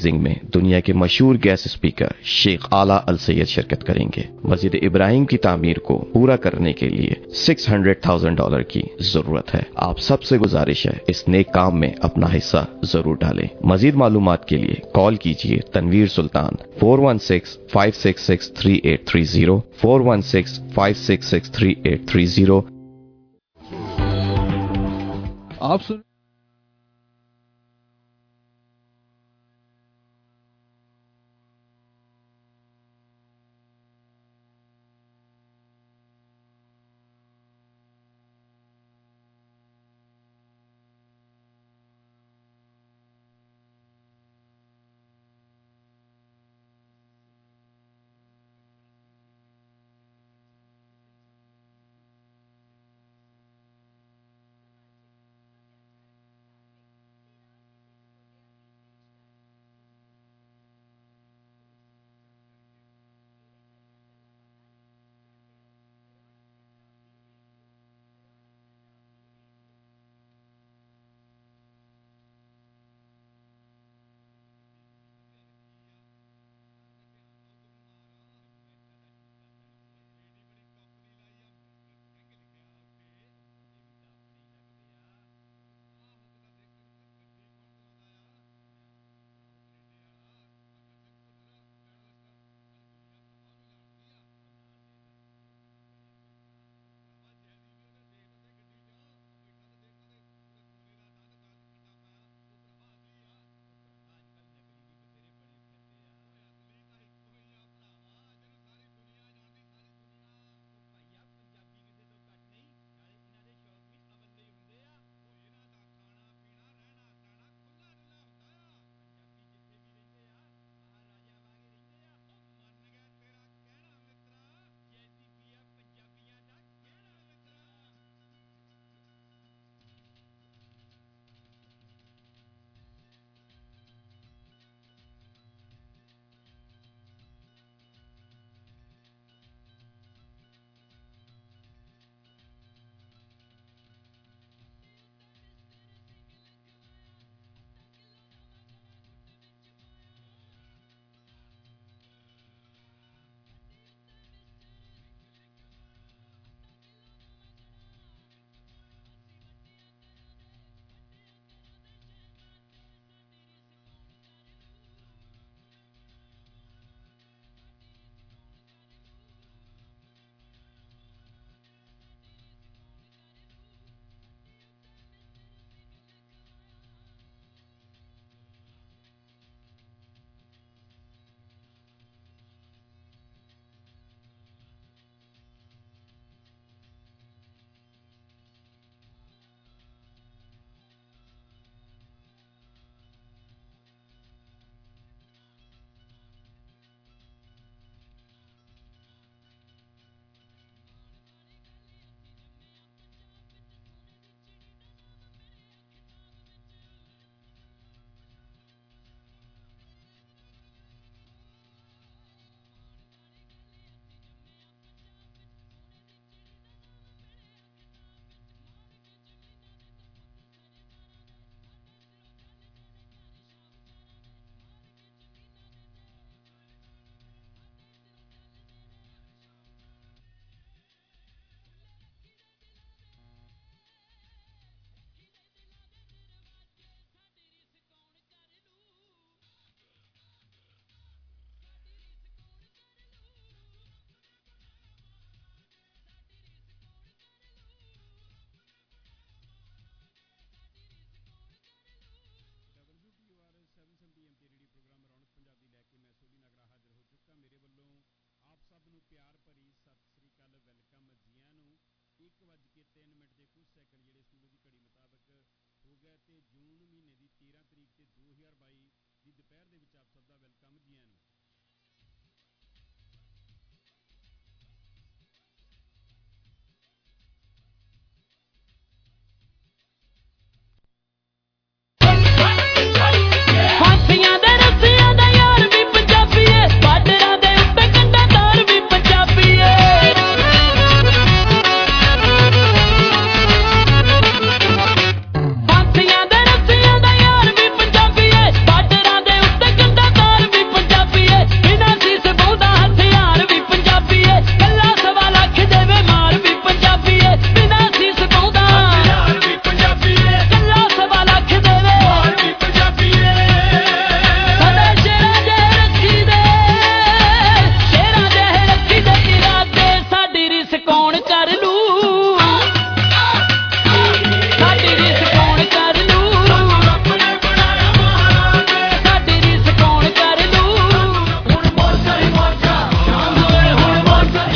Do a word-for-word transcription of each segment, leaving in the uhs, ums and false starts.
में दुनिया के मशहूर गैस स्पीकर शेख आला अल सैयद शिरकत करेंगे। मस्जिद इब्राहिम की तामीर को पूरा करने के लिए सिक्स हंड्रेड थाउजेंड डॉलर की जरूरत है। आप सबसे गुजारिश है इस नेक काम में अपना हिस्सा जरूर डालें। मजीद मालूमात के लिए कॉल कीजिए Tanveer Sultan four one six five six six three eight three zero four one six five six six three eight three zero. आप सुन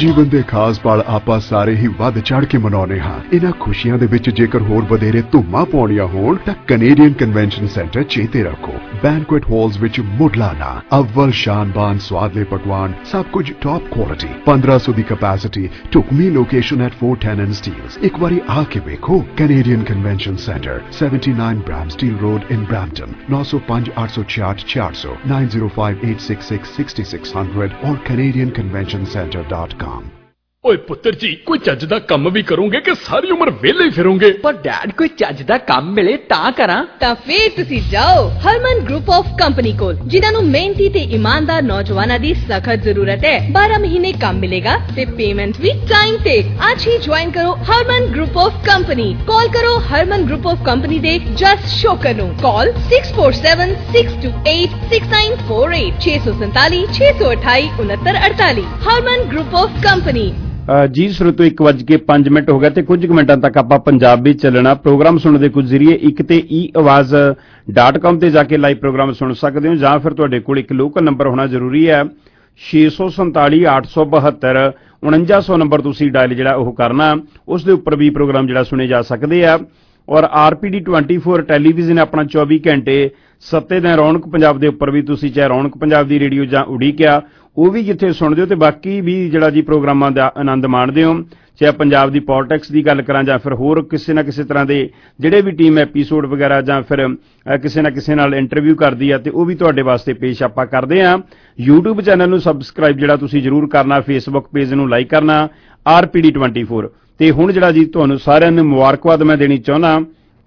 ਜੀਵਨ ਦੇ ਖਾਸ ਪਲ ਆਪਾਂ ਸਾਰੇ ਹੀ ਵੱਧ ਚੜ ਕੇ ਮਨਾਉਂਦੇ ਹਾਂ। ਇਹਨਾਂ ਖੁਸ਼ੀਆਂ ਦੇ ਵਿੱਚ ਜੇਕਰ ਹੋਰ ਵਧੇਰੇ ਧੂਮਾਂ ਪਾਉਣੀਆਂ ਹੋਣ ਤਾਂ ਕੈਨੇਡੀਅਨ ਕਨਵੈਨਸ਼ਨ ਸੈਂਟਰ ਚੇਤੇ ਰੱਖੋ। ਬੈਂਕੁਏਟ ਹਾਲਸ ਵਿੱਚ ਮੁੱਢਲਾ ਅਵਲ ਸ਼ਾਨਬਾਨ ਸਵਾਦਲੇ ਪਕਵਾਨ, ਸਭ ਕੁਝ ਟੌਪ ਕੁਆਲਿਟੀ, ਪੰਦਰਾਂ ਸੌ ਦੀ ਕੈਪੈਸਿਟੀ, ਢੁਕਵੀਂ location at four ten and Steeles। ਇੱਕ ਵਾਰੀ ਆ ਕੇ ਵੇਖੋ। Canadian convention centre, seventy-nine Bramsteel Road in Brampton, nine oh five eight six eight four four zero, nine oh five eight six six six six zero zero or canadian convention center dot com। ਓਏ ਪੁੱਤਰ ਜੀ, ਕੋਈ ਚੱਜ ਦਾ ਕੰਮ ਵੀ ਕਰੋਗੇ ਕਿ ਸਾਰੀ ਉਮਰ ਵਿਹਲੇ ਫਿਰੋਗੇ? ਪਰ ਡੈਡ, ਕੋਈ ਚੱਜ ਦਾ ਕੰਮ ਮਿਲੇ ਤਾਂ ਕਰਾਂ। ਤਾਂ ਫੇਰ ਤੁਸੀਂ ਜਾਓ ਹਰਮਨ ਗਰੁੱਪ ਆਫ ਕੰਪਨੀ ਕੋਲ, ਜਿਨ੍ਹਾਂ ਨੂੰ ਮਿਹਨਤੀ ਤੇ ਇਮਾਨਦਾਰ ਨੌਜਵਾਨਾਂ ਦੀ ਸਖਤ ਜ਼ਰੂਰਤ ਹੈ। ਬਾਰਾਂ ਮਹੀਨੇ ਕੰਮ ਮਿਲੇਗਾ ਤੇ ਪੇਮੈਂਟ ਵੀ ਟਾਈਮ ਤੇ। ਅੱਜ ਹੀ ਜੁਆਇਨ ਕਰੋ Harman group of company. Call ਕਰੋ ਹਰਮਨ ਗਰੁੱਪ ਆਫ ਕੰਪਨੀ ਦੇ ਜਸ ਸ਼ੋਕਰ ਨੂੰ। ਕਾਲ six four seven six two eight six nine four eight, ਛੇ ਸੌ ਸੰਤਾਲੀ ਛੇ ਸੌ ਅਠਾਈ ਉਨੱਤਰ ਅੜਤਾਲੀ। Harman group of company. ਜੀ ਸਰੋਤੋ, ਇੱਕ ਵੱਜ ਕੇ ਪੰਜ ਮਿੰਟ ਹੋ ਗਏ ਤੇ ਕੁਝ ਮਿੰਟਾਂ ਤੱਕ ਆਪਾਂ ਪੰਜਾਬ ਵਿੱਚ ਚੱਲਣਾ। ਪ੍ਰੋਗਰਾਮ ਸੁਣਨ ਦੇ ਕੁਝ ਜ਼ਰੀਏ ਇੱਕ ਤੇ ਈ ਆਵਾਜ਼ ਡਾਟ ਕਾਮ ਤੇ ਜਾ ਕੇ ਲਾਈਵ ਪ੍ਰੋਗਰਾਮ ਸੁਣ ਸਕਦੇ ਹੋ, ਜਾਂ ਫਿਰ ਤੁਹਾਡੇ ਕੋਲ ਇੱਕ ਲੋਕਲ ਨੰਬਰ ਹੋਣਾ ਜ਼ਰੂਰੀ ਹੈ। ਛੇ ਸੌ ਸੰਤਾਲੀ ਅੱਠ ਸੌ ਬਹੱਤਰ ਉਣੰਜਾ ਸੌ ਨੰਬਰ ਤੁਸੀਂ ਡਾਇਲ ਜਿਹੜਾ ਉਹ ਕਰਨਾ, ਉਸ ਦੇ ਉੱਪਰ ਵੀ ਪ੍ਰੋਗਰਾਮ ਜਿਹੜਾ ਸੁਣੇ ਜਾ ਸਕਦੇ ਆ। ਔਰ R P D twenty four television ਆਪਣਾ ਚੌਵੀ ਘੰਟੇ ਸੱਤੇ ਦਿਨ ਰੌਣਕ ਪੰਜਾਬ ਦੇ ਉੱਪਰ ਵੀ ਤੁਸੀਂ ਚਾਹੇ ਰੌਣਕ ਪੰਜਾਬ ਦੀ ਰੇਡੀਓ ਜਾਂ ਉਡੀਕਿਆ ਉਹ ਵੀ ਜਿੱਥੇ ਸੁਣਦੇ ਹੋ, ਤੇ ਬਾਕੀ ਵੀ ਜਿਹੜਾ ਜੀ ਪ੍ਰੋਗਰਾਮਾਂ ਦਾ ਆਨੰਦ ਮਾਣਦੇ ਹੋ। ਚਾਹੇ ਪੰਜਾਬ ਦੀ ਪੋਲਿਟਿਕਸ ਦੀ ਗੱਲ ਕਰਾਂ ਜਾਂ ਫਿਰ ਹੋਰ ਕਿਸੇ ਨਾ ਕਿਸੇ ਤਰ੍ਹਾਂ ਦੇ ਜਿਹੜੇ ਵੀ ਟੀਮ ਐਪੀਸੋਡ ਵਗੈਰਾ ਜਾਂ ਫਿਰ ਕਿਸੇ ਨਾ ਕਿਸੇ ਨਾਲ ਇੰਟਰਵਿਊ ਕਰਦੀ ਆ, ਤੇ ਉਹ ਵੀ ਤੁਹਾਡੇ ਵਾਸਤੇ ਪੇਸ਼ ਆਪਾਂ ਕਰਦੇ ਹਾਂ। ਯੂਟਿਊਬ ਚੈਨਲ ਨੂੰ ਸਬਸਕ੍ਰਾਈਬ ਜਿਹੜਾ ਤੁਸੀਂ ਜ਼ਰੂਰ ਕਰਨਾ, ਫੇਸਬੁੱਕ ਪੇਜ ਨੂੰ ਲਾਈਕ ਕਰਨਾ, R P D twenty four. ਤੇ ਹੁਣ ਜਿਹੜਾ ਜੀ ਤੁਹਾਨੂੰ ਸਾਰਿਆਂ ਨੂੰ ਮੁਬਾਰਕਬਾਦ ਮੈਂ ਦੇਣੀ ਚਾਹੁੰਦਾ।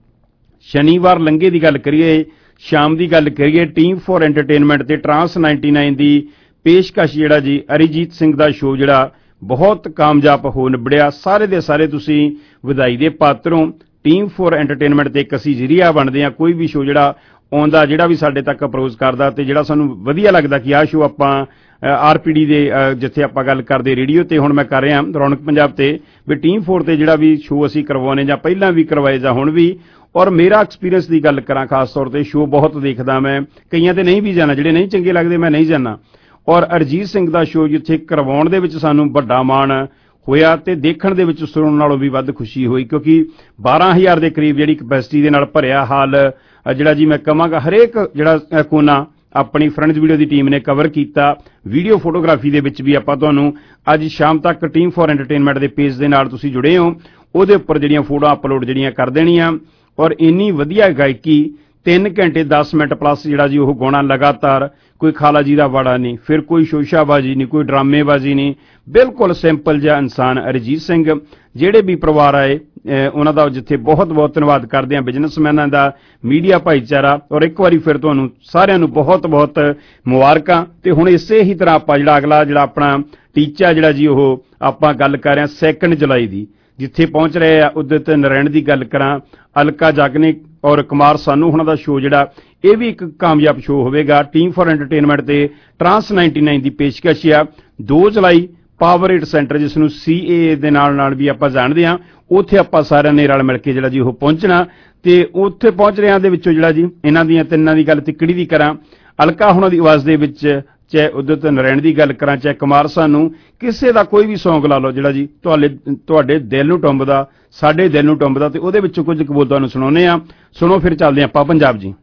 ਸ਼ਨੀਵਾਰ ਲੰਘੇ ਦੀ ਗੱਲ ਕਰੀਏ, ਸ਼ਾਮ ਦੀ ਗੱਲ ਕਰੀਏ, ਟੀਮ ਫੋਰ ਐਂਟਰਟੇਨਮੈਂਟ ਤੇ ਟਰਾਂਸ ਨਾਈਨਟੀ ਨਾਈਨ ਦੀ ਪੇਸ਼ਕਸ਼ ਜਿਹੜਾ ਜੀ ਅਰੀਜੀਤ ਸਿੰਘ ਦਾ ਸ਼ੋਅ ਜਿਹੜਾ ਬਹੁਤ ਕਾਮਯਾਬ ਹੋ ਨਿਬੜਿਆ। ਸਾਰੇ ਦੇ ਸਾਰੇ ਤੁਸੀਂ ਵਧਾਈ ਦੇ ਪਾਤਰੋਂ। ਟੀਮ ਫੋਰ ਐਂਟਰਟੇਨਮੈਂਟ ਤੇ ਇੱਕ ਅਸੀਂ ਜ਼ਰੀਆ ਬਣਦੇ ਹਾਂ। ਕੋਈ ਵੀ ਸ਼ੋਅ ਜਿਹੜਾ ਆਉਂਦਾ, ਜਿਹੜਾ ਵੀ ਸਾਡੇ ਤੱਕ ਅਪਰੋਚ ਕਰਦਾ ਤੇ ਜਿਹੜਾ ਸਾਨੂੰ ਵਧੀਆ ਲੱਗਦਾ ਕਿ ਆਹ ਸ਼ੋਅ ਆਪਾਂ ਆਰ ਪੀ ਡੀ ਦੇ ਜਿੱਥੇ ਆਪਾਂ ਗੱਲ ਕਰਦੇ ਰੇਡੀਓ ਤੇ, ਹੁਣ ਮੈਂ ਕਰ ਰਿਹਾ ਰੌਣਕ ਪੰਜਾਬ ਤੇ, ਵੀ ਟੀਮ ਫੋਰ ਤੇ ਜਿਹੜਾ ਵੀ ਸ਼ੋਅ ਅਸੀਂ ਕਰਵਾਉਣੇ ਜਾਂ ਪਹਿਲਾਂ ਵੀ ਕਰਵਾਏ ਜਾਂ ਹੁਣ ਵੀ। ਔਰ ਮੇਰਾ ਐਕਸਪੀਰੀਅੰਸ ਦੀ ਗੱਲ ਕਰਾਂ, ਖਾਸ ਤੌਰ ਤੇ ਸ਼ੋਅ ਬਹੁਤ ਦੇਖਦਾ ਮੈਂ। ਕਈਆਂ ਤੇ ਨਹੀਂ ਵੀ ਜਾਣਾ, ਜਿਹੜੇ ਨਹੀਂ ਚੰਗੇ ਲੱਗਦੇ ਮੈਂ ਨਹੀਂ ਜਾਣਾ। ਔਰ ਅਰੀਜੀਤ ਸਿੰਘ ਦਾ ਸ਼ੋਅ ਜਿੱਥੇ ਕਰਵਾਉਣ ਦੇ ਵਿੱਚ ਸਾਨੂੰ ਵੱਡਾ ਮਾਣ ਹੋਇਆ ਤੇ ਦੇਖਣ ਦੇ ਵਿੱਚ ਸੁਣਨ ਨਾਲੋਂ ਵੀ ਵੱਧ ਖੁਸ਼ੀ ਹੋਈ, ਕਿਉਂਕਿ ਬਾਰਾਂ ਹਜ਼ਾਰ ਦੇ ਕਰੀਬ ਜਿਹੜੀ ਕਪੈਸਿਟੀ ਦੇ ਨਾਲ ਭਰਿਆ ਹਾਲ ਜਿਹੜਾ ਜੀ ਮੈਂ ਕਹਾਂਗਾ ਹਰੇਕ ਜਿਹੜਾ ਕੋਨਾ ਆਪਣੀ ਫਰੈਂਡਸ ਵੀਡੀਓ ਦੀ ਟੀਮ ਨੇ ਕਵਰ ਕੀਤਾ। ਵੀਡੀਓ ਫੋਟੋਗ੍ਰਾਫੀ ਦੇ ਵਿੱਚ ਵੀ ਆਪਾਂ ਤੁਹਾਨੂੰ ਅੱਜ ਸ਼ਾਮ ਤੱਕ ਟੀਮ ਫੋਰ ਐਂਟਰਟੇਨਮੈਂਟ ਦੇ ਪੇਜ ਦੇ ਨਾਲ ਤੁਸੀਂ ਜੁੜੇ ਹੋ, ਉਹਦੇ ਉੱਪਰ ਜਿਹੜੀਆਂ ਫੋਟੋਆਂ ਅਪਲੋਡ ਜਿਹੜੀਆਂ ਕਰ ਦੇਣੀਆਂ। ਔਰ ਇੰਨੀ ਵਧੀਆ ਗਾਇਕੀ, ਤਿੰਨ ਘੰਟੇ ਦਸ ਮਿੰਟ ਪਲੱਸ ਜਿਹੜਾ ਜੀ ਉਹ ਗਾਉਣਾ ਲਗਾਤਾਰ, ਕੋਈ ਖਾਲਾ ਜੀ ਦਾ ਵਾੜਾ ਨਹੀਂ, ਫਿਰ ਕੋਈ ਸ਼ੋਸ਼ਾਬਾਜ਼ੀ ਨਹੀਂ, ਕੋਈ ਡਰਾਮੇਬਾਜ਼ੀ ਨਹੀਂ, ਬਿਲਕੁਲ ਸਿੰਪਲ ਜਿਹਾ ਇਨਸਾਨ ਅਰੀਜੀਤ ਸਿੰਘ। ਜਿਹੜੇ ਵੀ ਪਰਿਵਾਰ ਆਏ ਉਹਨਾਂ ਦਾ ਜਿੱਥੇ ਬਹੁਤ ਬਹੁਤ ਧੰਨਵਾਦ ਕਰਦੇ ਹਾਂ, ਬਿਜ਼ਨਸਮੈਨਾਂ ਦਾ, ਮੀਡੀਆ ਭਾਈਚਾਰਾ। ਔਰ ਇੱਕ ਵਾਰੀ ਫਿਰ ਤੁਹਾਨੂੰ ਸਾਰਿਆਂ ਨੂੰ ਬਹੁਤ ਬਹੁਤ ਮੁਬਾਰਕਾਂ। ਤੇ ਹੁਣ ਇਸੇ ਹੀ ਤਰ੍ਹਾਂ ਆਪਾਂ ਜਿਹੜਾ ਅਗਲਾ ਜਿਹੜਾ ਆਪਣਾ ਟੀਚਾ ਜਿਹੜਾ ਜੀ ਉਹ ਆਪਾਂ ਗੱਲ ਕਰ ਰਹੇ ਹਾਂ ਸੈਕਿੰਡ ਜੁਲਾਈ ਦੀ, ਜਿੱਥੇ ਪਹੁੰਚ ਰਹੇ ਆ ਉਦਿਤ ਨਾਰਾਇਣ ਦੀ ਗੱਲ ਕਰਾਂ, ਅਲਕਾ ਜਾਗਨਿਕ ਔਰ ਕੁਮਾਰ ਸਾਨੂ ਉਹਨਾਂ ਦਾ ਸ਼ੋਅ ਜਿਹੜਾ ਇਹ ਵੀ ਇੱਕ ਕਾਮਯਾਬ ਸ਼ੋਅ ਹੋਵੇਗਾ। ਟੀਮ ਫੋਰ ਐਂਟਰਟੇਨਮੈਂਟ ਤੇ ਟਰਾਂਸ ਨਾਈਨਟੀ ਨਾਈਨ ਦੀ ਪੇਸ਼ਕਸ਼ ਆ। ਦੋ ਜੁਲਾਈ ਪਾਵਰ ਏਟ ਸੈਂਟਰ, ਜਿਸ ਨੂੰ ਸੀ ਏ ਦੇ ਨਾਲ ਨਾਲ ਵੀ ਆਪਾਂ ਜਾਣਦੇ ਹਾਂ, ਉੱਥੇ ਆਪਾਂ ਸਾਰਿਆਂ ਨੇ ਰਲ ਮਿਲ ਕੇ ਜਿਹੜਾ ਜੀ ਉਹ ਪਹੁੰਚਣਾ। ਤੇ ਉੱਥੇ ਪਹੁੰਚ ਰਿਆਂ ਦੇ ਵਿੱਚੋਂ ਜਿਹੜਾ ਜੀ ਇਹਨਾਂ ਦੀਆਂ ਤਿੰਨਾਂ ਦੀ ਗੱਲ ਤਿੱਕੜੀ ਦੀ ਕਰਾਂ, ਅਲਕਾ ਹੁਣਾਂ ਦੀ ਆਵਾਜ਼ ਦੇ ਵਿੱਚ, ਚਾਹੇ ਉਦਿਤ ਨਾਰਾਇਣ ਦੀ ਗੱਲ ਕਰਾਂ, ਚਾਹੇ ਕੁਮਾਰ ਸਾਨੂ, ਕਿਸੇ ਦਾ ਕੋਈ ਵੀ ਸੌਂਗ ਲਾ ਲਓ ਜਿਹੜਾ ਜੀ ਤੁਹਾਡੇ ਤੁਹਾਡੇ ਦਿਲ ਨੂੰ ਟੁੰਬਦਾ, ਸਾਡੇ ਦਿਲ ਨੂੰ ਟੁੰਬਦਾ, ਤੇ ਉਹਦੇ ਵਿੱਚੋਂ ਕੁਝ ਕਬੂਲ ਤੁਹਾਨੂੰ ਸੁਣਾਉਂਦੇ ਆ। ਸੁਣੋ ਫਿਰ ਚੱਲਦੇ ਆਪਾਂ ਪੰਜਾਬ ਜੀ।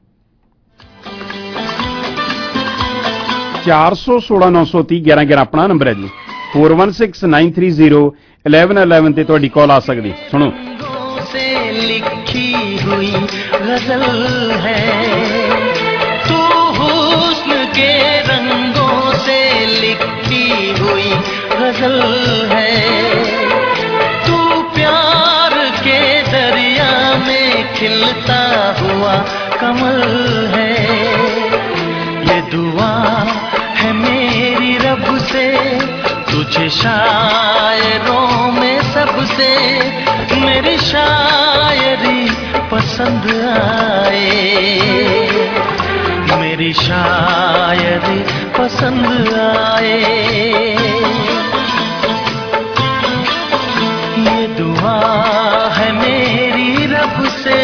ਚਾਰ ਸੌ ਸੋਲਾਂ ਨੌ ਸੌ ਤੀਹ ਗਿਆਰਾਂ ਗਿਆਰਾਂ ਆਪਣਾ ਨੰਬਰ ਹੈ ਜੀ। Four one six nine three zero eleven eleven ਤੇ ਤੁਹਾਡੀ ਕਾਲ ਆ ਸਕਦੀ। ਸੁਣੋ। से लिखी हुई गजल है, तू हुस्न के रंगों से लिखी हुई गजल है, तू प्यार के दरिया में खिलता हुआ कमल है। ये दुआ है मेरी रब से तुझे शायरों में सबसे मेरी शायरी पसंद आए, मेरी शायरी पसंद आए। ये दुआ है मेरी रब से।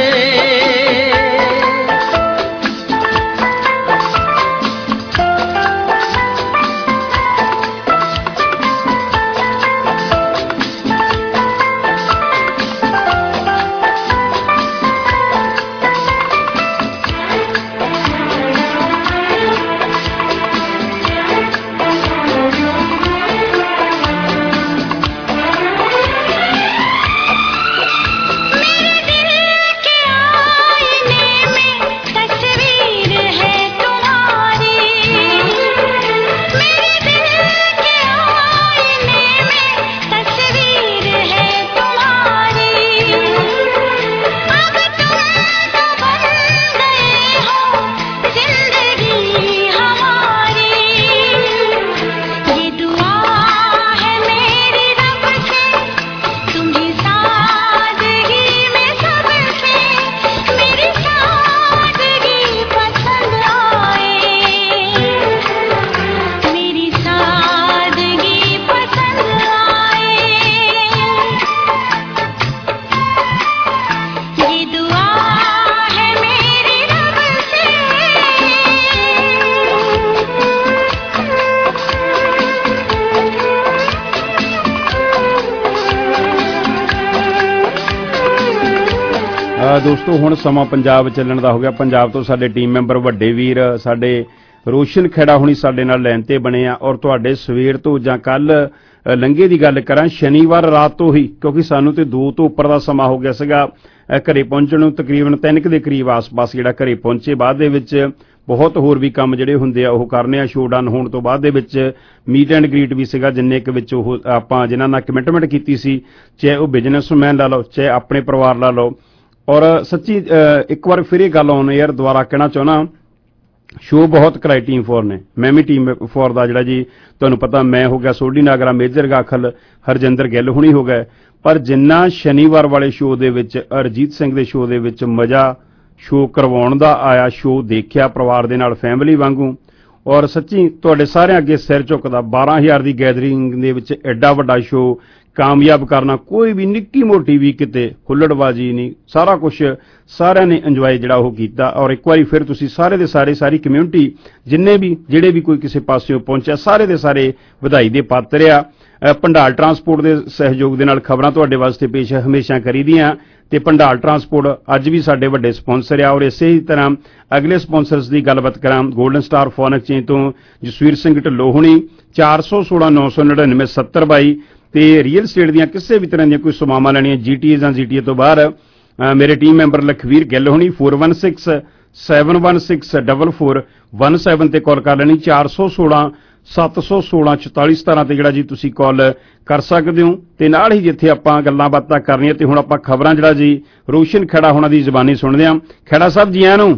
ਦੋਸਤੋ ਹੁਣ ਸਮਾਂ ਪੰਜਾਬ ਚੱਲਣ ਦਾ ਹੋ ਗਿਆ। ਪੰਜਾਬ ਤੋਂ ਸਾਡੇ ਟੀਮ ਮੈਂਬਰ ਵੱਡੇ ਵੀਰ ਸਾਡੇ ਰੋਸ਼ਨ ਖੇੜਾ ਹੁਣੀ ਸਾਡੇ ਨਾਲ ਲਾਈਨ ਤੇ ਬਣੇ ਆ ਔਰ ਤੁਹਾਡੇ ਸਵੇਰ ਤੋਂ ਜਾਂ ਕੱਲ ਲੰਘੇ ਦੀ ਗੱਲ ਕਰਾਂ ਸ਼ਨੀਵਾਰ ਰਾਤ ਤੋਂ ਹੀ, ਕਿਉਂਕਿ ਸਾਨੂੰ ਤੇ ਦੋ ਤੋਂ ਉੱਪਰ ਦਾ ਸਮਾਂ ਹੋ ਗਿਆ ਸੀਗਾ ਘਰੇ ਪਹੁੰਚਣ ਨੂੰ, ਤਕਰੀਬਨ ਤਿੰਨ ਕੁ ਦੇ ਕਰੀਬ ਆਸ-ਪਾਸ ਜਿਹੜਾ ਘਰੇ ਪਹੁੰਚੇ। ਬਾਅਦ ਦੇ ਵਿੱਚ ਬਹੁਤ ਹੋਰ ਵੀ ਕੰਮ ਜਿਹੜੇ ਹੁੰਦੇ ਆ ਉਹ ਕਰਨੇ ਆ। ਸ਼ੋਅ ਡਨ ਹੋਣ ਤੋਂ ਬਾਅਦ ਦੇ ਵਿੱਚ ਮੀਟ ਐਂਡ ਗ੍ਰੀਟ ਵੀ ਸੀਗਾ, ਜਿੰਨੇ ਕੁ ਵਿੱਚ ਉਹ ਆਪਾਂ ਜਿਨ੍ਹਾਂ ਨਾਲ ਕਮਿਟਮੈਂਟ ਕੀਤੀ ਸੀ, ਚਾਹੇ ਉਹ ਬਿਜ਼ਨਸਮੈਨ ਲਾ ਲਓ ਚਾਹੇ ਆਪਣੇ ਪਰਿਵਾਰ ਲਾ ਲਓ। ਔਰ ਸੱਚੀ ਇੱਕ ਵਾਰ ਫਿਰ ਇਹ ਗੱਲ ਆਉਣ ਯਾਰ ਦੁਬਾਰਾ ਕਹਿਣਾ ਚਾਹੁੰਦਾ, ਸ਼ੋਅ ਬਹੁਤ ਕਰਾਈ ਟੀਮ ਫੋਰ ਨੇ, ਮੈਂ ਵੀ ਟੀਮ ਫੋਰ ਦਾ ਜਿਹੜਾ ਜੀ ਤੁਹਾਨੂੰ ਪਤਾ ਮੈਂ ਹੋ ਗਿਆ ਸੋਢੀ ਨਾਗਰਾ, ਮੇਜਰ ਗਾਖਲ, ਹਰਜਿੰਦਰ ਗਿੱਲ ਹੁਣੀ ਹੋ ਗਏ, ਪਰ ਜਿੰਨਾ ਸ਼ਨੀਵਾਰ ਵਾਲੇ ਸ਼ੋਅ ਦੇ ਵਿੱਚ ਅਰਜੀਤ ਸਿੰਘ ਦੇ ਸ਼ੋਅ ਦੇ ਵਿੱਚ ਮਜ਼ਾ ਸ਼ੋਅ ਕਰਵਾਉਣ ਦਾ ਆਇਆ, ਸ਼ੋਅ ਦੇਖਿਆ ਪਰਿਵਾਰ ਦੇ ਨਾਲ ਫੈਮਿਲੀ ਵਾਂਗੂ। ਔਰ ਸੱਚੀ ਤੁਹਾਡੇ ਸਾਰਿਆਂ ਅੱਗੇ ਸਿਰ ਝੁਕਦਾ, ਬਾਰਾਂ ਹਜ਼ਾਰ ਦੀ ਗੈਦਰਿੰਗ ਦੇ ਵਿੱਚ ਐਡਾ ਵੱਡਾ ਸ਼ੋਅ ਕਾਮਯਾਬ ਕਰਨਾ, ਕੋਈ ਵੀ ਨਿੱਕੀ ਮੋਟੀ ਵੀ ਕਿਤੇ ਹੁੱਲੜਬਾਜੀ ਨਹੀਂ, ਸਾਰਾ ਕੁਛ ਸਾਰਿਆਂ ਨੇ ਇੰਜੋਏ ਜਿਹੜਾ ਉਹ ਕੀਤਾ। ਔਰ ਇੱਕ ਵਾਰੀ ਫਿਰ ਤੁਸੀਂ ਸਾਰੇ ਦੇ ਸਾਰੇ ਸਾਰੀ ਕਮਿਊਨਿਟੀ ਜਿੰਨੇ ਵੀ ਜਿਹੜੇ ਵੀ ਕੋਈ ਕਿਸੇ ਪਾਸਿਓਂ ਪਹੁੰਚਿਆ ਸਾਰੇ ਦੇ ਸਾਰੇ ਵਧਾਈ ਦੇ ਪਾਤਰ ਆ। ਭੰਡਾਲ ਟਰਾਂਸਪੋਰਟ ਦੇ ਸਹਿਯੋਗ ਦੇ ਨਾਲ ਖਬਰਾਂ ਤੁਹਾਡੇ ਵਾਸਤੇ ਪੇਸ਼ ਹਮੇਸ਼ਾ ਕਰੀਦੀਆਂ ਤੇ ਭੰਡਾਲ ਟਰਾਂਸਪੋਰਟ ਅੱਜ ਵੀ ਸਾਡੇ ਵੱਡੇ ਸਪਾਂਸਰ ਆ। ਔਰ ਇਸੇ ਹੀ ਤਰ੍ਹਾਂ ਅਗਲੇ ਸਪਾਂਸਰਸ ਦੀ ਗੱਲਬਾਤ ਕਰਾਂ, ਗੋਲਡਨ ਸਟਾਰ ਫੋਨ ਐਕਸਚੇਂਜ ਤੋਂ ਜਸਵੀਰ ਸਿੰਘ ਢਿੱਲੋਂ ਹੁਣੀ ਚਾਰ ਸੌ ਸੋਲਾਂ ਨੌ ਸੌ ਨੜਿਨਵੇਂ ਸੱਤਰ ਬਾਈ ਤੇ ਰੀਅਲ ਸਟੇਟ ਦੀਆਂ ਕਿਸੇ ਵੀ ਤਰ੍ਹਾਂ ਦੀਆਂ ਕੋਈ ਸੇਵਾਵਾਂ ਲੈਣੀਆਂ ਜੀਟੀਏ ਜਾਂ ਜੀਟੀਏ ਤੋਂ ਬਾਹਰ ਮੇਰੇ ਟੀਮ ਮੈਂਬਰ ਲਖਵੀਰ ਗਿੱਲ ਹੋਣੀ four one six seven one six double four one seven ਤੇ ਕਾਲ ਕਰ ਲੈਣੀ, ਚਾਰ ਸੌ ਸੋਲਾਂ ਸੱਤ ਸੌ ਸੋਲਾਂ ਚੁਤਾਲੀ ਸਤਾਰਾਂ ਤੇ ਜਿਹੜਾ ਜੀ ਤੁਸੀਂ ਕਾਲ ਕਰ ਸਕਦੇ ਹੋ। ਤੇ ਨਾਲ ਹੀ ਜਿੱਥੇ ਆਪਾਂ ਗੱਲਾਂ ਬਾਤਾਂ ਕਰਨੀਆਂ ਤੇ ਹੁਣ ਆਪਾਂ ਖਬਰਾਂ ਜਿਹੜਾ ਜੀ ਰੋਸ਼ਨ ਖੇੜਾ ਹੋਣਾ ਦੀ ਜ਼ਬਾਨੀ ਸੁਣਦੇ ਹਾਂ। ਖੇੜਾ ਸਾਹਿਬ ਜੀ ਆਇਆਂ ਨੂੰ।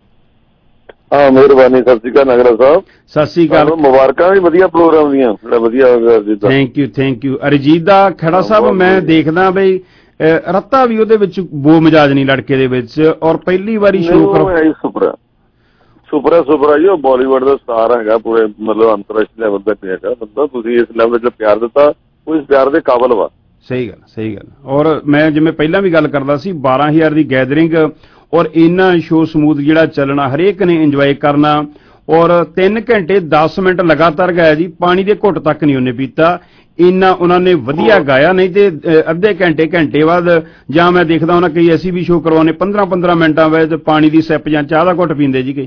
ਹਾਂ ਮਿਹਰਬਾਨੀ, ਸਤਿ ਸ਼੍ਰੀ ਅਕਾਲ ਨਗਰਾ ਸਾਹਿਬ। ਸਤਿ ਸ਼੍ਰੀ ਅਕਾਲ, ਮੁਬਾਰਕਾਂ ਵੀ ਵਧੀਆ ਪ੍ਰੋਗਰਾਮ ਦੀਆਂ, ਬੜਾ ਵਧੀਆ। Thank you thank you Arijit ਦਾ। ਖੇੜਾ ਸਾਹਿਬ ਮੈਂ ਦੇਖਦਾ ਬਈ ਰੱਤਾ ਵੀ ਉਹਦੇ ਵਿੱਚ ਬੋ ਮਜਾਜ ਨਹੀਂ ਲੜਕੇ ਦੇ ਵਿੱਚ, ਔਰ ਪਹਿਲੀ ਵਾਰੀ ਸ਼ੋਅ ਕਰੋ ਸੁਪਰਾ ਸੁਪਰਾ ਸੁਪਰਾ ਜੀ, ਉਹ ਬਾਲੀਵੁੱਡ ਦਾ ਸਟਾਰ ਹੈਗਾ, ਪੂਰੇ ਮਤਲਬ ਅੰਤਰਰਾਸ਼ਟਰੀ ਲੈਵਲ ਤੇ ਹੈਗਾ ਬੰਦਾ। ਤੁਸੀਂ ਇਸ ਲੈਵਲ ਤੇ ਪਿਆਰ ਦਿੱਤਾ, ਉਹ ਇਸ ਪਿਆਰ ਦੇ ਕਾਬਲ ਵਾ। ਸਹੀ ਗੱਲ ਸਹੀ ਗੱਲ। ਔਰ ਮੈਂ ਜਿਵੇਂ ਪਹਿਲਾਂ ਵੀ ਗੱਲ ਕਰਦਾ ਸੀ ਬਾਰਾਂ ਹਜ਼ਾਰ ਦੀ ਗੈਦਰਿੰਗ ਔਰ ਇੰਨਾ ਸ਼ੋਅ ਸਮੂਥ ਜਿਹੜਾ ਚੱਲਣਾ, ਹਰੇਕ ਨੇ ਇੰਜੋਏ ਕਰਨਾ। ਔਰ ਤਿੰਨ ਘੰਟੇ ਦਸ ਮਿੰਟ ਲਗਾਤਾਰ ਗਾਇਆ ਜੀ, ਪਾਣੀ ਦੇ ਘੁੱਟ ਤੱਕ ਨਹੀਂ ਉਹਨੇ ਪੀਤਾ, ਇੰਨਾ ਉਹਨਾਂ ਨੇ ਵਧੀਆ ਗਾਇਆ। ਨਹੀਂ ਤੇ ਅੱਧੇ ਘੰਟੇ ਘੰਟੇ ਬਾਅਦ ਜਾਂ ਮੈਂ ਦੇਖਦਾ ਉਹਨਾਂ ਕਈ ਅਸੀਂ ਵੀ ਸ਼ੋਅ ਕਰਵਾਉਣੇ ਪੰਦਰਾਂ ਪੰਦਰਾਂ ਮਿੰਟਾਂ ਵਿੱਚ ਪਾਣੀ ਦੀ ਸਿਪ ਜਾਂ ਚਾਹ ਦਾ ਘੁੱਟ ਪੀਂਦੇ ਜੀ ਕਈ।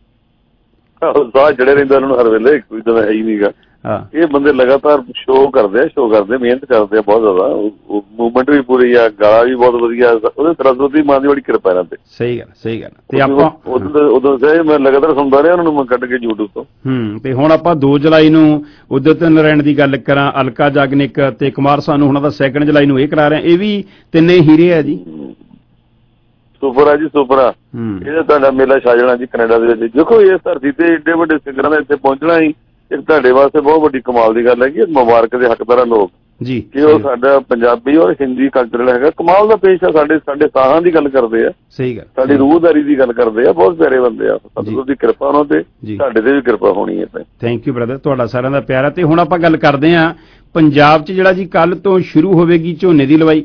ਸਾਹ ਚੜੇ ਰਹਿੰਦਾ ਉਹਨਾਂ ਨੂੰ ਹਰ ਵੇਲੇ, ਕੋਈ ਤਾਂ ਹੈ ਹੀ ਨਹੀਂਗਾ। ਇਹ ਬੰਦੇ ਲਗਾਤਾਰ ਸ਼ੋਅ ਕਰਦੇ ਆ ਸ਼ੋਅ ਕਰਦੇ ਮਿਹਨਤ ਕਰਦੇ ਆ ਬਹੁਤ ਜ਼ਿਆਦਾ, ਮੂਵਮੈਂਟ ਵੀ ਪੂਰੀ ਆ, ਗਾਲਾਂ ਵੀ ਬਹੁਤ ਵਧੀਆ, ਉਹਦੇ ਸਰਸਵਤੀ ਮਾਂ ਦੀ ਬੜੀ ਕਿਰਪਾ ਇਹਨਾਂ ਤੇ। ਸਹੀ ਗੱਲ ਸਹੀ ਗੱਲ। ਤੇ ਆਪਾਂ ਉਦੋਂ ਮੈਂ ਲਗਾਤਾਰ ਸੁਣਦਾ ਰਿਹਾ ਉਹਨਾਂ ਨੂੰ, ਮੈਂ ਕੱਢ ਕੇ ਯੂਟਿਊਬ ਤੋਂ। ਹੂੰ ਤੇ ਹੁਣ ਆਪਾਂ ਦੋ ਜੁਲਾਈ ਨੂੰ ਉਦਿਤ ਨਾਰਾਇਣ ਦੀ ਗੱਲ ਕਰਾਂ, ਅਲਕਾ ਜਾਗਨਿਕ ਤੇ ਕੁਮਾਰ ਸਾਨੂ ਉਹਨਾਂ ਦਾ ਸੈਕਿੰਡ ਜੁਲਾਈ ਨੂੰ ਇਹ ਕਰਾ ਰਹੇ, ਇਹ ਵੀ ਤਿੰਨੇ ਹੀਰੇ ਆ ਜੀ। ਸੁਪਰ ਆ ਜੀ ਸੁਪਰ ਆ। ਇਹਦਾ ਤੁਹਾਡਾ ਮੇਲਾ ਛਾ ਜਾਣਾ ਜੀ ਕੈਨੇਡਾ ਦੇ ਵਿੱਚ। ਦੇਖੋ ਇਸ ਧਰਤੀ ਤੇ ਏਡੇ ਵੱਡੇ ਸਿੰਗਰਾਂ ਦਾ ਇੱਥੇ ਪਹੁੰਚਣਾ ਹੀ ਇੱਕ ਤੁਹਾਡੇ ਵਾਸਤੇ ਬਹੁਤ ਵੱਡੀ ਕਮਾਲ ਦੀ ਗੱਲ ਹੈਗੀ। ਮੁਬਾਰਕ ਦੇ ਹੱਕਦਾਰ ਆ ਲੋਕ ਜੀ ਕਿ ਉਹ ਸਾਡਾ ਪੰਜਾਬੀ ਔਰ ਹਿੰਦੀ ਕਲਚਰ ਹੈਗਾ, ਕਮਾਲ ਦਾ ਪੇਸ਼ ਆ। ਸਾਡੇ ਸਾਡੇ ਸਾਹਾਂ ਦੀ ਗੱਲ ਕਰਦੇ ਆ, ਸਹੀ ਗੱਲ, ਸਾਡੀ ਰੂਹਦਾਰੀ ਦੀ ਗੱਲ ਕਰਦੇ ਆ, ਬਹੁਤ ਪਿਆਰੇ ਬੰਦੇ ਆ। ਸਤਿਗੁਰੂ ਦੀ ਕਿਰਪਾ ਉਹਨਾਂ ਤੇ, ਸਾਡੇ ਤੇ ਵੀ ਕਿਰਪਾ ਹੋਣੀ ਹੈ। ਥੈਂਕ ਯੂ ਬ੍ਰਦਰ, ਤੁਹਾਡਾ ਸਾਰਿਆਂ ਦਾ ਪਿਆਰ ਹੈ। ਤੇ ਹੁਣ ਆਪਾਂ ਗੱਲ ਕਰਦੇ ਹਾਂ ਪੰਜਾਬ 'ਚ ਜਿਹੜਾ ਜੀ ਕੱਲ ਤੋਂ ਸ਼ੁਰੂ ਹੋਵੇਗੀ ਝੋਨੇ ਦੀ ਲਵਾਈ।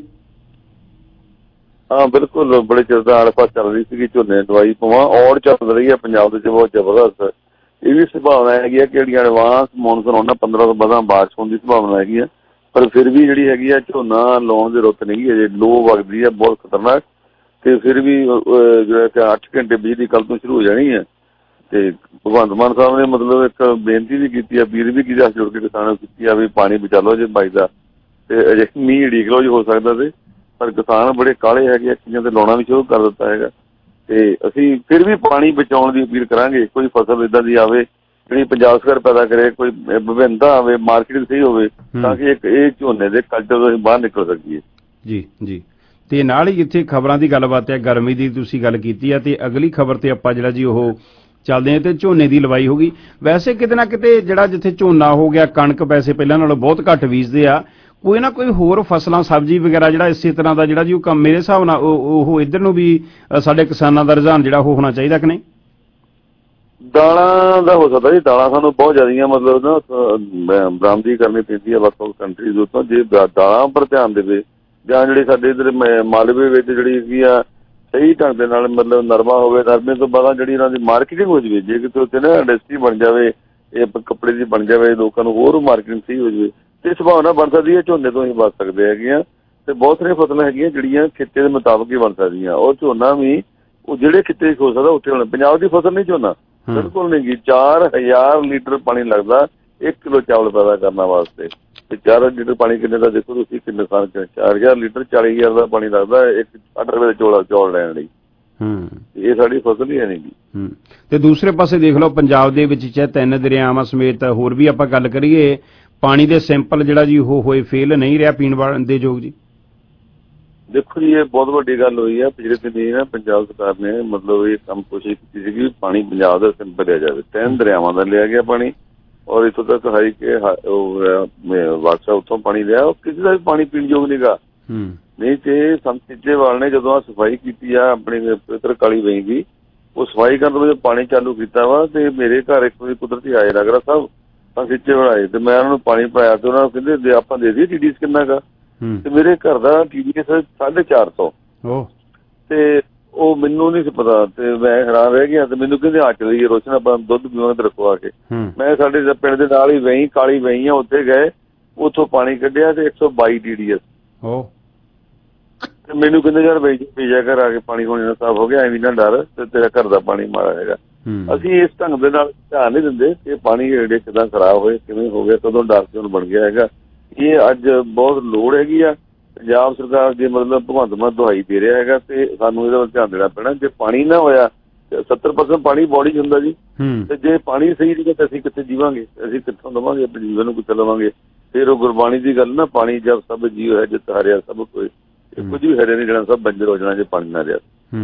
ਹਾਂ ਬਿਲਕੁਲ, ਬੜੇ ਚਿਰ ਦਾ ਆਲੇ ਪਾਸ ਚੱਲ ਰਹੀ ਸੀਗੀ ਝੋਨੇ ਦਵਾਈ ਪਵਾ, ਔੜ ਚੱਲ ਰਹੀ ਹੈ ਪੰਜਾਬ ਦੇ ਵਿੱਚ ਬਹੁਤ ਜ਼ਬਰਦਸਤ। ਇਹ ਵੀ ਸੰਭਾਵਨਾ ਹੈਗੀ ਆ ਕਿ ਜਿਹੜੀਆਂ ਐਡਵਾਂਸ ਮੌਨਸੂਨ ਆਉਣਾ ਪੰਦਰਾਂ ਤੋਂ ਬਾਅਦ ਬਾਰਿਸ਼ ਹੋਣ ਦੀ ਸੰਭਾਵਨਾ ਹੈਗੀ ਆ, ਪਰ ਫਿਰ ਵੀ ਜਿਹੜੀ ਹੈਗੀ ਆ ਝੋਨਾ ਲਾਉਣ ਦੀ ਰੁੱਤ ਨਹੀਂ ਹੈ, ਲੋ ਵਗਦੀ ਹੈ ਬਹੁਤ ਖਤਰਨਾਕ। ਤੇ ਫਿਰ ਵੀ ਜਿਹੜਾ ਕਿ ਅੱਠ ਘੰਟੇ ਬਿਜਲੀ ਕੱਲ ਤੋਂ ਸ਼ੁਰੂ ਹੋ ਜਾਣੀ ਹੈ। ਤੇ ਭਗਵੰਤ ਮਾਨ ਸਾਹਿਬ ਨੇ ਮਤਲਬ ਇੱਕ ਬੇਨਤੀ ਵੀ ਕੀਤੀ ਆ, ਅਪੀਲ ਵੀ ਕੀਤੀ, ਹੱਥ ਜੋੜ ਕੇ ਕਿਸਾਨਾਂ ਨੂੰ ਕੀਤੀ ਆ ਵੀ ਪਾਣੀ ਬਚਾ ਲਓ ਜੇ ਬਚਦਾ, ਤੇ ਅਜੇ ਮੀਂਹ ਉਡੀਕ ਲਓ ਜੇ ਹੋ ਸਕਦਾ ਤੇ। ਪਰ ਕਿਸਾਨ ਬੜੇ ਕਾਹਲੇ ਹੈਗੇ ਆ, ਚੀਜ਼ਾਂ ਤੇ ਲਾਉਣਾ ਵੀ ਸ਼ੁਰੂ ਕਰ ਦਿੱਤਾ ਹੈਗਾ। ਤੇ ਅਸੀਂ ਫਿਰ ਵੀ ਪਾਣੀ ਬਚਾਉਣ ਦੀ ਅਪੀਲ ਕਰਾਂਗੇ। ਕੋਈ ਫਸਲ ਏਦਾਂ ਦੀ ਆਵੇ ਜਿਹੜੀ ਪੰਜਾਬ ਸਰਕਾਰ ਪੈਦਾ ਕਰੇ, ਕੋਈ ਵਿਭਿੰਨਤਾ ਆਵੇ, ਮਾਰਕੀਟ ਸਹੀ ਹੋਵੇ, ਤਾਂ ਕਿ ਇੱਕ ਇਹ ਝੋਨੇ ਦੇ ਕਲਚਰ ਤੋਂ ਅਸੀਂ ਬਾਹਰ ਨਿਕਲ ਸਕੀਏ। ਜੀ ਜੀ। ਤੇ ਨਾਲ ਹੀ ਜਿੱਥੇ ਖਬਰਾਂ ਦੀ ਗੱਲਬਾਤ ਹੈ, ਗਰਮੀ ਦੀ ਤੁਸੀਂ ਗੱਲ ਕੀਤੀ ਹੈ, ਤੇ ਅਗਲੀ ਖਬਰ ਤੇ ਆਪਾਂ ਜਿਹੜਾ ਜੀ ਉਹ ਚੱਲਦੇ ਹਾਂ ਤੇ ਝੋਨੇ ਦੀ ਲਵਾਈ ਹੋ ਗਈ। ਵੈਸੇ ਕਿਤੇ ਨਾ ਕਿਤੇ ਜਿਹੜਾ ਜਿੱਥੇ ਝੋਨਾ ਹੋ ਗਿਆ, ਕਣਕ ਪੈਸੇ ਪਹਿਲਾਂ ਨਾਲੋਂ ਬਹੁਤ ਘੱਟ ਬੀਜਦੇ ਆ, ਕੋਈ ਨਾ ਕੋਈ ਹੋਰ ਫਸਲਾਂ ਸਬਜ਼ੀ ਵਗੈਰਾ ਜਿਹੜਾ ਇਸੇ ਤਰ੍ਹਾਂ ਦਾ ਜਿਹੜਾ ਜੀ ਉਹ ਕੰਮ ਮੇਰੇ ਹਿਸਾਬ ਨਾਲ ਉਹ ਇੱਧਰ ਨੂੰ ਵੀ ਸਾਡੇ ਕਿਸਾਨਾਂ ਦਾ ਰੁਝਾਨ ਜਿਹੜਾ ਉਹ ਹੋਣਾ ਚਾਹੀਦਾ ਕਿ ਨਹੀਂ? ਦਾਲਾਂ ਦਾ ਹੋ ਸਕਦਾ ਜੀ, ਦਾਲਾਂ ਸਾਨੂੰ ਬਹੁਤ ਜ਼ਿਆਦੀਆਂ ਮਤਲਬ ਨਾ ਬਰਾਮਦੀ ਕਰਨੀ ਪੈਂਦੀ ਹੈ ਵੱਖ ਵੱਖ ਕੰਟਰੀਜ਼ ਉੱਤੋਂ। ਜੇ ਦਾਲਾਂ ਉੱਪਰ ਧਿਆਨ ਦੇਵੇ ਜਾਂ ਜਿਹੜੇ ਸਾਡੇ ਇੱਧਰ ਮਾਲਵੇ ਵਿੱਚ ਜਿਹੜੀ ਹੈਗੀ ਆ ਸਹੀ ਢੰਗ ਦੇ ਨਾਲ ਮਤਲਬ ਨਰਮਾ ਹੋਵੇ, ਨਰਮੇ ਤੋਂ ਬਾਅਦ ਜਿਹੜੀ ਇਹਨਾਂ ਦੀ ਮਾਰਕੀਟਿੰਗ ਹੋ ਜਾਵੇ, ਜੇ ਕਿਤੇ ਉੱਥੇ ਨਾ ਇੰਡਸਟਰੀ ਬਣ ਜਾਵੇ, ਇਹ ਕੱਪੜੇ ਦੀ ਬਣ ਜਾਵੇ, ਲੋਕਾਂ ਨੂੰ ਹੋਰ ਮਾਰਕੀਟਿੰਗ ਸਹੀ ਹੋ ਜਾਵੇ, ਤੇ ਸੰਭਾਵਨਾ ਬਣ ਸਕਦੀ ਹੈ ਝੋਨੇ ਤੋਂ ਹੀ ਬਚ ਸਕਦੇ ਹੈਗੇ ਆ। ਤੇ ਬਹੁਤ ਸਾਰੀਆਂ ਫਸਲਾਂ ਹੈਗੀਆਂ ਜਿਹੜੀਆਂ ਖਿੱਤੇ ਦੇ ਮੁਤਾਬਕ ਹੀ ਬਣ ਸਕਦੀਆਂ। ਔਰ ਝੋਨਾ ਵੀ ਉਹ ਜਿਹੜੇ ਖਿੱਤੇ 'ਚ ਹੋ ਸਕਦਾ ਉੱਥੇ ਹੋਣਾ। ਪੰਜਾਬ ਦੀ ਫਸਲ ਨਹੀਂ ਝੋਨਾ, ਬਿਲਕੁਲ ਨਹੀਂ ਗੀ। ਚਾਰ ਹਜ਼ਾਰ ਲੀਟਰ ਪਾਣੀ ਲੱਗਦਾ ਇੱਕ ਕਿਲੋ ਚਾਵਲ ਪੈਦਾ ਕਰਨ ਵਾਸਤੇ, ਤੇ ਚਾਰ ਲੀਟਰ ਪਾਣੀ ਕਿੰਨੇ ਦਾ ਦੇਖੋ ਤੁਸੀਂ, ਕਿੰਨੇ ਸਾਲ ਚਾਰ ਹਜ਼ਾਰ ਲੀਟਰ ਚਾਲੀ ਹਜ਼ਾਰ ਦਾ ਪਾਣੀ ਲੱਗਦਾ ਇੱਕ ਅੱਠ ਰੁਪਏ ਦੇ ਚੌਲ ਚੌਲ ਲੈਣ ਲਈ। ਹੂੰ, ਇਹ ਸਾਡੀ ਫਸਲ ਹੀ ਹੈ ਨਹੀਂ ਗੀ। ਹੂੰ, ਤੇ ਦੂਸਰੇ ਪਾਸੇ ਦੇਖ ਲਓ ਪੰਜਾਬ ਦੇ ਵਿੱਚ ਚਾਹੇ ਤਿੰਨ ਦਰਿਆਵਾਂ ਸਮੇਤ ਹੋਰ ਵੀ ਆਪਾਂ ਗੱਲ ਕਰੀਏ, ਪਾਣੀ ਦੇ ਸੈਂਪਲ ਜਿਹੜਾ ਜੀ ਉਹ ਹੋਏ ਫੇਲ ਨਹੀਂ ਰਿਹਾ ਪੀਣ ਵਾਲੇ ਦੇ ਯੋਗ ਜੀ। ਦੇਖੋ ਜੀ, ਇਹ ਬਹੁਤ ਵੱਡੀ ਗੱਲ ਹੋਈ ਹੈ। ਪਿਛਲੇ ਦਿਨ ਨਾ ਪੰਜਾਬ ਸਰਕਾਰ ਨੇ ਮਤਲਬ ਇਹ ਕੰਮ ਕੋਸ਼ਿਸ਼ ਕੀਤੀ ਸੀ ਕਿ ਪਾਣੀ ਪੰਜਾਬ ਦਾ ਸੈਂਪਲ ਲਿਆ ਜਾਵੇ। ਤਿੰਨ ਦਰਿਆਵਾਂ ਦਾ ਲਿਆ ਗਿਆ ਪਾਣੀ, ਔਰ ਇੱਥੋਂ ਤੱਕ ਹਾਈ ਕੇ ਵਾਕਸਾ ਉੱਥੋਂ ਪਾਣੀ ਲਿਆ। ਉਹ ਕਿਸੇ ਦਾ ਵੀ ਪਾਣੀ ਪੀਣ ਯੋਗ ਨਹੀਂ ਗਾ। ਨਹੀਂ ਤੇ ਸੰਤ ਸੀਚੇਵਾਲ ਨੇ ਜਦੋਂ ਆ ਸਫਾਈ ਕੀਤੀ ਆ ਆਪਣੀ ਪਵਿੱਤਰ ਕਾਲੀ ਵੇਈ ਦੀ, ਉਹ ਸਫਾਈ ਕਰਨ ਤੋਂ ਪਾਣੀ ਚਾਲੂ ਕੀਤਾ ਵਾ। ਤੇ ਮੇਰੇ ਘਰ ਇੱਕ ਵਾਰੀ ਕੁਦਰਤੀ ਆਏ ਨਗਰਾ ਸਾਹਿਬ ਸੰਤ ਸੀਚੇਵਾਲ ਆਏ, ਤੇ ਮੈਂ ਉਹਨਾਂ ਨੂੰ ਪਾਣੀ ਪਾਇਆ ਤੇ ਉਹਨਾਂ ਨੂੰ ਕਹਿੰਦੇ ਆਪਾਂ ਦੇ ਦਈਏ ਟੀ ਡੀ ਐਸ ਕਿੰਨਾ ਗਾ। ਤੇ ਮੇਰੇ ਘਰ ਦਾ ਟੀ ਡੀ ਐਸ ਸਾਢੇ ਚਾਰ ਸੌ ਤੇ ਉਹ ਮੈਨੂੰ ਨਹੀਂ ਸੀ ਪਤਾ, ਤੇ ਮੈਂ ਹੈਰਾਨ ਰਹਿ ਗਿਆ। ਤੇ ਮੈਨੂੰ ਕਹਿੰਦੇ ਆ ਚਲੀਏ ਰੋਸ਼ਨ ਆਪਾਂ ਦੁੱਧ ਪੀਵਾਂਗੇ ਤੇ ਰੱਖੋ ਆ ਕੇ। ਮੈਂ ਸਾਡੇ ਪਿੰਡ ਦੇ ਨਾਲ ਹੀ ਵਹੀਂ ਕਾਲੀ ਵਹੀਂ ਆ, ਉੱਥੇ ਗਏ, ਉੱਥੋਂ ਪਾਣੀ ਕੱਢਿਆ ਤੇ ਇੱਕ ਸੌ ਬਾਈ ਟੀ ਡੀ ਐਸ। ਤੇ ਮੈਨੂੰ ਕਹਿੰਦੇ ਯਾਰ ਬਈ ਪੀਜਾ ਘਰ ਆ ਕੇ ਪਾਣੀ ਹੋਣੇ ਸਾਫ਼ ਹੋ ਗਿਆ, ਐਵੇਂ ਨਾ ਡਰ ਤੇ ਤੇਰਾ ਘਰ ਦਾ ਪਾਣੀ ਮਾੜਾ ਹੈਗਾ। ਅਸੀਂ ਇਸ ਢੰਗ ਦੇ ਨਾਲ ਧਿਆਨ ਨਹੀਂ ਦਿੰਦੇ ਕਿ ਪਾਣੀ ਜਿਹੜੇ ਕਿੱਦਾਂ ਖਰਾਬ ਹੋਏ, ਕਿਵੇਂ ਹੋ ਗਿਆ, ਕਦੋਂ ਡਰ ਕਿਉਂ ਬਣ ਗਿਆ ਹੈਗਾ। ਇਹ ਅੱਜ ਬਹੁਤ ਲੋੜ ਹੈਗੀ ਆ। ਪੰਜਾਬ ਸਰਕਾਰ ਜੇ ਮਤਲਬ ਭਗਵੰਤ ਮਾਨ ਦੁਹਾਈ ਦੇ ਰਿਹਾ ਹੈਗਾ ਤੇ ਸਾਨੂੰ ਇਹਦੇ ਵੱਲ ਧਿਆਨ ਦੇਣਾ ਪੈਣਾ। ਜੇ ਪਾਣੀ ਨਾ ਹੋਇਆ, ਸੱਤਰ ਪਰਸੈਂਟ ਪਾਣੀ ਬੋਡੀ 'ਚ ਹੁੰਦਾ ਜੀ, ਤੇ ਜੇ ਪਾਣੀ ਸਹੀ ਨਹੀਂ ਤਾਂ ਅਸੀਂ ਕਿੱਥੇ ਜੀਵਾਂਗੇ, ਅਸੀਂ ਕਿੱਥੋਂ ਦੇਵਾਂਗੇ ਆਪਣੇ ਜੀਵਨ ਨੂੰ, ਕਿੱਥੇ ਲਵਾਂਗੇ। ਫਿਰ ਉਹ ਗੁਰਬਾਣੀ ਦੀ ਗੱਲ ਨਾ, ਪਾਣੀ ਜਦ ਸਭ ਜੀਵ ਹੈ ਜਿੱਤ ਹਰਿਆ ਸਭ ਕੋਈ, ਕੁਝ ਵੀ ਹਰੇ ਨਹੀਂ ਜਾਣਾ, ਸਭ ਬੰਜਰ ਹੋ ਜਾਣਾ ਜੇ ਪਾਣੀ ਨਾ ਰਿਹਾ।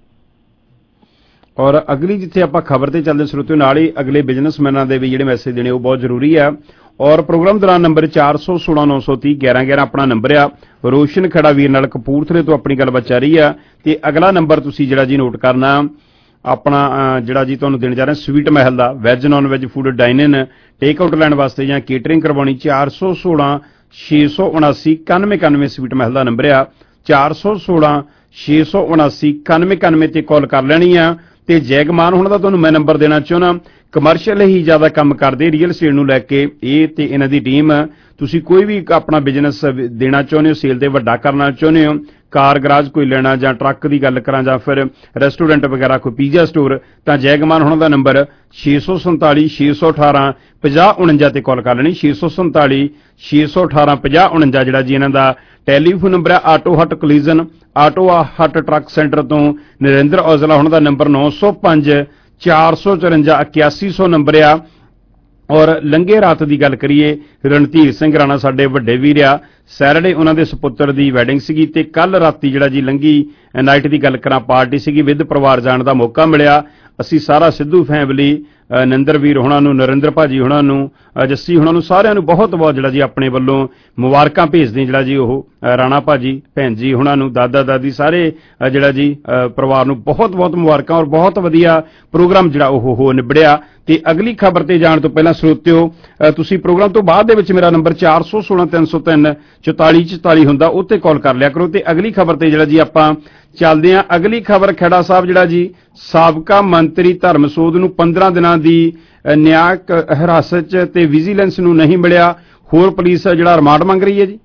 ਔਰ ਅਗਲੀ ਜਿੱਥੇ ਆਪਾਂ ਖਬਰ ਤੇ ਚੱਲਦੇ ਸਰੋਤਿਓ, ਨਾਲ ਹੀ ਅਗਲੇ ਬਿਜ਼ਨਸਮੈਨਾਂ ਦੇ ਵੀ ਜਿਹੜੇ ਮੈਸੇਜ ਦੇਣੇ ਉਹ ਬਹੁਤ ਜ਼ਰੂਰੀ ਆ। ਔਰ ਪ੍ਰੋਗਰਾਮ ਦੌਰਾਨ ਨੰਬਰ ਚਾਰ ਸੌ ਸੋਲਾਂ ਨੌ ਸੌ ਤੀਹ ਗਿਆਰਾਂ ਗਿਆਰਾਂ ਆਪਣਾ ਨੰਬਰ ਆ। ਰੋਸ਼ਨ ਖੜਾ ਵੀਰ ਨਾਲ ਕਪੂਰਥਲੇ ਤੋਂ ਆਪਣੀ ਗੱਲਬਾਤ ਚੱਲ ਰਹੀ ਆ। ਤੇ ਅਗਲਾ ਨੰਬਰ ਤੁਸੀਂ ਜਿਹੜਾ ਜੀ ਨੋਟ ਕਰਨਾ ਆਪਣਾ ਜਿਹੜਾ ਜੀ ਤੁਹਾਨੂੰ ਦੇਣ ਜਾ ਰਿਹਾ ਸਵੀਟ ਮਹਿਲ ਦਾ veg non veg food dine in take out ਲੈਣ ਵਾਸਤੇ ਜਾਂ ਕੇਟਰਿੰਗ ਕਰਵਾਉਣੀ, ਚਾਰ ਸੌ ਸੋਲਾਂ ਛੇ ਸੌ ਉਨਾਸੀ ਇਕਾਨਵੇਂ ਇਕਾਨਵੇਂ ਸਵੀਟ ਮਹਿਲ ਦਾ ਨੰਬਰ ਆ। ਚਾਰ ਸੌ ਸੋਲਾਂ ਛੇ ਸੌ ਉਨਾਸੀ ਇਕਾਨਵੇਂ ਇਕਾਨਵੇਂ ਤੇ ਕਾਲ ਕਰ ਲੈਣੀ ਆ। ਤੇ ਜੈਗਮਾਨ ਹੁਣ ਦਾ ਤੁਹਾਨੂੰ ਮੈਂ ਨੰਬਰ ਦੇਣਾ ਚਾਹੁੰਦਾ, ਕਮਰਸ਼ੀਅਲ ਹੀ ਜ਼ਿਆਦਾ ਕੰਮ ਕਰਦੇ ਰੀਅਲ ਸਟੇਟ ਨੂੰ ਲੈ ਕੇ ਇਹ ਤੇ ਇਹਨਾਂ ਦੀ ਟੀਮ। ਤੁਸੀਂ ਕੋਈ ਵੀ ਆਪਣਾ ਬਿਜ਼ਨਸ ਦੇਣਾ ਚਾਹੁੰਦੇ ਹੋ, ਸੇਲ ਤੇ ਵੱਡਾ ਕਰਨਾ ਚਾਹੁੰਦੇ ਹੋ, ਕਾਰ ਗਰਾਜ ਕੋਈ ਲੈਣਾ ਜਾਂ ਟਰੱਕ ਦੀ ਗੱਲ ਕਰਾਂ ਜਾਂ ਫਿਰ ਰੈਸਟੋਰੈਂਟ ਵਗੈਰਾ ਕੋਈ ਪੀਜ਼ਾ ਸਟੋਰ, ਤਾਂ ਜੈਗਮਾਨ ਹੁਣ ਦਾ ਨੰਬਰ ਛੇ ਸੌ ਸੰਤਾਲੀ ਛੇ ਸੌ ਅਠਾਰਾਂ ਪੰਜਾਹ ਉਣੰਜਾ ਤੇ ਕਾਲ ਕਰ ਲੈਣੀ। ਛੇ ਸੌ ਸੰਤਾਲੀ ਛੇ ਸੌ ਅਠਾਰਾਂ ਪੰਜਾਹ ਉਣੰਜਾ ਜਿਹੜਾ ਜੀ ਇਹਨਾਂ ਦਾ ਟੈਲੀਫੋਨ ਨੰਬਰ ਹੈ। Auto hut collision auto hut truck centre ਤੋਂ ਨਰਿੰਦਰ ਔਜਲਾ ਹੁਣ ਦਾ ਨੰਬਰ ਨੌ ਸੌ ਪੰਜ ਚਾਰ ਸੌ ਚੁਰੰਜਾ ਇਕਿਆਸੀ ਸੌ ਨੰਬਰ ਆ। ਔਰ ਲੰਘੇ ਰਾਤ ਦੀ ਗੱਲ ਕਰੀਏ, ਰਣਧੀਰ ਸਿੰਘ ਰਾਣਾ ਸਾਡੇ ਵੱਡੇ ਵੀਰ ਆ, ਸੈਟਰਡੇ ਉਹਨਾਂ ਦੇ ਸਪੁੱਤਰ ਦੀ ਵੈਡਿੰਗ ਸੀਗੀ ਤੇ ਕੱਲ ਰਾਤੀ ਜਿਹੜਾ ਜੀ ਲੰਘੀ ਨਾਈਟ ਦੀ ਗੱਲ ਕਰਾਂ ਪਾਰਟੀ ਸੀਗੀ, ਵਿਦ ਪਰਿਵਾਰ ਜਾਣ ਦਾ ਮੌਕਾ ਮਿਲਿਆ। ਅਸੀਂ ਸਾਰਾ ਸਿੱਧੂ ਫੈਮਿਲੀ, ਨਿੰਦਰ ਵੀਰ ਹੋਣਾ ਨੂੰ, ਨਰਿੰਦਰ ਭਾਜੀ ਹੋਣਾ ਨੂੰ, ਜੱਸੀ ਹੋਣਾ ਨੂੰ, ਸਾਰਿਆਂ ਨੂੰ ਬਹੁਤ ਬਹੁਤ ਜਿਹੜਾ ਜੀ ਆਪਣੇ ਵੱਲੋਂ ਮੁਬਾਰਕਾਂ ਭੇਜਦੇ ਜਿਹੜਾ ਜੀ ਉਹ ਰਾਣਾ ਭਾਜੀ, ਭੈਣ ਜੀ ਹੋਣਾ ਨੂੰ, ਦਾਦਾ ਦਾਦੀ ਸਾਰੇ ਜਿਹੜਾ ਜੀ ਪਰਿਵਾਰ ਨੂੰ ਬਹੁਤ ਬਹੁਤ ਮੁਬਾਰਕਾਂ। ਔਰ ਬਹੁਤ ਵਧੀਆ ਪ੍ਰੋਗਰਾਮ ਜਿਹੜਾ ਉਹ ਹੋ ਨਿਬੜਿਆ। ਤੇ ਅਗਲੀ ਖਬਰ ਤੇ ਜਾਣ ਤੋਂ ਪਹਿਲਾਂ ਸਰੋਤਿਓ, ਤੁਸੀਂ ਪ੍ਰੋਗਰਾਮ ਤੋਂ ਬਾਅਦ ਦੇ ਵਿੱਚ ਮੇਰਾ ਨੰਬਰ ਚਾਰ ਸੌ ਸੋਲਾਂ ਤਿੰਨ ਸੌ ਤਿੰਨ ਚੁਤਾਲੀ ਚੁਤਾਲੀ ਹੁੰਦਾ, ਉੱਤੇ ਕਾਲ ਕਰ ਲਿਆ ਕਰੋ। ਤੇ ਅਗਲੀ ਖਬਰ ਤੇ ਜਿਹੜਾ ਜੀ ਆਪਾਂ ਚੱਲਦੇ ਹਾਂ। ਅਗਲੀ ਖਬਰ ਖੇੜਾ ਸਾਹਿਬ ਜਿਹੜਾ ਜੀ ਸਾਬਕਾ ਮੰਤਰੀ ਧਰਮਸੋਧ ਨੂੰ ਪੰਦਰਾਂ ਦਿਨਾਂ ਦੀ ਨਿਆਂਕ ਹਿਰਾਸਤ 'ਚ ਤੇ ਵਿਜੀਲੈਂਸ ਨੂੰ ਨਹੀਂ ਮਿਲਿਆ, ਹੋਰ ਪੁਲਿਸ ਜਿਹੜਾ ਰਿਮਾਂਡ ਮੰਗ ਰਹੀ ਹੈ ਜੀ।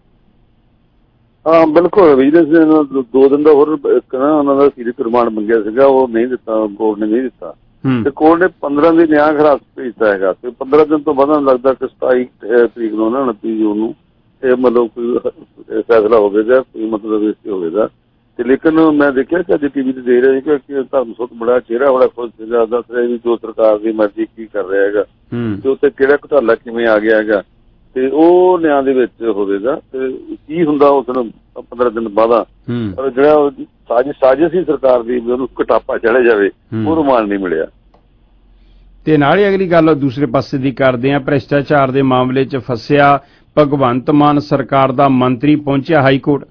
ਹਾਂ ਬਿਲਕੁਲ, ਵਿਜੀਲੈਂਸ ਨੇ ਦੋ ਦਿਨ ਦਾ ਹੋਰ ਉਹਨਾਂ ਦਾ ਸੀਰੀਅਸ ਰਿਮਾਂਡ ਮੰਗਿਆ ਸੀਗਾ, ਉਹ ਨਹੀਂ ਦਿੱਤਾ, ਕੋਰਟ ਨੇ ਨਹੀਂ ਦਿੱਤਾ। ਤੇ ਕੋਰਟ ਨੇ ਪੰਦਰਾਂ ਦੀ ਨਿਆਂ ਹਿਰਾਸਤ ਭੇਜਦਾ ਹੈਗਾ। ਤੇ ਪੰਦਰਾਂ ਦਿਨ ਤੋਂ ਬਾਅਦ ਲੱਗਦਾ ਕਿ ਸਤਾਈ ਤਰੀਕ ਨੂੰ ਨਾ ਉਨੱਤੀ ਜੂਨ ਨੂੰ ਇਹ ਮਤਲਬ ਕੋਈ ਫੈਸਲਾ ਹੋਵੇਗਾ, ਕੋਈ ਮਤਲਬ ਇਸ ਤੇ ਹੋਵੇਗਾ। ਤੇ ਲੇਕਿਨ ਮੈਂ ਦੇਖਿਆ ਕਿ ਅੱਜ ਟੀ ਵੀ ਤੇ ਦੇਖ ਰਿਹਾ ਸੀ ਕਿ ਧਰਮਸੋਧ ਬੜਾ ਚਿਹਰਾ ਬੜਾ ਖੁਸ਼ ਸੀਗਾ, ਦੱਸ ਰਿਹਾ ਵੀ ਜੋ ਸਰਕਾਰ ਦੀ ਮਰਜ਼ੀ ਕੀ ਕਰ ਰਿਹਾ ਹੈਗਾ ਤੇ ਉੱਥੇ ਕਿਹੜਾ ਘੁਟਾਲਾ ਕਿਵੇਂ ਆ ਗਿਆ ਹੈਗਾ, ਤੇ ਉਹ ਨਿਆਂ ਦੇ ਵਿੱਚ ਹੋਵੇਗਾ। ਤੇ ਕੀ ਹੁੰਦਾ ਉਸ ਨੂੰ ਪੰਦਰਾਂ ਦਿਨ ਬਾਅਦ, ਪਰ ਜਿਹੜਾ ਸਾਜ਼ਿਸ਼ ਸਾਜ਼ਿਸ਼ ਸੀ ਸਰਕਾਰ ਦੀ ਉਹਨੂੰ ਘਟਾਪਾ ਚੜ੍ਹ ਜਾਵੇ, ਉਹ ਰਿਮਾਂਡ ਨਹੀਂ ਮਿਲਿਆ। ਤੇ ਨਾਲ ਹੀ ਅਗਲੀ ਗੱਲ ਦੂਸਰੇ ਪਾਸੇ ਦੀ ਕਰਦੇ ਆ, ਭ੍ਰਿਸ਼ਟਾਚਾਰ ਦੇ ਮਾਮਲੇ 'ਚ ਫਸਿਆ ਭਗਵੰਤ ਮਾਨ ਸਰਕਾਰ ਦਾ ਮੰਤਰੀ ਪਹੁੰਚਿਆ ਹਾਈ ਕੋਰਟ।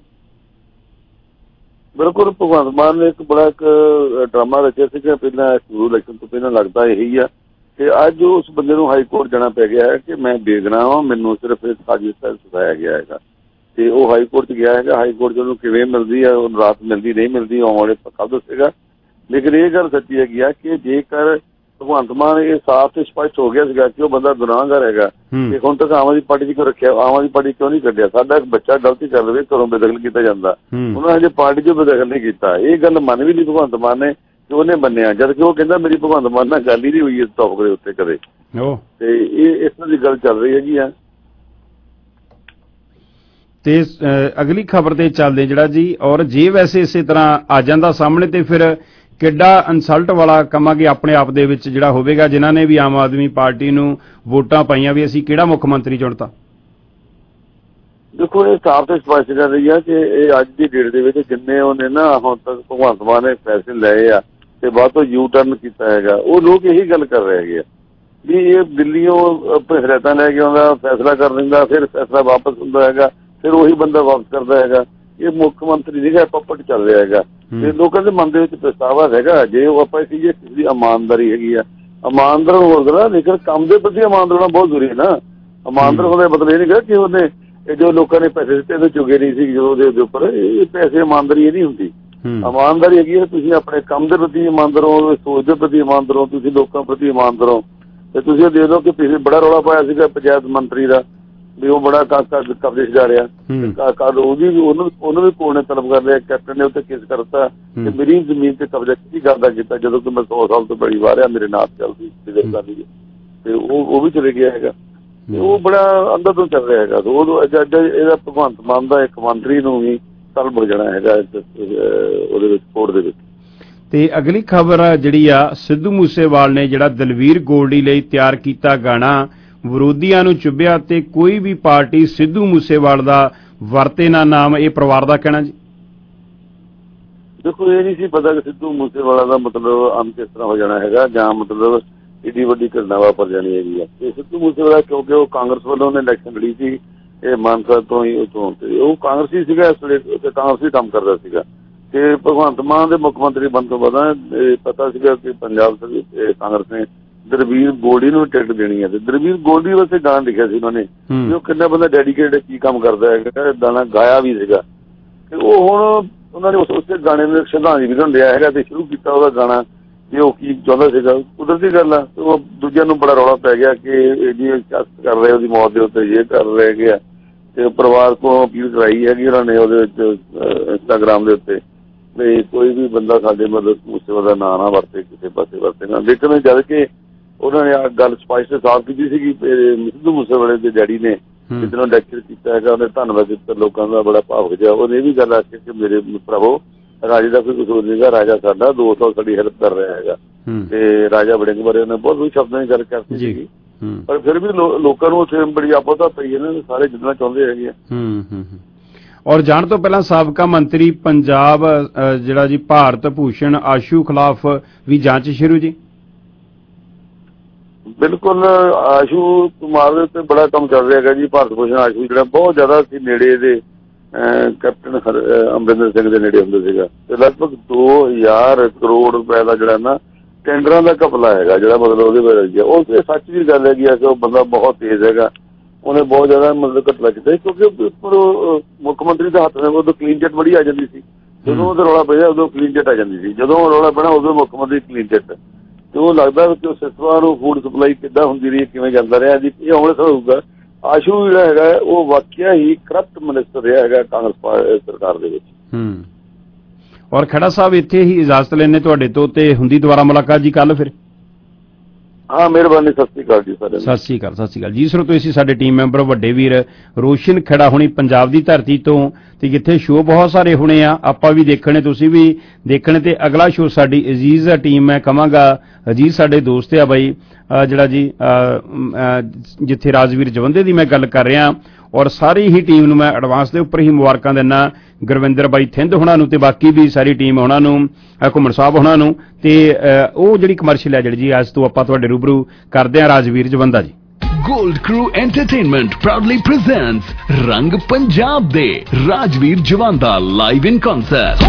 ਬਿਲਕੁਲ, ਭਗਵੰਤ ਮਾਨ ਨੇ ਇੱਕ ਬੜਾ ਇੱਕ ਡਰਾਮਾ ਰਚਿਆ ਸੀਗਾ ਪਹਿਲਾਂ ਇਲੈਕਸ਼ਨ ਤੋਂ ਪਹਿਲਾਂ, ਲੱਗਦਾ ਇਹੀ ਆ ਕਿ ਅੱਜ ਉਸ ਬੰਦੇ ਨੂੰ ਹਾਈ ਕੋਰਟ ਜਾਣਾ ਪੈ ਗਿਆ ਹੈ ਕਿ ਮੈਂ ਬੇਗੁਨਾਹ ਹਾਂ, ਮੈਨੂੰ ਸਿਰਫ ਇਸ ਸਾਜ਼ਿਸ਼ ਤਹਿਤ ਸਤਾਇਆ ਗਿਆ ਹੈਗਾ। ਤੇ ਉਹ ਹਾਈ ਕੋਰਟ 'ਚ ਗਿਆ ਹੈਗਾ। ਹਾਈ ਕੋਰਟ 'ਚ ਉਹਨੂੰ ਕਿਵੇਂ ਮਿਲਦੀ ਹੈ, ਉਹ ਰਾਤ ਮਿਲਦੀ ਨਹੀਂ ਮਿਲਦੀ, ਆਉਣ ਵਾਲੇ ਕੱਲ੍ਹ ਦੱਸੇਗਾ। ਲੇਕਿਨ ਇਹ ਗੱਲ ਸੱਚੀ ਹੈਗੀ ਆ ਕਿ ਜੇਕਰ ਭਗਵੰਤ ਮਾਨ ਇਹ ਸਾਫ਼ ਤੇ ਸਪਸ਼ਟ ਹੋ ਗਿਆ ਸੀਗਾ ਕਿ ਉਹ ਬੰਦਾ ਗੁਨਾਹਗਾਰ ਹੈਗਾ ਤੇ ਹੁਣ ਤੱਕ ਆਮ ਆਦਮੀ ਪਾਰਟੀ 'ਚ ਕਿਉਂ ਰੱਖਿਆ, ਆਮ ਆਦਮੀ ਪਾਰਟੀ ਕਿਉਂ ਨਹੀਂ ਕੱਢਿਆ? ਸਾਡਾ ਇੱਕ ਬੱਚਾ ਗਲਤੀ ਕਰ ਲਵੇ ਘਰੋਂ ਬੇਦਖਲ ਕੀਤਾ ਜਾਂਦਾ, ਉਹਨਾਂ ਹਜੇ ਪਾਰਟੀ 'ਚੋਂ ਬੇਦਖਲ ਨਹੀਂ ਕੀਤਾ। ਇਹ ਗੱਲ ਮੰਨ ਵੀ ਨਹੀਂ ਭਗਵੰਤ ਮਾਨ ਨੇ ਕਿ ਉਹਨੇ ਮੰਨਿਆ, ਜਦ ਕਿ ਉਹ ਕਹਿੰਦਾ ਮੇਰੀ ਭਗਵੰਤ ਮਾਨ ਨਾਲ ਗੱਲ ਹੀ ਨਹੀਂ ਹੋਈ ਇਸ ਟੌਪਿਕ ਦੇ ਉੱਤੇ ਕਦੇ। ਤੇ ਇਹ ਇਸ ਤਰ੍ਹਾਂ ਦੀ ਗੱਲ ਚੱਲ ਰਹੀ ਹੈਗੀ ਆ। ਤੇ ਅਗਲੀ ਖਬਰ ਤੇ ਚੱਲਦੇ ਜਿਹੜਾ ਜੀ, ਔਰ ਜੇ ਵੈਸੇ ਇਸੇ ਤਰ੍ਹਾਂ ਆ ਜਾਂਦਾ ਸਾਹਮਣੇ ਤੇ ਫਿਰ ਕਿੱਡਾ ਇਨਸਲਟ ਵਾਲਾ ਕੰਮ ਆ ਕਿ ਆਪਣੇ ਆਪ ਦੇ ਵਿੱਚ ਜਿਹੜਾ ਹੋਵੇਗਾ ਜਿਨ੍ਹਾਂ ਨੇ ਵੀ ਆਮ ਆਦਮੀ ਪਾਰਟੀ ਨੂੰ ਵੋਟਾਂ ਪਾਈਆਂ ਵੀ ਅਸੀਂ ਕਿਹੜਾ ਮੁੱਖ ਮੰਤਰੀ ਚੁਣਤਾ। ਦੇਖੋ ਇਹ ਸਾਫ਼ ਤੇ ਸਪਸ਼ਟ ਕਰ ਰਹੀ ਆ ਕਿ ਇਹ ਅੱਜ ਦੀ ਡੇਟ ਦੇ ਵਿੱਚ ਜਿੰਨੇ ਉਹਨੇ ਨਾ ਹੁਣ ਤੱਕ ਭਗਵੰਤ ਮਾਨ ਨੇ ਫੈਸਲੇ ਲਏ ਆ ਤੇ ਬਾਅਦ ਤੋਂ ਯੂ ਟਰਨ ਕੀਤਾ ਹੈਗਾ, ਉਹ ਲੋਕ ਇਹੀ ਗੱਲ ਕਰ ਰਹੇ ਹੈਗੇ ਆ ਵੀ ਇਹ ਦਿੱਲੀੋਂ ਹਦਾਇਤਾਂ ਲੈ ਕੇ ਆਉਂਦਾ, ਫੈਸਲਾ ਕਰ ਦਿੰਦਾ, ਫਿਰ ਫੈਸਲਾ ਵਾਪਸ ਹੁੰਦਾ ਹੈਗਾ, ਫਿਰ ਉਹੀ ਬੰਦਾ ਵਾਪਸ ਕਰਦਾ ਹੈਗਾ। ਇਹ ਮੁੱਖ ਮੰਤਰੀ ਨਹੀਂ ਗਾ, ਪੱਪਟ ਚੱਲ ਰਿਹਾ ਹੈਗਾ। ਤੇ ਲੋਕਾਂ ਦੇ ਮਨ ਦੇ ਵਿੱਚ ਪਛਤਾਵਾ ਹੈਗਾ ਜੇ ਉਹ ਆਪਾਂ ਕਹੀਏ ਕਿਸੇ ਦੀ ਇਮਾਨਦਾਰੀ ਹੈਗੀ ਆ, ਇਮਾਨਦਾਰ ਹੋਰ ਗੱਲਾਂ, ਲੇਕਿਨ ਕੰਮ ਦੇ ਪ੍ਰਤੀ ਇਮਾਨਦਾਰ ਹੋਣਾ ਬਹੁਤ ਜ਼ਰੂਰੀ ਹੈ ਨਾ। ਇਮਾਨਦਾਰ ਹੋਣ ਦਾ ਮਤਲਬ ਇਹ ਨਹੀਂ ਗਾ ਕਿ ਉਹਨੇ ਜੋ ਲੋਕਾਂ ਨੇ ਪੈਸੇ ਦਿੱਤੇ ਉਹਦੇ ਚੁਗੇ ਨਹੀਂ ਸੀ ਜੋ ਉਹਦੇ ਉੱਪਰ, ਇਹ ਪੈਸੇ ਇਮਾਨਦਾਰੀ ਇਹ ਨਹੀਂ ਹੁੰਦੀ। ਇਮਾਨਦਾਰੀ ਹੈਗੀ ਹੈ ਤੁਸੀਂ ਆਪਣੇ ਕੰਮ ਦੇ ਪ੍ਰਤੀ ਇਮਾਨਦਾਰ ਹੋ, ਸੋਚ ਦੇ ਪ੍ਰਤੀ ਇਮਾਨਦਾਰ ਹੋ, ਤੁਸੀਂ ਲੋਕਾਂ ਪ੍ਰਤੀ ਇਮਾਨਦਾਰ ਹੋ। ਤੇ ਤੁਸੀਂ ਇਹ ਦੇਖ ਲਓ ਕਿ ਪਿਛਲੇ ਬੜਾ ਰੌਲਾ ਪਾਇਆ ਸੀਗਾ ਪੰਚਾਇਤ ਮੰਤਰੀ ਦਾ ਵੀ ਉਹ ਬੜਾ ਕਬਜ਼ੇ 'ਚ ਜਾ ਰਿਹਾ, ਉਹਦੀ ਉਹਨੂੰ ਉਹਨੂੰ ਵੀ ਕੋਰਟ ਨੇ ਤਲਬ ਕਰ ਲਿਆ, ਕੈਪਟਨ ਨੇ ਉੱਤੇ ਕੇਸ ਕਰਤਾ ਕਿ ਮੇਰੀ ਜ਼ਮੀਨ ਤੇ ਕਬਜ਼ਾ ਕੀ ਕਰਦਾ ਕੀਤਾ ਜਦੋਂ ਕਿ ਮੈਂ ਸੌ ਸਾਲ ਤੋਂ ਬੜੀ ਵਾਰਿਆ ਮੇਰੇ ਨਾਲ ਚੱਲਦੀ ਕਰਦੀ ਤੇ ਉਹ ਉਹ ਵੀ ਚਲੇ ਗਿਆ ਹੈਗਾ। ਤੇ ਉਹ ਬੜਾ ਅੰਦਰ ਤੋਂ ਚੱਲ ਰਿਹਾ ਹੈਗਾ। ਉਹ ਇਹਦਾ ਭਗਵੰਤ ਮਾਨ ਦਾ ਇੱਕ ਮੰਤਰੀ ਨੂੰ ਵੀ ਤਲਬ ਹੋ ਜਾਣਾ ਹੈਗਾ ਉਹਦੇ ਵਿੱਚ ਕੋਰਟ ਦੇ ਵਿੱਚ। ਤੇ ਅਗਲੀ ਖਬਰ ਜਿਹੜੀ ਆ, ਸਿੱਧੂ ਮੂਸੇਵਾਲ ਨੇ ਜਿਹੜਾ ਦਲਵੀਰ ਗੋਲਡੀ ਲਈ ਤਿਆਰ ਕੀਤਾ ਗਾਣਾ ਵਿਰੋਧੀਆਂ ਨੂੰ ਚੁੱਭਿਆ ਤੇ ਕੋਈ ਵੀ ਪਾਰਟੀ ਸਿੱਧੂ ਮੂਸੇਵਾਲ ਦਾ ਵਰਤੇ ਨਾ ਨਾਮ, ਇਹ ਪਰਿਵਾਰ ਦਾ ਕਹਿਣਾ ਜੀ। ਦੇਖੋ ਇਹ ਨਹੀਂ ਸੀ ਪਤਾ ਕਿ ਸਿੱਧੂ ਮੂਸੇਵਾਲਾ ਦਾ ਮਤਲਬ ਅੰਤ ਕਿਸ ਤਰ੍ਹਾਂ ਹੋ ਜਾਣਾ ਹੈਗਾ ਜਾਂ ਮਤਲਬ ਏਡੀ ਵੱਡੀ ਘਟਨਾ ਵਾਪਰ ਜਾਣੀ ਹੈਗੀ ਆ। ਤੇ ਸਿੱਧੂ ਮੂਸੇਵਾਲਾ ਕਿਉਂਕਿ ਉਹ ਕਾਂਗਰਸ ਵੱਲੋਂ ਉਹਨੇ ਇਲੈਕਸ਼ਨ ਲੜੀ ਸੀ, ਇਹ ਮਾਨਸਾ ਤੋਂ ਹੀ ਉਤੋਂ ਤੇ ਉਹ ਕਾਂਗਰਸੀ ਸੀਗਾ, ਇਸ ਵੇਲੇ ਕਾਂਗਰਸੀ ਕੰਮ ਕਰਦਾ ਸੀਗਾ। ਤੇ ਭਗਵੰਤ ਮਾਨ ਦੇ ਮੁੱਖ ਮੰਤਰੀ ਬਣਨ ਤੋਂ ਬਾਅਦ ਪਤਾ ਸੀਗਾ ਕਿ ਪੰਜਾਬ ਕਾਂਗਰਸ ਨੇ ਦਲਵੀਰ ਗੋਲਡੀ ਨੂੰ ਟਿਕਟ ਦੇਣੀ ਹੈ। ਤੇ ਦਲਵੀਰ ਗੋਲਡੀ ਵਾਸਤੇ ਗਾਣਾ ਲਿਖਿਆ ਸੀ ਉਹਨਾਂ ਨੇ, ਉਹ ਕਿੰਨਾ ਬੰਦਾ ਡੈਡੀਕੇਟਡ ਕੀ ਕੰਮ ਕਰਦਾ ਹੈਗਾ, ਗਾਣਾ ਗਾਇਆ ਵੀ ਸੀਗਾ। ਤੇ ਉਹ ਹੁਣ ਉਹਨਾਂ ਨੇ ਉਸ ਉਸੇ ਗਾਣੇ ਨੂੰ ਸ਼ਰਧਾਂਜਲੀ ਵੀ ਦੇਣ ਲਿਆ ਹੈਗਾ ਤੇ ਸ਼ੁਰੂ ਕੀਤਾ ਉਹਦਾ ਗਾਣਾ ਵੀ ਉਹ ਕੀ ਚਾਹੁੰਦਾ ਸੀਗਾ। ਕੁਦਰਤੀ ਗੱਲ ਆ, ਉਹ ਦੂਜਿਆਂ ਨੂੰ ਬੜਾ ਰੌਲਾ ਪੈ ਗਿਆ ਕਿ ਇਹ ਜੀ ਸਿਆਸਤ ਕਰ ਰਹੇ, ਉਹਦੀ ਮੌਤ ਦੇ ਉੱਤੇ ਇਹ ਕਰ ਰਹੇ ਹੈਗੇ ਆ। ਤੇ ਪਰਿਵਾਰ ਕੋਲ ਅਪੀਲ ਕਰਾਈ ਹੈਗੀ ਉਹਨਾਂ ਨੇ ਉਹਦੇ ਵਿੱਚ ਇੰਸਟਾਗ੍ਰਾਮ ਦੇ ਉੱਤੇ ਵੀ ਕੋਈ ਵੀ ਬੰਦਾ ਸਾਡੇ ਮਤਲਬ ਮੂਸੇਵਾਲੇ ਦਾ ਨਾਂ ਨਾ ਵਰਤੇ, ਕਿਸੇ ਪਾਸੇ ਵਰਤੇ ਨਾ। ਲੇਕਿਨ ਜਦ ਕਿ ਉਹਨਾਂ ਨੇ ਆਹ ਗੱਲ ਸਪਸ਼ਟ ਸਾਫ਼ ਕੀਤੀ ਸੀਗੀ ਸਿੱਧੂ ਮੂਸੇਵਾਲੇ ਦੇ ਡੈਡੀ ਨੇ ਜਿੱਦਾਂ ਲੈਕਚਰ ਕੀਤਾ ਹੈਗਾ, ਉਹਨੇ ਧੰਨਵਾਦ ਦਿੱਤਾ ਲੋਕਾਂ ਦਾ ਬੜਾ ਭਾਵੁਕ ਜਿਹਾ। ਉਹਨੇ ਇਹ ਵੀ ਗੱਲ ਆਖੀ ਕਿ ਮੇਰੇ ਭਰਾਵੋ ਰਾਜੇ ਦਾ ਕੋਈ ਕਸੂਰ ਨਹੀਂ ਗਾ, ਰਾਜਾ ਸਾਡਾ ਦੋ ਸਾਲ ਸਾਡੀ ਹੈਲਪ ਕਰ ਰਿਹਾ ਹੈਗਾ। ਤੇ ਰਾਜਾ ਵੜਿੰਗ ਬਾਰੇ ਉਹਨੇ ਬਹੁਤ ਵੀ ਸ਼ਬਦਾਂ ਦੀ ਗੱਲ ਕਰਤੀ ਸੀਗੀ, ਪਰ ਫਿਰ ਵੀ ਲੋਕਾਂ ਨੂੰ ਉੱਥੇ ਬੜੀ ਆਪੋਤਾ ਪਈ ਇਹਨਾਂ ਨੇ, ਸਾਰੇ ਜਿੱਦਣਾ ਚਾਹੁੰਦੇ ਹੈਗੇ ਆ। ਔਰ ਜਾਣ ਤੋਂ ਪਹਿਲਾਂ ਸਾਬਕਾ ਮੰਤਰੀ ਪੰਜਾਬ ਜਿਹੜਾ ਜੀ ਭਾਰਤ ਭੂਸ਼ਣ ਆਸ਼ੂ ਖਿਲਾਫ ਵੀ ਜਾਂਚ ਸ਼ੁਰੂ ਜੀ। ਬਿਲਕੁਲ, ਆਸ਼ੂ ਕੁਮਾਰ ਦੇ ਉੱਤੇ ਬੜਾ ਕੰਮ ਚੱਲ ਰਿਹਾ ਹੈਗਾ ਜੀ। ਭਾਰਤ ਭੂਸ਼ਣ ਆਸ਼ੂ ਜਿਹੜਾ ਬਹੁਤ ਜ਼ਿਆਦਾ ਸੀ ਨੇੜੇ ਦੇ ਕੈਪਟਨ ਅਮਰਿੰਦਰ ਸਿੰਘ ਦੇ ਨੇੜੇ ਹੁੰਦਾ ਸੀਗਾ ਤੇ ਲਗਭਗ ਦੋ ਹਜ਼ਾਰ ਕਰੋੜ ਰੁਪਏ ਦਾ ਜਿਹੜਾ ਨਾ ਟੈਂਡਰਾਂ ਦਾ ਘਪਲਾ ਹੈਗਾ ਜਿਹੜਾ ਮਤਲਬ ਉਹਦੇ ਬਾਰੇ ਉਹ ਤੇ ਸੱਚ ਦੀ ਗੱਲ ਹੈਗੀ ਆ ਕਿ ਉਹ ਬੰਦਾ ਬਹੁਤ ਤੇਜ਼ ਹੈਗਾ। ਉਹਨੇ ਬਹੁਤ ਜ਼ਿਆਦਾ ਮਤਲਬ ਘਪਲਾ ਕੀਤਾ ਕਿਉਂਕਿ ਮੁੱਖ ਮੰਤਰੀ ਦੇ ਹੱਥ ਨੇ ਉਦੋਂ ਕਲੀਨ ਚਿੱਟ ਬੜੀ ਆ ਜਾਂਦੀ ਸੀ। ਜਦੋਂ ਉਹਦਾ ਰੌਲਾ ਪਿਆ ਉਦੋਂ ਕਲੀਨ ਚਿੱਟ ਆ ਜਾਂਦੀ ਸੀ, ਜਦੋਂ ਰੌਲਾ ਪੈਣਾ ਉਦੋਂ ਮੁੱਖ ਮੰਤਰੀ ਕਲੀਨ ਚਿੱਟ। ਤੇ ਉਹ ਲੱਗਦਾ ਕਿ ਉਹ ਸਿਸਟਮਾਂ ਨੂੰ ਫੂਡ ਸਪਲਾਈ ਕਿੱਦਾਂ ਹੁੰਦੀ ਰਹੀ, ਕਿਵੇਂ ਜਾਂਦਾ ਰਿਹਾ ਜੀ, ਇਹ ਹੁਣ ਹੋਊਗਾ। ਆਸ਼ੂ ਜਿਹੜਾ ਹੈਗਾ ਉਹ ਵਾਕਿਆ ਹੀ ਕਰਪਟ ਮਿਨਿਸਟਰ ਰਿਹਾ ਹੈਗਾ ਕਾਂਗਰਸ ਸਰਕਾਰ ਦੇ ਵਿੱਚ। ਹੂੰ ਔਰ ਖੜਾ ਸਾਹਿਬ ਇੱਥੇ ਹੀ ਇਜਾਜ਼ਤ ਲੈਣੇ ਤੁਹਾਡੇ ਤੋਂ ਤੇ ਹੁੰਦੀ ਦੁਬਾਰਾ ਮੁਲਾਕਾਤ ਜੀ ਕੱਲ ਫਿਰ। ਹਾਂ ਮਿਹਰਬਾਨੀ, ਸਤਿ ਸ਼੍ਰੀ ਅਕਾਲ ਜੀ ਸਾਰੇ। ਸਤਿ ਸ਼੍ਰੀ ਅਕਾਲ, ਸਤਿ ਸ਼੍ਰੀ ਅਕਾਲ ਜੀ। ਸਰੋਤੋ ਅਸੀਂ ਸਾਡੇ ਟੀਮ ਮੈਂਬਰ ਵੱਡੇ ਵੀਰ ਰੋਸ਼ਨ ਖੜਾ ਹੋਣੀ ਪੰਜਾਬ ਦੀ ਧਰਤੀ ਤੋਂ ਤੇ ਜਿੱਥੇ ਸ਼ੋਅ ਬਹੁਤ ਸਾਰੇ ਹੋਣੇ ਆ, ਆਪਾਂ ਵੀ ਦੇਖਣੇ, ਤੁਸੀਂ ਵੀ ਦੇਖਣੇ। ਤੇ ਅਗਲਾ ਸ਼ੋਅ ਸਾਡੀ ਅਜ਼ੀਜ਼ ਟੀਮ ਮੈਂ ਕਹਾਂਗਾ, ਅਜ਼ੀਜ਼ ਸਾਡੇ ਦੋਸਤ ਆ ਬਾਈ ਜਿਹੜਾ ਜੀ ਜਿੱਥੇ ਰਾਜਵੀਰ ਜਵੰਦੇ ਦੀ ਮੈਂ ਗੱਲ ਕਰ ਰਿਹਾ, ਔਰ ਸਾਰੀ ਹੀ ਟੀਮ ਨੂੰ ਮੈਂ ਐਡਵਾਂਸ ਦੇ ਉੱਪਰ ਹੀ ਮੁਬਾਰਕਾਂ ਦਿੰਦਾ। ਗੁਰਵਿੰਦਰ ਬਾਈ ਥਿੰਦ ਹੋਣਾ ਨੂੰ ਤੇ ਬਾਕੀ ਵੀ ਸਾਰੀ ਟੀਮ ਹੋਣਾ ਨੂੰ, ਘੁੰਮਣ ਸਾਹਿਬ ਹੋਣਾ ਨੂੰ। ਤੇ ਉਹ ਜਿਹੜੀ ਕਮਰਸ਼ੀਅਲ ਹੈ ਜਿਹੜੀ ਜੀ ਅੱਜ ਤੋਂ ਆਪਾਂ ਤੁਹਾਡੇ ਰੂਬਰੂ ਕਰਦੇ ਹਾਂ ਰਾਜਵੀਰ ਜਵੰਦਾ ਜੀ। Gold Crew Entertainment proudly presents Rang Punjab de Rajveer Javanda live in concert.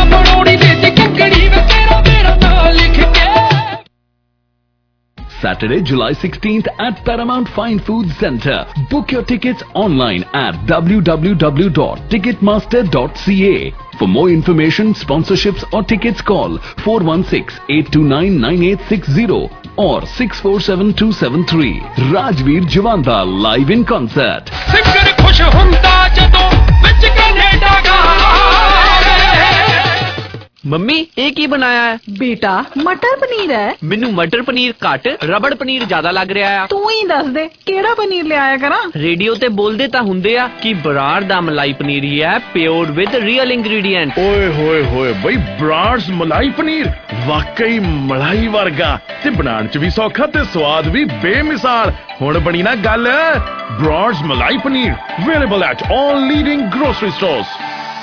Saturday, July sixteenth at Paramount Fine Foods Centre. Book your tickets online at w w w dot ticketmaster dot c a. For more information, sponsorships or tickets call four one six, eight two nine, nine eight six zero. or six four seven two seven three. Rajveer Javanda live in concert. Singer ਖੁਸ਼ ਹੁੰਦਾ ਜਦੋਂ ਵਿੱਚ Canada ਗਾਵੇ। Mummy ਇਹ ਕੀ ਬਣਾਇਆ ਹੈ? ਬੇਟਾ ਮਟਰ ਪਨੀਰ ਹੈ। ਮੈਨੂੰ ਮਟਰ ਪਨੀਰ ਘੱਟ ਰਬੜ ਪਨੀਰ ਜ਼ਿਆਦਾ ਲੱਗ ਰਿਹਾ ਆ। ਤੂੰ ਹੀ ਦੱਸ ਦੇ ਕਿਹੜਾ ਪਨੀਰ ਲਿਆਇਆ ਕਰਾਂ। ਰੇਡੀਓ ਤੇ ਬੋਲਦੇ ਤਾਂ ਹੁੰਦੇ ਆ ਕਿ ਬਰਾੜ ਦਾ ਮਲਾਈ ਪਨੀਰ ਹੀ ਹੈ ਪਿਓਰ ਵਿਦ ਰੀਅਲ ਇੰਗਰੀਡੀਐਂਟ। ਓਏ ਹੋਏ ਹੋਏ ਬਈ ਬਰਾੜਸ ਮਲਾਈ ਪਨੀਰ ਵਾਕਈ ਮਲਾਈ ਵਰਗਾ ਤੇ ਬਣਾਉਣ ਚ ਵੀ ਸੌਖਾ ਤੇ ਸਵਾਦ ਵੀ ਬੇਮਿਸਾਲ। ਹੁਣ ਬਣੀ ਨਾ ਗੱਲ। Brar's malai paneer available at all leading grocery stores.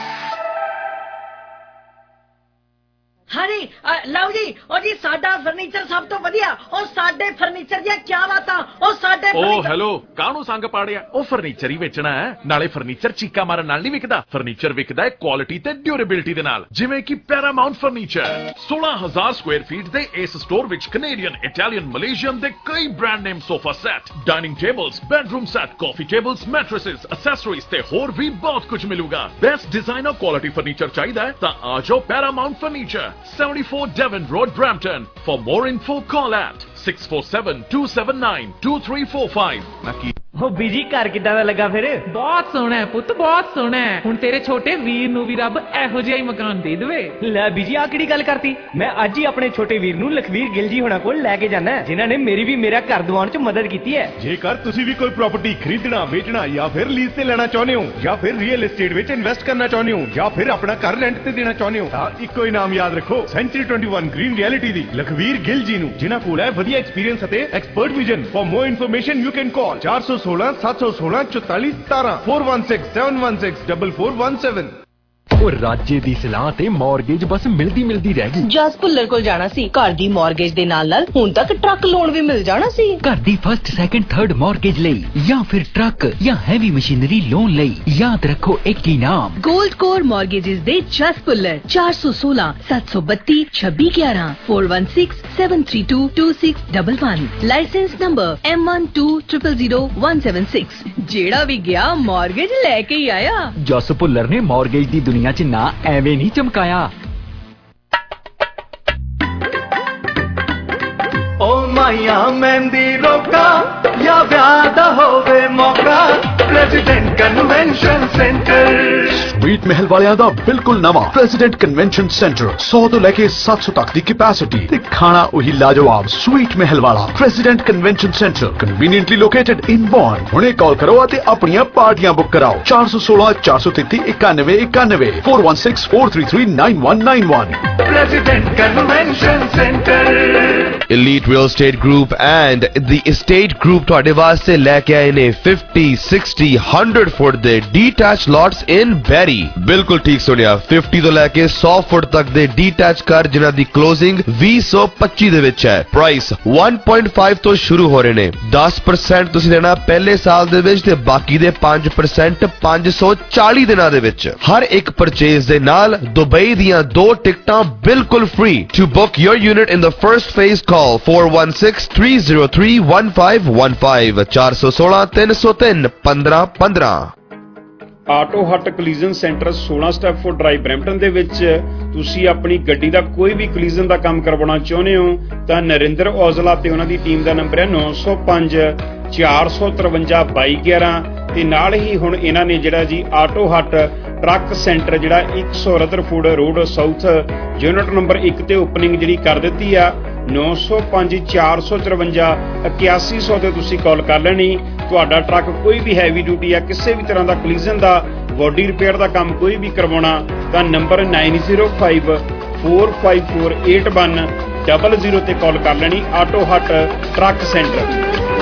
ਹਾਂਜੀ ਲਓ ਜੀ ਉਹ ਜੀ ਸਾਡਾ ਫਰਨੀਚਰ ਸਭ ਤੋਂ ਵਧੀਆ। ਉਹ ਸਾਡੇ ਫਰਨੀਚਰ ਦੀਆਂ ਕੀ ਬਾਤਾਂ। ਉਹ ਸਾਡੇ ਓ ਹੈਲੋ ਕਾਹਨੂੰ ਸੰਗ ਪਾੜਿਆ। ਉਹ ਫਰਨੀਚਰ ਹੀ ਵੇਚਣਾ ਹੈ। ਨਾਲੇ ਫਰਨੀਚਰ ਚੀਕਾ ਮਾਰਨ ਨਾਲ ਨਹੀਂ ਵਿਕਦਾ। ਫਰਨੀਚਰ ਵਿਕਦਾ ਹੈ ਕੁਆਲਿਟੀ ਤੇ ਡਿਊਰੇਬਿਲਿਟੀ ਦੇ ਨਾਲ। ਜਿਵੇਂ ਕਿ ਪੈਰਾਮਾਉਂਟ ਫਰਨੀਚਰ ਸੋਲਾਂ ਹਜ਼ਾਰ ਸਕੁਆਇਰ ਫੀਟ ਦੇ ਇਸ ਸਟੋਰ ਵਿੱਚ ਕੈਨੇਡੀਅਨ ਇਟਾਲੀਅਨ ਮਲੇਸ਼ੀਅਨ ਦੇ ਕਈ brand name sofa set dining tables bedroom set coffee tables mattresses accessories ਤੇ ਹੋਰ ਵੀ ਬਹੁਤ ਕੁਝ ਮਿਲੂਗਾ। ਬੈਸਟ ਡਿਜ਼ਾਈਨਰ ਕੁਆਲਿਟੀ ਫਰਨੀਚਰ ਚਾਹੀਦਾ ਹੈ ਤਾਂ ਆ ਜਾਓ Paramount furniture seventy-four Devon Road, Brampton. For more info, call at six four seven two seven nine two three four five. ਉਹ ਬੀਜੀ ਘਰ ਕਿੱਦਾਂ ਦਾ ਲੱਗਾ ਫਿਰ? ਬਹੁਤ ਸੋਹਣਾ ਹੈ ਪੁੱਤ, ਬਹੁਤ ਸੋਹਣਾ ਹੈ। ਹੁਣ ਤੇਰੇ ਛੋਟੇ ਵੀਰ ਨੂੰ ਵੀ ਰੱਬ ਇਹੋ ਜਿਹਾ ਹੀ ਮਕਾਨ ਦੇ ਦੇਵੇ। ਲੈ ਬੀਜੀ ਆ ਕਿਹੜੀ ਗੱਲ ਕਰਤੀ। ਮੈਂ ਅੱਜ ਹੀ ਆਪਣੇ ਛੋਟੇ ਵੀਰ ਨੂੰ ਲਖਵੀਰ ਗਿੱਲ ਜੀ ਹੋਣਾ ਕੋਲ ਲੈ ਕੇ ਜਾਣਾ ਹੈ, ਜਿਨ੍ਹਾਂ ਨੇ ਮੇਰੀ ਵੀ ਮੇਰਾ ਘਰ ਦਿਵਾਉਣ 'ਚ ਮਦਦ ਕੀਤੀ ਹੈ। ਜੇਕਰ ਤੁਸੀਂ ਵੀ ਕੋਈ ਪ੍ਰਾਪਰਟੀ ਖਰੀਦਣਾ ਵੇਚਣਾ ਜਾਂ ਫਿਰ ਲੀਜ਼ ਤੇ ਲੈਣਾ ਚਾਹੁੰਦੇ ਹੋ ਜਾਂ ਫਿਰ ਰੀਅਲ ਏਸਟੇਟ ਵਿੱਚ ਇਨਵੈਸਟ ਕਰਨਾ ਚਾਹੁੰਦੇ ਹੋ ਜਾਂ ਫਿਰ ਆਪਣਾ ਘਰ ਰੈਂਟ ਤੇ ਦੇਣਾ ਚਾਹੁੰਦੇ ਹੋ ਤਾਂ ਇੱਕੋ ਹੀ ਨਾਮ ਯਾਦ ਰੱਖੋ, ਸੈਂਚੁਰੀ ਇਕੱਤੀ ਗ੍ਰੀਨ ਰਿਐਲਿਟੀ ਦੀ ਲਖਵੀਰ ਗਿੱਲ ਜੀ ਨੂੰ, ਜਿਨ੍ਹਾਂ ਕੋਲ ਹੈ ਵਧੀਆ ਐਕਸਪੀਰੀਅੰਸ ਅਤੇ expert vision. For more information you can call ਚਾਰ ਸੌ ਸੋਲਾਂ ਸੱਤ ਸੌ ਸੋਲਾਂ ਚੁਤਾਲੀ ਸਤਾਰਾਂ four one six seven one six four four one seven। ਉਹ ਰਾਜੇ ਦੀ ਸਲਾਹ ਤੇ ਮਾਰਗੇਜ ਬਸ ਮਿਲਦੀ ਮਿਲਦੀ ਰਹਿ ਗਈ। ਜਸ ਭੁੱਲਰ ਕੋਲ ਜਾਣਾ ਸੀ। ਘਰ ਦੀ ਮਾਰਗੇਜ ਦੇ ਨਾਲ ਨਾਲ ਹੁਣ ਤੱਕ ਟਰੱਕ ਲੋਨ ਵੀ ਮਿਲ ਜਾਣਾ ਸੀ। ਘਰ ਦੀ ਫਸਟ ਸੈਕੰਡ ਥਰਡ ਮਾਰਗੇਜ ਲਈ ਜਾਂ ਫਿਰ ਟਰੱਕ ਜਾਂ ਹੈਵੀ ਮਸ਼ੀਨਰੀ ਲੋਨ ਲਈ ਯਾਦ ਰੱਖੋ ਇੱਕ ਹੀ ਨਾਮ, गोल्ड कोर मॉर्गेजेस दे जस पुल्लर चार सौ सोलह सात सौ बत्ती छब्बी ग्यारह four one six seven three two two six double one. Licence number M one two triple zero one seven six. जेड़ा भी गया मॉर्गेज लेके ही आया। ਜਸ ਭੁੱਲਰ ਨੇ ਮਾਰਗੇਜ ਦੀ ਦੁਨੀਆ 'ਚ ਨਾ ਐਵੇਂ ਨਹੀਂ ਚਮਕਾਇਆ। ਓ ਮਾਇਆ ਮਹਿੰਦੀ ਰੋਕਾ ਜਾਂ ਵਿਆਹ ਦਾ ਹੋਵੇ ਮੌਕਾ, president convention centre. Sweet Mahal ਵਾਲਿਆਂ ਦਾ ਬਿਲਕੁਲ ਨਵਾਂ ਪ੍ਰੈਜ਼ੀਡੈਂਟ ਕਨਵੈਨਸ਼ਨ ਸੈਂਟਰ ਸੌ ਤੋਂ ਲੈ ਕੇ ਸੱਤ ਸੌ ਤੱਕ ਦੀ ਕੈਪੈਸਿਟੀ ਤੇ ਖਾਣਾ ਉਹੀ ਲਾਜਵਾਬ। ਸਵੀਟ ਮਹਿਲ ਵਾਲਾ president convention centre conveniently located in Bonn. ਹੁਣੇ ਕਾਲ ਕਰੋ ਅਤੇ ਆਪਣੀਆਂ ਪਾਰਟੀਆਂ ਬੁੱਕ ਕਰਾਓ ਚਾਰ ਸੌ ਸੋਲਾਂ ਚਾਰ ਸੌ ਤੇਤੀ ਇਕਾਨਵੇਂ ਇਕਾਨਵੇਂ four one six four three three nine one nine one। President convention centre. Elite Real Estate Group and the Estate Group ਤੁਹਾਡੇ ਵਾਸਤੇ ਲੈ ਕੇ ਆਏ ਨੇ fifty, sixty, one hundred ਫੁੱਟ ਦੇ detached lots in Barrie। ਬਿਲਕੁਲ ਠੀਕ ਸੁਣਿਆ, fifty ਤੋਂ ਲੈ ਕੇ one hundred ਫੁੱਟ ਤੱਕ ਦੇ detached ਘਰ ਜਿਨ੍ਹਾਂ ਦੀ closing twenty twenty-five ਦੇ ਵਿੱਚ ਹੈ। ਪ੍ਰਾਈਸ one point five ਤੋਂ ਸ਼ੁਰੂ ਹੋ ਰਹੇ ਨੇ। ten percent ਤੁਸੀਂ ਦੇਣਾ ਪਹਿਲੇ ਸਾਲ ਦੇ ਵਿੱਚ ਤੇ ਬਾਕੀ ਦੇ five percent five hundred forty ਦਿਨਾਂ ਦੇ ਵਿੱਚ। ਹਰ ਇੱਕ ਪਰਚੇਜ਼ ਦੇ ਨਾਲ ਦੁਬਈ ਦੀਆਂ ਦੋ ਟਿਕਟਾਂ ਬਿਲਕੁਲ free. To book your unit in the first phase, call four one six three zero three one five one five ਚਾਰ ਸੌ ਸੋਲਾਂ ਤਿੰਨ ਸੌ ਤਿੰਨ ਪੰਦਰਾਂ ਪੰਦਰਾਂ। ਆਟੋ ਹੱਟ ਕਲੀਜ਼ਨ ਸੈਂਟਰ ਸੋਲਾਂ ਸਟੈਪਫੋਰਡ ਡਰਾਈਵ ਬਰੈਂਪਟਨ ਦੇ ਵਿੱਚ ਤੁਸੀਂ ਆਪਣੀ ਗੱਡੀ ਦਾ ਕੋਈ ਵੀ ਕਲੀਜ਼ਨ ਦਾ ਕੰਮ ਕਰਵਾਉਣਾ ਚਾਹੁੰਦੇ ਹੋ ਤਾਂ ਨਰਿੰਦਰ ਔਜਲਾ ਤੇ ਉਹਨਾਂ ਦੀ ਟੀਮ ਦਾ ਨੰਬਰ ਹੈ ਨੌ ਸੌ ਪੰਜ ਚਾਰ ਸੌ ਤਰਵੰਜਾ ਬਾਈ ਗਿਆਰਾਂ। ਤੇ ਨਾਲ ਹੀ ਹੁਣ ਇਹਨਾਂ ਨੇ ਜਿਹੜਾ ਜੀ ਆਟੋ ਹੱਟ ਟਰੱਕ ਸੈਂਟਰ ਜਿਹੜਾ ਇੱਕ ਸੌ Rutherford road south unit number ਇੱਕ ਤੇ ਓਪਨਿੰਗ ਜਿਹੜੀ ਕਰ ਦਿੱਤੀ ਆ। ਨੌ ਸੌ ਪੰਜ ਚਾਰ ਸੌ ਚੁਰੰਜਾ ਇਕਿਆਸੀ ਸੌ ਤੇ ਤੁਸੀਂ ਕਾਲ ਕਰ ਲੈਣੀ। ਤੁਹਾਡਾ ਟਰੱਕ ਕੋਈ ਵੀ ਹੈਵੀ ਡਿਊਟੀ ਆ ਕਿਸੇ ਵੀ ਤਰ੍ਹਾਂ ਦਾ ਕਲੀਜ਼ਨ ਦਾ ਬੋਡੀ ਰਿਪੇਅਰ ਦਾ ਕੰਮ ਕੋਈ ਵੀ ਕਰਵਾਉਣਾ ਤਾਂ number nine zero five four five four eight one zero zero ਤੇ ਕਾਲ ਕਰ ਲੈਣੀ। Auto hut truck centre.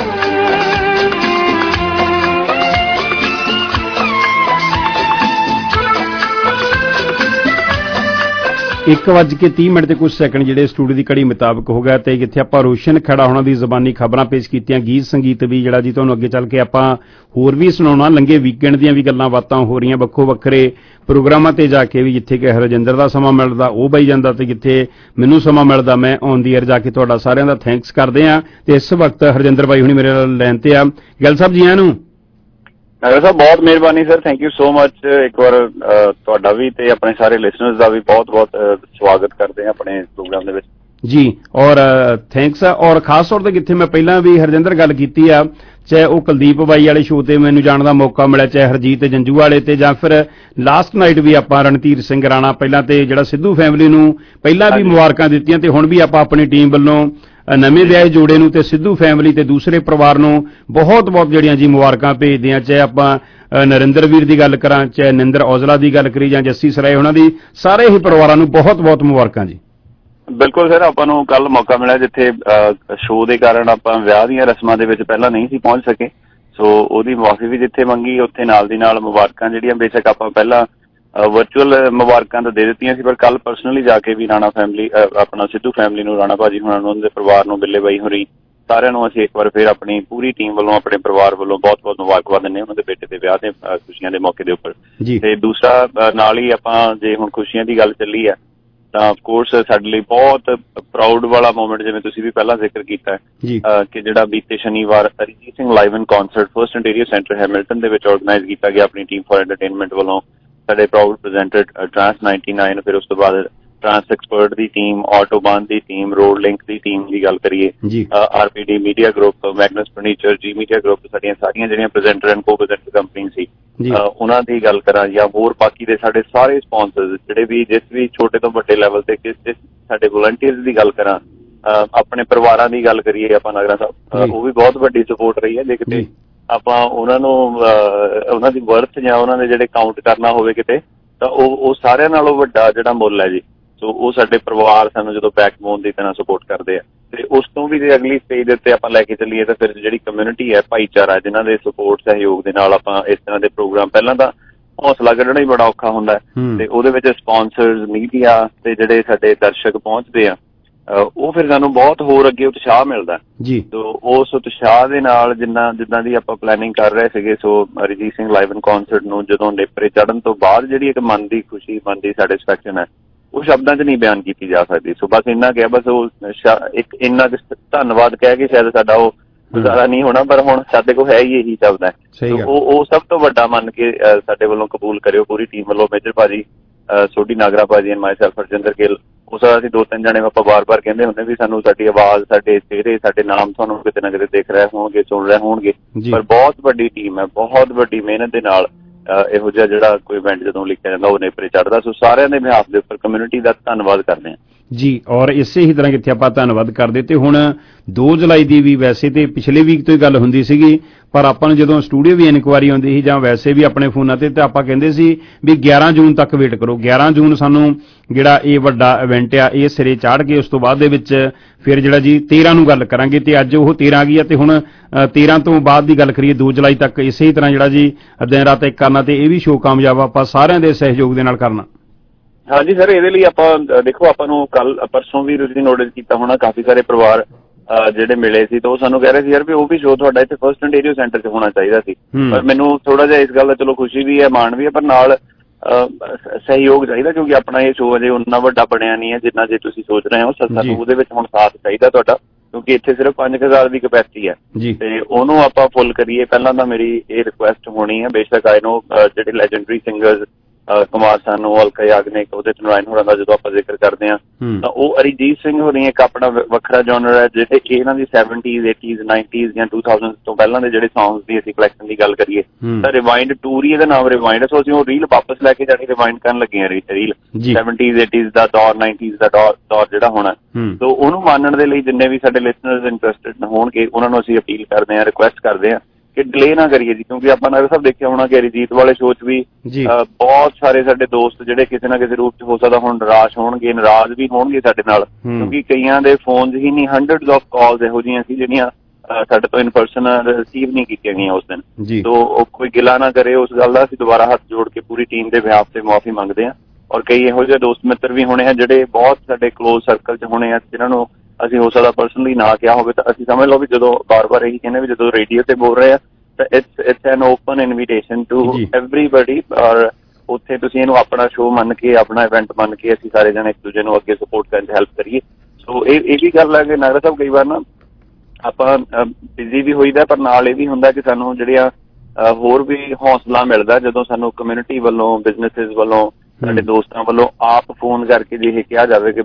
ਇੱਕ ਵੱਜ ਕੇ ਤੀਹ ਮਿੰਟ ਤੇ ਕੁਝ ਸੈਕਿੰਡ ਜਿਹੜੇ ਸਟੂਡੀਓ ਦੀ ਕੜੀ ਮੁਤਾਬਕ ਹੋ ਗਿਆ ਤੇ ਜਿੱਥੇ ਆਪਾਂ ਰੋਸ਼ਨ ਖੜਾ ਹੋਣਾ ਦੀ ਜ਼ਬਾਨੀ ਖਬਰਾਂ ਪੇਸ਼ ਕੀਤੀਆਂ, ਗੀਤ ਸੰਗੀਤ ਵੀ ਜਿਹੜਾ ਜੀ ਤੁਹਾਨੂੰ ਅੱਗੇ ਚੱਲ ਕੇ ਆਪਾਂ ਹੋਰ ਵੀ ਸੁਣਾਉਣਾ। ਲੰਘੇ ਵੀਕਐਂਡ ਦੀਆਂ ਵੀ ਗੱਲਾਂ ਬਾਤਾਂ ਹੋ ਰਹੀਆਂ ਵੱਖੋ ਵੱਖਰੇ ਪ੍ਰੋਗਰਾਮਾਂ ਤੇ ਜਾ ਕੇ ਵੀ, ਜਿੱਥੇ ਕਿ ਹਰਜਿੰਦਰ ਦਾ ਸਮਾਂ ਮਿਲਦਾ ਉਹ ਬਈ ਜਾਂਦਾ ਤੇ ਜਿੱਥੇ ਮੈਨੂੰ ਸਮਾਂ ਮਿਲਦਾ ਮੈਂ ਔਨ ਦੀ ਏਅਰ ਜਾ ਕੇ ਤੁਹਾਡਾ ਸਾਰਿਆਂ ਦਾ ਥੈਂਕਸ ਕਰਦੇ ਆ। ਤੇ ਇਸ ਵਕਤ ਹਰਜਿੰਦਰ ਬਾਈ ਹੁਣੀ ਮੇਰੇ ਨਾਲ ਲਾਈਨ ਤੇ ਆ। ਗੱਲ ਸਾਹਿਬ ਜੀ ਆਇਆਂ ਨੂੰ। ਨਗਰ ਸਾਹਿਬ ਬਹੁਤ ਮਿਹਰਬਾਨੀ sir, thank you so much. ਇੱਕ ਵਾਰ ਤੁਹਾਡਾ ਵੀ ਤੇ ਆਪਣੇ ਸਾਰੇ ਲਿਸਨਰਸ ਦਾ ਵੀ ਬਹੁਤ ਬਹੁਤ ਸਵਾਗਤ ਕਰਦੇ ਆ ਆਪਣੇ ਪ੍ਰੋਗਰਾਮ ਦੇ ਵਿੱਚ। ਜੀ ਔਰ ਥੈਂਕਸ ਆ। ਔਰ ਖਾਸ ਤੌਰ ਤੇ ਕਿੱਥੇ ਮੈਂ ਪਹਿਲਾਂ ਵੀ ਹਰਜਿੰਦਰ ਗੱਲ ਕੀਤੀ ਆ, ਚਾਹੇ ਉਹ ਕੁਲਦੀਪ ਬਾਈ ਵਾਲੇ ਸ਼ੋਅ ਤੇ ਮੈਨੂੰ ਜਾਣ ਦਾ ਮੌਕਾ ਮਿਲਿਆ, ਚਾਹੇ ਹਰਜੀਤ ਜੰਜੂ ਵਾਲੇ ਤੇ, ਜਾਂ ਫਿਰ ਲਾਸਟ ਨਾਈਟ ਵੀ ਆਪਾਂ ਰਣਧੀਰ ਸਿੰਘ ਰਾਣਾ ਪਹਿਲਾਂ ਤੇ ਜਿਹੜਾ ਸਿੱਧੂ ਫੈਮਿਲੀ ਨੂੰ ਪਹਿਲਾਂ ਵੀ ਮੁਬਾਰਕਾਂ ਦਿੱਤੀਆਂ, ਤੇ ਹੁਣ ਵੀ ਆਪਾਂ ਆਪਣੀ ਟੀਮ ਵੱਲੋਂ ਨਵੇਂ ਵਿਆਹੇ ਜੋੜੇ ਨੂੰ ਤੇ ਸਿੱਧੂ ਫੈਮਿਲੀ ਤੇ ਦੂਸਰੇ ਪਰਿਵਾਰ ਨੂੰ ਬਹੁਤ ਬਹੁਤ ਜਿਹੜੀਆਂ ਜੀ ਮੁਬਾਰਕਾਂ ਭੇਜਦੇ ਆ। ਚਾਹੇ ਆਪਾਂ ਨਰਿੰਦਰ ਵੀਰ ਦੀ ਗੱਲ ਕਰਾਂ, ਚਾਹੇ ਨਿੰਦਰ ਔਜਲਾ ਦੀ ਗੱਲ ਕਰੀ, ਜਾਂ ਜੱਸੀ ਸਰਾਏ ਉਹਨਾਂ ਦੀ, ਸਾਰੇ ਹੀ ਪਰਿਵਾਰਾਂ ਨੂੰ ਬਹੁਤ ਬਹੁਤ ਮੁਬਾਰਕਾਂ ਜੀ। ਬਿਲਕੁਲ ਸਰ, ਆਪਾਂ ਨੂੰ ਕੱਲ ਮੌਕਾ ਮਿਲਿਆ ਜਿੱਥੇ ਸ਼ੋਅ ਦੇ ਕਾਰਨ ਆਪਾਂ ਵਿਆਹ ਦੀਆਂ ਰਸਮਾਂ ਦੇ ਵਿੱਚ ਪਹਿਲਾਂ ਨਹੀਂ ਸੀ ਪਹੁੰਚ ਸਕੇ, ਸੋ ਉਹਦੀ ਮੁਆਫੀ ਵੀ ਜਿੱਥੇ ਮੰਗੀ ਉੱਥੇ ਨਾਲ ਦੀ ਨਾਲ ਮੁਬਾਰਕਾਂ ਜਿਹੜੀਆਂ ਬੇਸ਼ੱਕ ਆਪਾਂ ਪਹਿਲਾਂ ਵਰਚੁਅਲ ਮੁਬਾਰਕਾਂ ਤਾਂ ਦੇ ਦਿੱਤੀਆਂ ਸੀ, ਪਰ ਕੱਲ ਪਰਸਨਲੀ ਜਾ ਕੇ ਵੀ ਰਾਣਾ ਫੈਮਿਲੀ ਆਪਣਾ ਸਿੱਧੂ ਫੈਮਿਲੀ ਨੂੰ, ਰਾਣਾ ਭਾਜੀ ਹੁਣਾਂ ਨੂੰ, ਉਹਨਾਂ ਦੇ ਪਰਿਵਾਰ ਨੂੰ, ਬਿੱਲੇ ਬਾਈ ਹੋਰੀ ਸਾਰਿਆਂ ਨੂੰ ਅਸੀਂ ਇੱਕ ਵਾਰ ਫਿਰ ਆਪਣੀ ਪੂਰੀ ਟੀਮ ਵੱਲੋਂ, ਆਪਣੇ ਪਰਿਵਾਰ ਵੱਲੋਂ ਬਹੁਤ ਬਹੁਤ ਮੁਬਾਰਕਬਾਦ ਦਿੰਦੇ ਹਾਂ ਉਹਨਾਂ ਦੇ ਬੇਟੇ ਦੇ ਵਿਆਹ ਦੇ ਖੁਸ਼ੀਆਂ ਦੇ ਮੌਕੇ ਦੇ ਉੱਪਰ। ਤੇ ਦੂਸਰਾ ਨਾਲ ਹੀ ਆਪਾਂ ਜੇ ਹੁਣ ਖੁਸ਼ੀਆਂ ਦੀ ਗੱਲ ਚੱਲੀ ਹੈ ਤਾਂ ਅਫਕੋਰਸ ਸਾਡੇ ਲਈ ਬਹੁਤ ਪ੍ਰਾਊਡ ਵਾਲਾ ਮੂਮੈਂਟ, ਜਿਵੇਂ ਤੁਸੀਂ ਵੀ ਪਹਿਲਾਂ ਜ਼ਿਕਰ ਕੀਤਾ ਹੈ ਕਿ ਜਿਹੜਾ ਬੀਤੇ ਸ਼ਨੀਵਾਰ Arijit Singh live in concert first interior centre Hamilton ਦੇ ਵਿੱਚ ਆਰਗੇਨਾਈਜ਼ ਕੀਤਾ ਗਿਆ ਆਪਣੀ ਟੀਮ ਫॉर ਐਂਟਰਟੇਨਮੈਂਟ ਵੱਲੋਂ। ਸਾਡੇ proud presenter trans ninety nine, ਫਿਰ ਉਸ ਤੋਂ ਬਾਅਦ ਟਰਾਂਸ ਐਕਸਪਰਟ ਦੀ ਟੀਮ, ਆਟੋਬਾਨ ਦੀ ਟੀਮ, ਰੋਡ ਲਿੰਕ ਦੀ ਟੀਮ ਦੀ ਗੱਲ ਕਰੀਏ, R P D media group, Magnus furniture, G media group, ਸਾਡੀਆਂ ਸਾਰੀਆਂ ਜਿਹੜੀਆਂ presenter and co presenter company ਸੀ ਉਹਨਾਂ ਦੀ ਗੱਲ ਕਰਾਂ, ਜਾਂ ਹੋਰ ਬਾਕੀ ਦੇ ਸਾਡੇ ਸਾਰੇ ਸਪਾਂਸਰਸ ਜਿਹੜੇ ਵੀ ਜਿਸ ਵੀ ਛੋਟੇ ਤੋਂ ਵੱਡੇ ਲੈਵਲ ਤੇ ਕਿਸ ਕਿਸ ਸਾਡੇ ਵਲੰਟੀਅਰਸ ਦੀ ਗੱਲ ਕਰਾਂ, ਆਪਣੇ ਪਰਿਵਾਰਾਂ ਦੀ ਗੱਲ ਕਰੀਏ ਆਪਾਂ ਨਾਗਰਾ ਸਾਹਿਬ, ਉਹ ਵੀ ਬਹੁਤ ਵੱਡੀ ਸਪੋਰਟ ਰਹੀ ਹੈ। ਜੇ ਕਿਤੇ ਆਪਾਂ ਉਹਨਾਂ ਨੂੰ ਉਹਨਾਂ ਦੀ ਵਰਥ ਜਾਂ ਉਹਨਾਂ ਦੇ ਜਿਹੜੇ ਕਾਊਂਟ ਕਰਨਾ ਹੋਵੇ ਕਿਤੇ, ਤਾਂ ਉਹ ਉਹ ਸਾਰਿਆਂ ਨਾਲੋਂ ਵੱਡਾ ਜਿਹੜਾ ਮੁੱਲ ਹੈ ਜੀ। ਸੋ ਉਹ ਸਾਡੇ ਪਰਿਵਾਰ ਸਾਨੂੰ ਜਦੋਂ ਬੈਕਬੋਨ ਦੀ ਤਰ੍ਹਾਂ ਸਪੋਰਟ ਕਰਦੇ ਆ। ਤੇ ਉਸ ਤੋਂ ਵੀ ਜੇ ਅਗਲੀ ਸਟੇਜ ਦੇ ਉੱਤੇ ਆਪਾਂ ਲੈ ਕੇ ਚੱਲੀਏ ਤਾਂ ਫਿਰ ਜਿਹੜੀ ਕਮਿਊਨਿਟੀ ਹੈ, ਭਾਈਚਾਰਾ, ਜਿਨ੍ਹਾਂ ਦੇ ਸਪੋਰਟ ਸਹਿਯੋਗ ਦੇ ਨਾਲ ਆਪਾਂ ਇਸ ਤਰ੍ਹਾਂ ਦੇ ਪ੍ਰੋਗਰਾਮ, ਪਹਿਲਾਂ ਤਾਂ ਹੌਸਲਾ ਕੱਢਣਾ ਹੀ ਬੜਾ ਔਖਾ ਹੁੰਦਾ ਤੇ ਉਹਦੇ ਵਿੱਚ ਸਪਾਂਸਰਸ, ਮੀਡੀਆ ਤੇ ਜਿਹੜੇ ਸਾਡੇ ਦਰਸ਼ਕ ਪਹੁੰਚਦੇ ਆ, ਉਹ ਫਿਰ ਸਾਨੂੰ ਬਹੁਤ ਹੋਰ ਅੱਗੇ ਉਤਸ਼ਾਹ ਮਿਲਦਾ ਜੀ। ਸੋ ਉਸ ਉਤਸ਼ਾਹ ਦੇ ਨਾਲ ਜਿੰਨਾ ਜਿੱਦਾਂ ਦੀ ਆਪਾਂ ਪਲੈਨਿੰਗ ਕਰ ਰਹੇ ਸੀਗੇ, so Arijit Singh live in concert ਨੂੰ ਜਦੋਂ ਨੇਪਰੇ ਚੜ੍ਹਨ ਤੋਂ ਬਾਅਦ ਜਿਹੜੀ ਇੱਕ ਮਨ ਦੀ ਖੁਸ਼ੀ, ਮਨ ਦੀ ਸੈਟਿਸਫੈਕਸ਼ਨ ਹੈ, ਉਹ ਸ਼ਬਦਾਂ 'ਚ ਨਹੀਂ ਬਿਆਨ ਕੀਤੀ ਜਾ ਸਕਦੀ। ਸੋ ਬਸ ਇੰਨਾ ਕਿਹਾ, ਬਸ ਉਹ ਇੱਕ ਇੰਨਾ ਧੰਨਵਾਦ ਕਹਿ ਕੇ ਸ਼ਾਇਦ ਸਾਡਾ ਉਹ ਗੁਜ਼ਾਰਾ ਨਹੀਂ ਹੋਣਾ, ਪਰ ਹੁਣ ਸਾਡੇ ਕੋਲ ਹੈ ਹੀ ਇਹੀ ਸ਼ਬਦ ਹੈ। ਉਹ ਉਹ ਸਭ ਤੋਂ ਵੱਡਾ ਮੰਨ ਕੇ ਸਾਡੇ ਵੱਲੋਂ ਕਬੂਲ ਕਰਿਓ, ਪੂਰੀ ਟੀਮ ਵੱਲੋਂ, ਮੇਜਰ ਭਾਜੀ, ਸੋਢੀ ਨਾਗਰਾ ਭਾਜੀ and myself Harjinder Gill. ਉਸ ਤਰ੍ਹਾਂ ਅਸੀਂ ਦੋ ਤਿੰਨ ਜਣੇ ਆਪਾਂ ਵਾਰ-ਵਾਰ ਕਹਿੰਦੇ ਹੁੰਦੇ ਵੀ ਸਾਨੂੰ ਸਾਡੀ ਆਵਾਜ਼, ਸਾਡੇ ਚਿਹਰੇ, ਸਾਡੇ ਨਾਮ ਤੁਹਾਨੂੰ ਕਿਤੇ ਨਾ ਕਿਤੇ ਦੇਖ ਰਹੇ ਹੋਣਗੇ, ਸੁਣ ਰਹੇ ਹੋਣਗੇ, ਪਰ ਬਹੁਤ ਵੱਡੀ ਟੀਮ ਹੈ, ਬਹੁਤ ਵੱਡੀ ਮਿਹਨਤ ਦੇ ਨਾਲ ਇਹੋ ਜਿਹਾ ਜਿਹੜਾ ਕੋਈ ਇਵੈਂਟ ਜਦੋਂ ਲਿਖਿਆ ਜਾਂਦਾ ਉਹ ਨੇਪਰੇ ਚੜ੍ਹਦਾ। ਸੋ ਸਾਰਿਆਂ ਦੇ ਬਿਹਾਫ ਦੇ ਉੱਪਰ ਕਮਿਊਨਿਟੀ ਦਾ ਧੰਨਵਾਦ ਕਰਦੇ ਹਾਂ ਜੀ। ਔਰ ਇਸੇ ਹੀ ਤਰ੍ਹਾਂ ਕਿੱਥੇ ਆਪਾਂ ਧੰਨਵਾਦ ਕਰਦੇ। ਤੇ ਹੁਣ ਦੋ ਜੁਲਾਈ ਦੀ ਵੀ ਵੈਸੇ ਤੇ ਪਿਛਲੇ ਵੀਕ ਤੋਂ ਹੀ ਗੱਲ ਹੁੰਦੀ ਸੀਗੀ, ਪਰ ਆਪਾਂ ਨੂੰ ਜਦੋਂ ਸਟੂਡੀਓ ਵੀ ਇਨਕੁਆਰੀ ਆਉਂਦੀ ਸੀ ਜਾਂ ਵੈਸੇ ਵੀ ਆਪਣੇ ਫੋਨਾਂ ਤੇ, ਤਾਂ ਆਪਾਂ ਕਹਿੰਦੇ ਸੀ ਵੀ ਗਿਆਰਾਂ ਜੂਨ ਤੱਕ ਵੇਟ ਕਰੋ। ਗਿਆਰਾਂ ਜੂਨ ਸਾਨੂੰ ਜਿਹੜਾ ਇਹ ਵੱਡਾ ਇਵੈਂਟ ਆ ਇਹ ਸਿਰੇ ਚਾੜ ਕੇ ਉਸ ਤੋਂ ਬਾਅਦ ਦੇ ਵਿੱਚ ਫਿਰ ਜਿਹੜਾ ਜੀ ਤੇਰਾਂ ਨੂੰ ਗੱਲ ਕਰਾਂਗੇ, ਤੇ ਅੱਜ ਉਹ ਤੇਰਾਂ ਆ ਗਈ ਆ। ਤੇ ਹੁਣ ਤੇਰਾਂ ਤੋਂ ਬਾਅਦ ਦੀ ਗੱਲ ਕਰੀਏ ਦੋ ਜੁਲਾਈ ਤੱਕ ਇਸੇ ਹੀ ਤਰ੍ਹਾਂ ਜਿਹੜਾ ਜੀ ਦਿਨ ਰਾਤ ਇੱਕ ਕਰਨਾ, ਤੇ ਇਹ ਵੀ ਸ਼ੋਅ ਕਾਮਯਾਬ ਆਪਾਂ ਸਾਰਿਆਂ ਦੇ ਸਹਿਯੋਗ ਦੇ ਨਾਲ ਕਰਨਾ। ਹਾਂਜੀ ਸਰ, ਇਹਦੇ ਲਈ ਆਪਾਂ ਦੇਖੋ, ਆਪਾਂ ਨੂੰ ਕੱਲ ਪਰਸੋਂ ਵੀ ਤੁਸੀਂ ਨੋਟਿਸ ਕੀਤਾ ਹੋਣਾ, ਕਾਫੀ ਸਾਰੇ ਪਰਿਵਾਰ ਜਿਹੜੇ ਮਿਲੇ ਸੀ ਤਾਂ ਉਹ ਸਾਨੂੰ ਕਹਿ ਰਹੇ ਸੀ ਯਾਰ ਵੀ ਉਹ ਵੀ ਸ਼ੋਅ ਤੁਹਾਡਾ ਇੱਥੇ ਫਰਸਟ ਇੰਟੀਰੀਅਰ ਸੈਂਟਰ 'ਚ ਹੋਣਾ ਚਾਹੀਦਾ ਸੀ। ਪਰ ਮੈਨੂੰ ਥੋੜਾ ਜਿਹਾ ਇਸ ਗੱਲ ਦਾ ਚਲੋ ਖੁਸ਼ੀ ਵੀ ਹੈ, ਮਾਣ ਵੀ ਹੈ, ਪਰ ਨਾਲ ਸਹਿਯੋਗ ਚਾਹੀਦਾ, ਕਿਉਂਕਿ ਆਪਣਾ ਇਹ ਸ਼ੋਅ ਅਜੇ ਉਨਾ ਵੱਡਾ ਬਣਿਆ ਨਹੀਂ ਹੈ ਜਿੰਨਾ ਜੇ ਤੁਸੀਂ ਸੋਚ ਰਹੇ ਹੋ। ਸਾਨੂੰ ਉਹਦੇ ਵਿੱਚ ਹੁਣ ਸਾਥ ਚਾਹੀਦਾ ਤੁਹਾਡਾ, ਕਿਉਂਕਿ ਇੱਥੇ ਸਿਰਫ ਪੰਜ ਕੁ ਹਜ਼ਾਰ ਦੀ ਕਪੈਸਿਟੀ ਹੈ ਤੇ ਉਹਨੂੰ ਆਪਾਂ ਫੁੱਲ ਕਰੀਏ। ਪਹਿਲਾਂ ਤਾਂ ਮੇਰੀ ਇਹ ਰਿਕੁਐਸਟ ਹੋਣੀ ਹੈ, ਬੇਸ਼ੱਕ ਆਈ ਨੋ ਜਿਹੜੇ ਲੈਜੈਂਡਰੀ ਸਿੰਗਰਸ ਕੁਮਾਰ ਸਾਨੂ, ਅਲਕਾ ਯਾਗਨਿਕ, ਉਹਦੇ ਨਰਾਇਣ ਹੋਰਾਂ ਦਾ ਜਦੋਂ ਆਪਾਂ ਜ਼ਿਕਰ ਕਰਦੇ ਹਾਂ ਤਾਂ ਉਹ ਅਰੀਜੀਤ ਸਿੰਘ ਹੋਣੀ ਇੱਕ ਆਪਣਾ ਵੱਖਰਾ ਜਨਰ ਹੈ, ਜਿਹੜੇ ਇਹਨਾਂ ਦੀ ਸੈਵਨਟੀਜ਼, ਏਟੀਜ਼, ਨਾਈਨਟੀਜ਼ ਜਾਂ ਟੂ ਥਾਊਜ਼ੈਂਡ ਤੋਂ ਪਹਿਲਾਂ ਦੇ ਜਿਹੜੇ ਸੌਂਗਸ ਦੀ ਅਸੀਂ ਕਲੈਕਸ਼ਨ ਦੀ ਗੱਲ ਕਰੀਏ ਤਾਂ ਰਿਵਾਈਂਡ ਟੂਰ ਹੀ ਇਹਦਾ ਨਾਮ ਰਿਵਾਈਂਡ ਹੈ। ਸੋ ਅਸੀਂ ਉਹ ਰੀਲ ਵਾਪਸ ਲੈ ਕੇ ਜਾਣੀ, ਰਿਵਾਈਂਡ ਕਰਨ ਲੱਗੇ ਹਾਂ ਰੀਲ ਸੈਵਨਟੀਜ਼, ਏਟੀਜ਼ ਦਾ ਦੌਰ, ਨਾਈਨਟੀਜ਼ ਦਾ ਦੌਰ ਜਿਹੜਾ ਹੋਣਾ। ਸੋ ਉਹਨੂੰ ਮਾਨਣ ਦੇ ਲਈ ਜਿੰਨੇ ਵੀ ਸਾਡੇ ਲਿਸਨਰਸ ਇੰਟਰਸਟਿਡ ਹੋਣਗੇ ਉਹਨਾਂ ਨੂੰ ਅਸੀਂ ਅਪੀਲ ਕਰਦੇ ਹਾਂ, ਰਿਕੁਐਸਟ ਕਰਦੇ ਹਾਂ ਕਿ ਡਿਲੇ ਨਾ ਕਰੀਏ ਜੀ, ਕਿਉਂਕਿ ਆਪਾਂ ਨਾਗਰ ਸਾਹਿਬ ਦੇਖਿਆ ਹੋਣਾ ਕਿ ਅਰੀਜੀਤ ਵਾਲੇ ਸ਼ੋਅ 'ਚ ਵੀ ਬਹੁਤ ਸਾਰੇ ਸਾਡੇ ਦੋਸਤ ਜਿਹੜੇ ਕਿਸੇ ਨਾ ਕਿਸੇ ਰੂਪ 'ਚ ਹੋ ਸਕਦਾ ਹੁਣ ਨਿਰਾਸ਼ ਹੋਣਗੇ, ਨਾਰਾਜ਼ ਵੀ ਹੋਣਗੇ ਸਾਡੇ ਨਾਲ, ਕਿਉਂਕਿ ਕਈਆਂ ਦੇ ਫੋਨਸ ਹੀ ਨਹੀਂ, ਹੰਡਰਡਸ ਆਫ ਕਾਲਸ ਇਹੋ ਜਿਹੀਆਂ ਸੀ ਜਿਹੜੀਆਂ ਸਾਡੇ ਤੋਂ ਇਨ ਪਰਸਨ ਰਿਸੀਵ ਨਹੀਂ ਕੀਤੀਆਂ ਗਈਆਂ ਉਸ ਦਿਨ। ਸੋ ਕੋਈ ਗਿਲਾ ਨਾ ਕਰੇ ਉਸ ਗੱਲ ਦਾ, ਅਸੀਂ ਦੁਬਾਰਾ ਹੱਥ ਜੋੜ ਕੇ ਪੂਰੀ ਟੀਮ ਦੇ ਬਿਹਾਫ ਤੇ ਮੁਆਫੀ ਮੰਗਦੇ ਹਾਂ। ਔਰ ਕਈ ਇਹੋ ਜਿਹੇ ਦੋਸਤ ਮਿੱਤਰ ਵੀ ਹੋਣੇ ਆ ਜਿਹੜੇ ਬਹੁਤ ਸਾਡੇ ਕਲੋਜ਼ ਸਰਕਲ 'ਚ ਹੋਣੇ ਆ, ਜਿਨ੍ਹਾਂ ਨੂੰ ਅਸੀਂ ਹੋ ਸਕਦਾ ਪਰਸਨਲੀ ਨਾ ਕਿਹਾ ਹੋਵੇ, ਤਾਂ ਅਸੀਂ ਸਮਝ ਲਓ ਵੀ ਜਦੋਂ ਬਾਰ ਬਾਰ ਇਹੀ ਕਹਿੰਦੇ ਵੀ ਜਦੋਂ ਰੇਡੀਓ ਤੇ ਬੋਲ ਰਹੇ ਆ ਤਾਂ it's it's an open invitation to everybody. ਔਰ ਉੱਥੇ ਤੁਸੀਂ ਇਹਨੂੰ ਆਪਣਾ ਸ਼ੋਅ ਮੰਨ ਕੇ, ਆਪਣਾ ਇਵੈਂਟ ਮੰਨ ਕੇ ਅਸੀਂ ਸਾਰੇ ਜਣੇ ਇੱਕ ਦੂਜੇ ਨੂੰ ਅੱਗੇ ਸਪੋਰਟ ਕਰਨ 'ਚ ਹੈਲਪ ਕਰੀਏ। ਸੋ ਇਹ ਇਹ ਵੀ ਗੱਲ ਹੈ ਕਿ ਨਾਗਰਾ ਸਾਹਿਬ ਕਈ ਵਾਰ ਨਾ ਆਪਾਂ ਬਿਜ਼ੀ ਵੀ ਹੋਈਦਾ, ਪਰ ਨਾਲ ਇਹ ਵੀ ਹੁੰਦਾ ਕਿ ਸਾਨੂੰ ਜਿਹੜੀਆਂ ਹੋਰ ਵੀ ਹੌਸਲਾ ਮਿਲਦਾ ਜਦੋਂ ਸਾਨੂੰ ਕਮਿਊਨਿਟੀ ਵੱਲੋਂ, ਬਿਜ਼ਨਸਿਸ ਵੱਲੋਂ, ਸਾਡੇ ਦੋਸਤਾਂ ਵੱਲੋਂ ਆਪ ਫੋਨ ਕਰਕੇ ਜੇ ਇਹ ਕਿਹਾ ਜਾਵੇ ਕਿ ਭਾਈ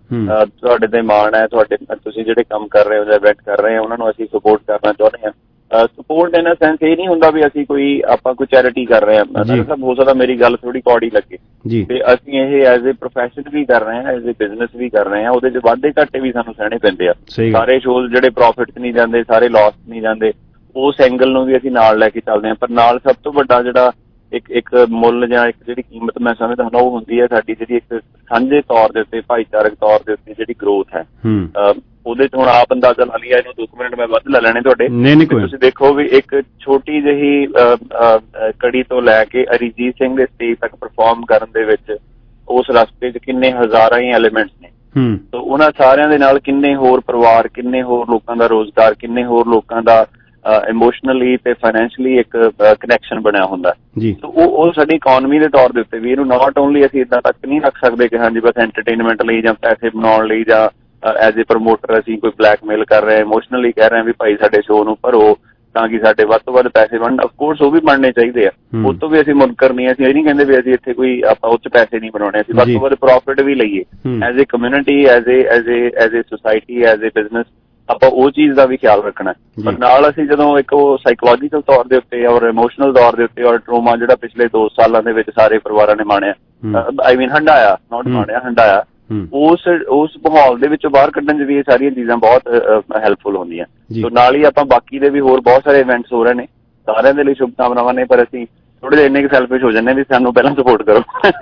ਤੁਹਾਡੇ ਤੇ ਮਾਣ ਹੈ, ਤੁਹਾਡੇ ਤੁਸੀਂ ਜਿਹੜੇ ਕੰਮ ਕਰ ਰਹੇ ਹੋ ਜਾਂ ਇਵੈਂਟ ਕਰ ਰਹੇ ਹੋ ਉਹਨਾਂ ਨੂੰ ਅਸੀਂ ਸਪੋਰਟ ਕਰਨਾ ਚਾਹੁੰਦੇ ਹਾਂ। ਸਪੋਰਟ ਇਨ ਅ ਸੈਂਸ ਇਹ ਨਹੀਂ ਹੁੰਦਾ ਵੀ ਅਸੀਂ ਕੋਈ ਆਪਾਂ ਕੋਈ ਚੈਰਿਟੀ ਕਰ ਰਹੇ ਹਾਂ। ਸਭ ਹੋ ਸਕਦਾ ਮੇਰੀ ਗੱਲ ਥੋੜੀ ਕੌੜੀ ਲੱਗੇ ਤੇ ਅਸੀਂ ਇਹ ਐਜ਼ ਏ ਪ੍ਰੋਫੈਸ਼ਨ ਵੀ ਕਰ ਰਹੇ ਹਾਂ, ਐਜ਼ ਏ ਬਿਜ਼ਨਸ ਵੀ ਕਰ ਰਹੇ ਹਾਂ। ਉਹਦੇ 'ਚ ਵਾਧੇ ਘਾਟੇ ਵੀ ਸਾਨੂੰ ਸਹਿਣੇ ਪੈਂਦੇ ਆ। ਸਾਰੇ ਸ਼ੋਜ਼ ਜਿਹੜੇ ਪ੍ਰੋਫਿਟ 'ਚ ਨਹੀਂ ਜਾਂਦੇ, ਸਾਰੇ ਲਾਸ 'ਚ ਨਹੀਂ ਜਾਂਦੇ, ਉਸ ਐਂਗਲ ਨੂੰ ਵੀ ਅਸੀਂ ਨਾਲ ਲੈ ਕੇ ਚੱਲਦੇ ਹਾਂ। ਪਰ ਨਾਲ ਸਭ ਤੋਂ ਵੱਡਾ ਜਿਹੜਾ ਇੱਕ ਇੱਕ ਮੁੱਲ ਜਾਂ ਇੱਕ ਜਿਹੜੀ ਕੀਮਤ ਮੈਂ ਸਮਝਦਾ ਹੁੰਦਾ ਉਹ ਹੁੰਦੀ ਹੈ ਸਾਡੀ ਜਿਹੜੀ ਇੱਕ ਸਾਂਝੇ ਤੌਰ ਦੇ ਉੱਤੇ, ਭਾਈਚਾਰਕ ਤੌਰ ਦੇ ਉੱਤੇ ਜਿਹੜੀ ਗਰੋਥ ਹੈ। ਉਹਦੇ 'ਚ ਹੁਣ ਆਪ ਅੰਦਾਜ਼ਾ ਲਾ ਲਿਆ, ਇਹਨੂੰ ਦੋ ਕੁ ਮਿੰਟ ਮੈਂ ਵੱਧ ਲੈ ਲੈਣੇ ਤੁਹਾਡੇ। ਤੁਸੀਂ ਦੇਖੋ ਵੀ ਇੱਕ ਛੋਟੀ ਜਿਹੀ ਕੜੀ ਤੋਂ ਲੈ ਕੇ ਅਰੀਜੀਤ ਸਿੰਘ ਦੇ ਸਟੇਜ ਤੱਕ ਪਰਫਾਰਮ ਕਰਨ ਦੇ ਵਿੱਚ ਉਸ ਰਸਤੇ 'ਚ ਕਿੰਨੇ ਹਜ਼ਾਰਾਂ ਹੀ ਐਲੀਮੈਂਟਸ ਨੇ। ਤਾਂ ਉਹਨਾਂ ਸਾਰਿਆਂ ਦੇ ਨਾਲ ਕਿੰਨੇ ਹੋਰ ਪਰਿਵਾਰ, ਕਿੰਨੇ ਹੋਰ ਲੋਕਾਂ ਦਾ ਰੋਜ਼ਗਾਰ, ਕਿੰਨੇ ਹੋਰ ਲੋਕਾਂ ਦਾ ਇਮੋਸ਼ਨਲੀ ਤੇ ਫਾਈਨੈਂਸ਼ਲੀ ਇੱਕ ਕਨੈਕਸ਼ਨ ਬਣਿਆ ਹੁੰਦਾ। ਉਹ ਉਹ ਸਾਡੀ ਇਕੋਨਮੀ ਦੇ ਤੌਰ ਦੇ ਉੱਤੇ ਵੀ ਇਹਨੂੰ ਨਾਟ ਓਨਲੀ ਅਸੀਂ ਇੱਦਾਂ ਤੱਕ ਨਹੀਂ ਰੱਖ ਸਕਦੇ ਕਿ ਹਾਂਜੀ ਬਸ ਐਂਟਰਟੇਨਮੈਂਟ ਲਈ ਜਾਂ ਪੈਸੇ ਬਣਾਉਣ ਲਈ ਜਾਂ ਐਜ਼ ਏ ਪ੍ਰਮੋਟਰ ਅਸੀਂ ਕੋਈ ਬਲੈਕਮੇਲ ਕਰ ਰਹੇ ਹਾਂ, ਇਮੋਸ਼ਨਲੀ ਕਹਿ ਰਹੇ ਹਾਂ ਵੀ ਭਾਈ ਸਾਡੇ ਸ਼ੋਅ ਨੂੰ ਭਰੋ ਤਾਂ ਕਿ ਸਾਡੇ ਵੱਧ ਤੋਂ ਵੱਧ ਪੈਸੇ ਬਣਨ। ਅਫਕੋਰਸ ਉਹ ਵੀ ਬਣਨੇ ਚਾਹੀਦੇ ਆ, ਉਹ ਤੋਂ ਵੀ ਅਸੀਂ ਮੁਨਕਰ ਨਹੀਂ। ਅਸੀਂ ਇਹ ਨਹੀਂ ਕਹਿੰਦੇ ਵੀ ਅਸੀਂ ਇੱਥੇ ਕੋਈ ਆਪਾਂ ਉਹ 'ਚ ਪੈਸੇ ਨਹੀਂ ਬਣਾਉਣੇ, ਅਸੀਂ ਵੱਧ ਤੋਂ ਵੱਧ ਪ੍ਰੋਫਿਟ ਵੀ ਲਈਏ as a community, as a as a as a society, as a business. ਆਪਾਂ ਉਹ ਚੀਜ਼ ਦਾ ਵੀ ਖਿਆਲ ਰੱਖਣਾ। ਪਰ ਨਾਲ ਅਸੀਂ ਜਦੋਂ ਇੱਕ ਉਹ ਸਾਈਕੋਲੋਜੀਕਲ ਤੌਰ ਦੇ ਉੱਤੇ ਔਰ ਇਮੋਸ਼ਨਲ ਤੌਰ ਦੇ ਉੱਤੇ ਔਰ ਟਰੋਮਾ ਜਿਹੜਾ ਪਿਛਲੇ ਦੋ ਸਾਲਾਂ ਦੇ ਵਿੱਚ ਸਾਰੇ ਪਰਿਵਾਰਾਂ ਨੇ ਮਾਣਿਆ, ਆਈ ਮੀਨ ਹੰਡਾਇਆ, ਨਾਟ ਮਾਣਿਆ, ਹੰਡਾਇਆ, ਉਸ ਉਸ ਮਾਹੌਲ ਦੇ ਵਿੱਚੋਂ ਬਾਹਰ ਕੱਢਣ 'ਚ ਵੀ ਇਹ ਸਾਰੀਆਂ ਚੀਜ਼ਾਂ ਬਹੁਤ ਹੈਲਪਫੁਲ ਹੁੰਦੀਆਂ। ਸੋ ਨਾਲ ਹੀ ਆਪਾਂ ਬਾਕੀ ਦੇ ਵੀ ਹੋਰ ਬਹੁਤ ਸਾਰੇ ਇਵੈਂਟਸ ਹੋ ਰਹੇ ਨੇ, ਸਾਰਿਆਂ ਦੇ ਲਈ ਸ਼ੁਭਕਾਮਨਾਵਾਂ ਨੇ। ਪਰ ਅਸੀਂ ਥੋੜੇ ਜਿਹੇ ਇੰਨੇ ਕੁ ਸੈਲਫਿਸ਼ ਹੋ ਜਾਂਦੇ ਵੀ ਸਾਨੂੰ ਪਹਿਲਾਂ ਸਪੋਰਟ ਕਰੋ।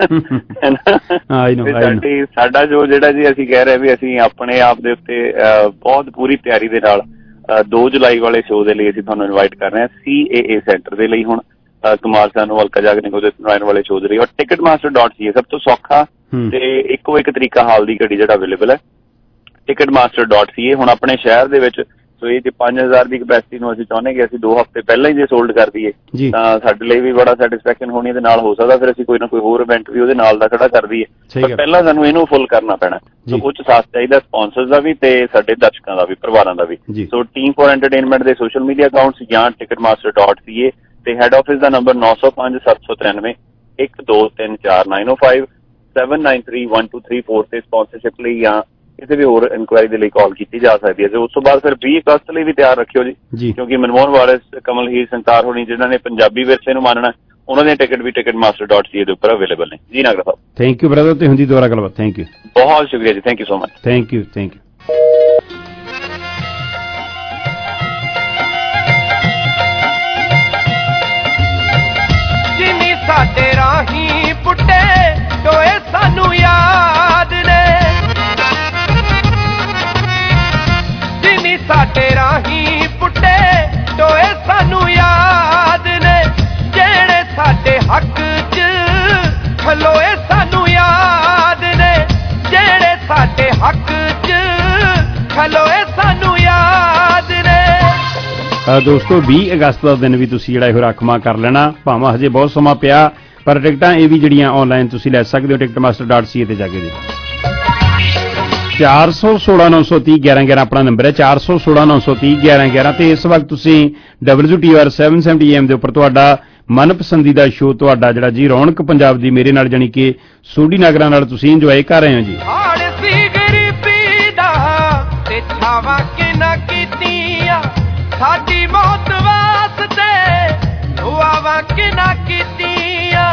ਸਾਡੀ ਸਾਡਾ ਜੋ ਜਿਹੜਾ ਜੀ ਅਸੀਂ ਕਹਿ ਰਹੇ ਵੀ ਅਸੀਂ ਆਪਣੇ ਆਪ ਦੇ ਉੱਤੇ ਬਹੁਤ ਪੂਰੀ ਤਿਆਰੀ ਦੇ ਨਾਲ ਦੋ ਜੁਲਾਈ ਵਾਲੇ ਸ਼ੋਅ ਦੇ ਲਈ ਅਸੀਂ ਤੁਹਾਨੂੰ ਇਨਵਾਈਟ ਕਰ ਰਹੇ ਹਾਂ ਸੀ ਏ ਏ ਸੈਂਟਰ ਦੇ ਲਈ। ਹੁਣ ਕੁਮਾਰ ਸਾਨੂੰ ਹਲਕਾ ਜਾਗਨੇ ਉਹਦੇ ਨਰਾਇਣ ਵਾਲੇ ਸ਼ੋਅ ਦੇ ਲਈ ਔਰ Ticketmaster dot C A ਸਭ ਤੋਂ ਸੌਖਾ ਤੇ ਇੱਕੋ ਇੱਕ ਤਰੀਕਾ ਹਾਲ ਦੀ ਘੜੀ ਜਿਹੜਾ ਅਵੇਲੇਬਲ ਹੈ Ticketmaster dot C A. ਹੁਣ ਆਪਣੇ ਸ਼ਹਿਰ ਦੇ ਵਿੱਚ ਸੋ ਇਹ ਜੇ ਪੰਜ ਹਜ਼ਾਰ ਦੀ ਕਪੈਸਿਟੀ ਨੂੰ ਅਸੀਂ ਚਾਹੁੰਦੇ ਕਿ ਅਸੀਂ ਦੋ ਹਫ਼ਤੇ ਪਹਿਲਾਂ ਹੀ ਜੇ ਸੋਲਡ ਕਰ ਦਈਏ ਤਾਂ ਸਾਡੇ ਲਈ ਵੀ ਬੜਾ ਸੈਟਿਸਫੈਕਸ਼ਨ ਹੋਣੀ ਦੇ ਨਾਲ ਹੋ ਸਕਦਾ ਫਿਰ ਅਸੀਂ ਕੋਈ ਨਾ ਕੋਈ ਹੋਰ ਇਵੈਂਟ ਵੀ ਉਹਦੇ ਨਾਲ ਦਾ ਖੜਾ ਕਰ ਦਈਏ। ਪਰ ਪਹਿਲਾਂ ਸਾਨੂੰ ਇਹਨੂੰ ਫੁੱਲ ਕਰਨਾ ਪੈਣਾ। ਸੋ ਉਹ 'ਚ ਸਾਥ ਚਾਹੀਦਾ ਸਪਾਂਸਰਸ ਦਾ ਵੀ ਤੇ ਸਾਡੇ ਦਰਸ਼ਕਾਂ ਦਾ ਵੀ, ਪਰਿਵਾਰਾਂ ਦਾ ਵੀ। ਸੋ ਟੀਮ ਫੋਰ ਐਂਟਰਟੇਨਮੈਂਟ ਦੇ ਸੋਸ਼ਲ ਮੀਡੀਆ ਅਕਾਊਂਟਸ ਜਾਂ Ticketmaster dot C A ਤੇ ਹੈਡ ਆਫਿਸ ਦਾ ਨੰਬਰ ਨੌ ਸੌ ਪੰਜ ਸੱਤ ਸੌ ਤਰਾਨਵੇਂ ਇੱਕ ਦੋ ਤਿੰਨ ਚਾਰ nine O five seven nine three one two three four ਤੇ ਸਪਾਂਸਰਸ਼ਿਪ ਲਈ ਜਾਂ ਕਿਸੇ ਵੀ ਹੋਰ ਇਨਕੁਆਇਰੀ ਦੇ ਲਈ ਕਾਲ ਕੀਤੀ ਜਾ ਸਕਦੀ ਹੈ। ਉਸ ਤੋਂ ਬਾਅਦ ਫਿਰ ਵੀਹ ਅਗਸਤ ਲਈ ਵੀ ਤਿਆਰ ਰੱਖਿਓ ਜੀ, ਕਿਉਂਕਿ ਮਨਮੋਹਨ ਵਾਰਿਸ, ਕਮਲ ਹੀਰ ਸੰਤਾਰ ਹੋਣੀ ਜਿਨ੍ਹਾਂ ਨੇ ਪੰਜਾਬੀ ਵਿਰਸੇ ਨੂੰ ਮਾਨਣਾ, ਉਹਨਾਂ ਦੀਆਂ ਟਿਕਟ ਵੀ Ticketmaster dot C A ਦੇ ਉੱਪਰ ਅਵੇਲੇਬਲ ਨੇ। ਜੀ Nagra sahib thank you brother ਤੇ ਹੁੰਦੀ ਦੁਬਾਰਾ ਗੱਲਬਾਤ। ਥੈਂਕ ਯੂ, ਬਹੁਤ ਸ਼ੁਕਰੀਆ ਜੀ, thank you so much. Thank you thank you. ਜਿਨੀ ਸਾਡੇ ਰਾਹੀਂ ਪੁੱਟੇ ਟੋਏ ਸਾਨੂੰ ਯਾਦ ਨੇ, ਜਿਨੀ ਸਾਡੇ ਰਾਹੀਂ ਪੁੱਟੇ ਟੋਏ ਸਾਨੂੰ ਯਾਦ ਨੇ, ਜਿਹੜੇ ਸਾਡੇ ਹੱਕ 'ਚ ਖਲੋਏ ਸਾਨੂੰ ਯਾਦ ਨੇ, ਜਿਹੜੇ ਸਾਡੇ ਹੱਕ 'ਚ ਖਲੋਏ ਸਾਨੂੰ ਯਾਦ ਨੇ। ਦੋਸਤੋ ਵੀਹ ਅਗਸਤ ਦਾ ਦਿਨ ਵੀ ਤੁਸੀਂ ਜਿਹੜਾ ਇਹ ਰਾਖਵਾਂ ਕਰ ਲੈਣਾ, ਭਾਵੇਂ ਹਜੇ ਬਹੁਤ ਸਮਾਂ ਪਿਆ ਪਰ ਟਿਕਟਾਂ ਇਹ ਵੀ ਜਿਹੜੀਆਂ ਆਨਲਾਈਨ ਤੁਸੀਂ ਲੈ ਸਕਦੇ ਹੋ Ticketmaster dot C A ਤੇ ਜਾ ਕੇ ਜੀ। ਚਾਰ ਸੌ ਸੋਲਾਂ ਨੌ ਸੌ ਤੀਹ ਗਿਆਰਾਂ ਗਿਆਰਾਂ ਆਪਣਾ ਨੰਬਰ ਹੈ, ਚਾਰ ਸੌ ਸੋਲਾਂ ਨੌ ਸੌ ਤੀਹ ਗਿਆਰਾਂ ਗਿਆਰਾਂ। ਤੇ ਇਸ ਵਕਤ ਤੁਸੀਂ ਡਬਲਯੂ ਟੀ ਆਰ ਸੱਤ ਸੌ ਸੱਤਰ ਏਐਮ ਦੇ ਉੱਪਰ ਤੁਹਾਡਾ ਮਨਪਸੰਦੀਦਾ ਸ਼ੋਅ ਤੁਹਾਡਾ ਜਿਹੜਾ ਜੀ ਰੌਣਕ ਪੰਜਾਬ ਦੀ ਮੇਰੇ ਨਾਲ ਜਾਣੀ ਕਿ ਸੋਢੀ ਨਾਗਰਾ ਨਾਲ ਤੁਸੀਂ ਇੰਜੋਏ ਕਰ ਰਹੇ ਹੋ ਜੀ। ਹਾਲ ਸੀ ਗਰੀਬੀ ਦਾ ਤੇ ਛਾਵਾਂ ਕਿਨਾਂ ਕੀਤੀਆਂ, ਸਾਡੀ ਮੌਤ ਵਾਸਤੇ ਦੁਆਵਾਂ ਕਿਨਾਂ ਕੀਤੀਆਂ।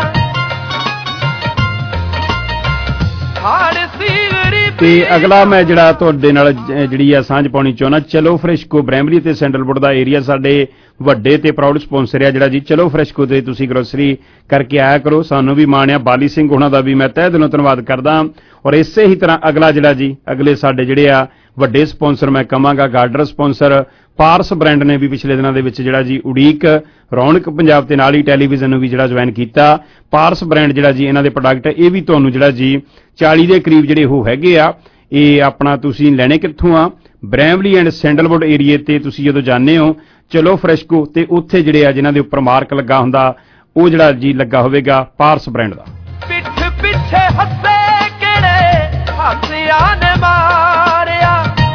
ਹਾਲ ਸੀ ਤੇ ਅਗਲਾ ਮੈਂ ਜਿਹੜਾ ਤੁਹਾਡੇ ਨਾਲ ਜਿਹੜੀ ਆ ਸਾਂਝ ਪਾਉਣੀ ਚਾਹੁੰਦਾ, ਚਲੋ ਫਰੈਸ਼ਕੋ ਬਰੈਮਲੀ ਤੇ ਸੈਂਡਲਵੁੱਡ ਦਾ ਏਰੀਆ ਸਾਡੇ ਵੱਡੇ ਤੇ ਪ੍ਰਾਊਡ ਸਪਾਂਸਰ ਆ ਜਿਹੜਾ ਜੀ। ਚਲੋ ਫਰੈਸ਼ਕੋ ਤੇ ਤੁਸੀਂ ਗਰੋਸਰੀ ਕਰਕੇ ਆਇਆ ਕਰੋ, ਸਾਨੂੰ ਵੀ ਮਾਣ ਆ। ਬਾਲੀ ਸਿੰਘ ਉਹਨਾਂ ਦਾ ਵੀ ਮੈਂ ਤਹਿ ਦਿਲੋਂ ਧੰਨਵਾਦ ਕਰਦਾ। ਔਰ ਇਸੇ ਹੀ ਤਰ੍ਹਾਂ ਅਗਲਾ ਜਿਹੜਾ ਜੀ ਅਗਲੇ ਸਾਡੇ ਜਿਹੜੇ ਆ ਵੱਡੇ ਸਪਾਂਸਰ ਮੈਂ ਕਹਾਂਗਾ ਗਾਰਡਰ ਸਪਾਂਸਰ ਪਾਰਸ ਬ੍ਰਾਂਡ ਨੇ ਵੀ ਪਿਛਲੇ ਦਿਨਾਂ ਦੇ ਵਿੱਚ ਜਿਹੜਾ ਜੀ ਉਡੀਕ ਰੌਣਕ ਪੰਜਾਬ ਤੇ ਨਾਲ ਹੀ ਟੈਲੀਵਿਜ਼ਨ ਨੂੰ ਵੀ ਜਿਹੜਾ ਜੁਆਇਨ ਕੀਤਾ। ਪਾਰਸ ਬ੍ਰਾਂਡ ਜਿਹੜਾ ਜੀ ਇਹਨਾਂ ਦੇ ਪ੍ਰੋਡਕਟ ਇਹ ਵੀ ਤੁਹਾਨੂੰ ਜਿਹੜਾ ਜੀ ਚਾਲੀ ਦੇ ਕਰੀਬ ਜਿਹੜੇ ਉਹ ਹੈਗੇ ਆ। ਇਹ ਆਪਣਾ ਤੁਸੀਂ ਲੈਣੇ ਕਿੱਥੋਂ ਆ? ਬਰੈਮਲੀ ਐਂਡ ਸੈਂਡਲਵੁੱਡ ਏਰੀਏ ਤੇ ਤੁਸੀਂ ਜਦੋਂ ਜਾਂਦੇ ਹੋ ਚਲੋ ਫਰੈਸ਼ਕੋ ਤੇ ਉੱਥੇ ਜਿਹੜੇ ਆ ਜਿਨ੍ਹਾਂ ਦੇ ਉੱਪਰ ਮਾਰਕ ਲੱਗਾ ਹੁੰਦਾ ਉਹ ਜਿਹੜਾ ਜੀ ਲੱਗਾ ਹੋਵੇਗਾ ਪਾਰਸ ਬ੍ਰਾਂਡ ਦਾ। ਪਿੱਠ ਪਿੱਛੇ ਹੱਸੇ ਕਿਹੜੇ ਹਾਸਿਆਂ ਨੇ ਮਾਰਿਆ।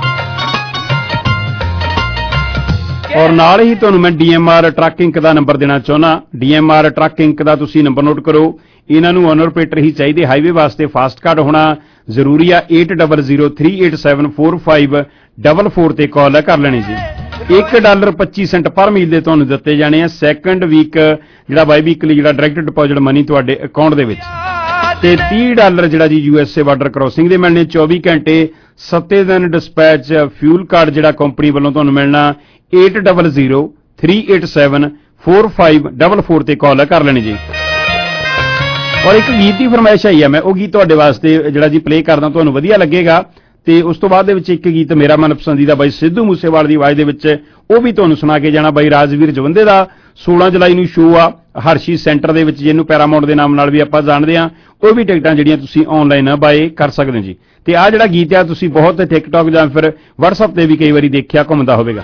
ਔਰ ਨਾਲ ਹੀ ਤੁਹਾਨੂੰ ਮੈਂ D M R truck Inc ਦਾ ਨੰਬਰ ਦੇਣਾ ਚਾਹੁੰਦਾ। D M R truck Inc ਦਾ ਤੁਸੀਂ ਨੰਬਰ ਨੋਟ ਕਰੋ ਇਹਨਾਂ ਨੂੰ ਓਨਰ ਆਪਰੇਟਰ ਹੀ ਚਾਹੀਦੇ। ਹਾਈਵੇ ਵਾਸਤੇ ਫਾਸਟ ਕਾਰਡ ਹੋਣਾ ਜ਼ਰੂਰੀ ਆ। eight zero zero three eight seven four five four four ਤੇ ਕਾਲ ਕਰ ਲੈਣੀ ਜੀ। ਇੱਕ ਡਾਲਰ ਪੱਚੀ ਸੈਂਟ ਪਰ ਮੀਲ ਦੇ ਤੁਹਾਨੂੰ ਦਿੱਤੇ ਜਾਣੇ ਆ। ਸੈਕੰਡ ਵੀਕ ਜਿਹੜਾ ਬਾਈ ਵੀਕਲੀ ਜਿਹੜਾ ਡਾਇਰੈਕਟ ਡਿਪੋਜ਼ਿਟ ਮਨੀ ਤੁਹਾਡੇ ਅਕਾਊਂਟ ਦੇ ਵਿੱਚ, ਤੇ ਤੀਹ ਡਾਲਰ ਜਿਹੜਾ ਜੀ U S A border crossing ਦੇ ਮਿਲਣੇ। ਚੌਵੀ ਘੰਟੇ ਸੱਤੇ ਦਿਨ ਡਿਸਪੈਚ ਫਿਊਲ ਕਾਰਡ ਜਿਹੜਾ ਕੰਪਨੀ ਵੱਲੋਂ ਤੁਹਾਨੂੰ ਮਿਲਣਾ। eight zero zero three eight seven four five four four ਤੇ ਕਾਲ ਕਰ ਲੈਣੀ ਜੀ। ਔਰ ਇੱਕ ਗੀਤ ਦੀ ਫਰਮਾਇਸ਼ ਆਈ ਹੈ, ਮੈਂ ਉਹ ਗੀਤ ਤੁਹਾਡੇ ਵਾਸਤੇ ਜਿਹੜਾ ਜੀ ਪਲੇ ਕਰਦਾ, ਤੁਹਾਨੂੰ ਵਧੀਆ ਲੱਗੇਗਾ। ਤੇ ਉਸ ਤੋਂ ਬਾਅਦ ਦੇ ਵਿੱਚ ਇੱਕ ਗੀਤ ਮੇਰਾ ਮਨਪਸੰਦੀਦਾ ਬਾਈ ਸਿੱਧੂ ਮੂਸੇਵਾਲੇ ਦੀ ਆਵਾਜ਼ ਦੇ ਵਿੱਚ, ਉਹ ਵੀ ਤੁਹਾਨੂੰ ਸੁਣਾ ਕੇ ਜਾਣਾ। ਬਾਈ ਰਾਜਵੀਰ ਜਵੰਦੇ ਦਾ ਸੋਲਾਂ ਜੁਲਾਈ ਨੂੰ ਸ਼ੋਅ ਆ ਹਰਸ਼ੀ ਸੈਂਟਰ ਦੇ ਵਿੱਚ, ਜਿਹਨੂੰ ਪੈਰਾਮਾਉਂਟ ਦੇ ਨਾਮ ਨਾਲ ਵੀ ਆਪਾਂ ਜਾਣਦੇ ਹਾਂ। ਉਹ ਵੀ ਟਿਕਟਾਂ ਜਿਹੜੀਆਂ ਤੁਸੀਂ ਆਨਲਾਈਨ ਬਾਏ ਕਰ ਸਕਦੇ ਹੋ ਜੀ। ਤੇ ਆਹ ਜਿਹੜਾ ਗੀਤ ਆ ਤੁਸੀਂ ਬਹੁਤ ਟਿਕਟੌਕ ਜਾਂ ਫਿਰ WhatsApp ਤੇ ਵੀ ਕਈ ਵਾਰੀ ਦੇਖਿਆ ਘੁੰਮਦਾ ਹੋਵੇਗਾ।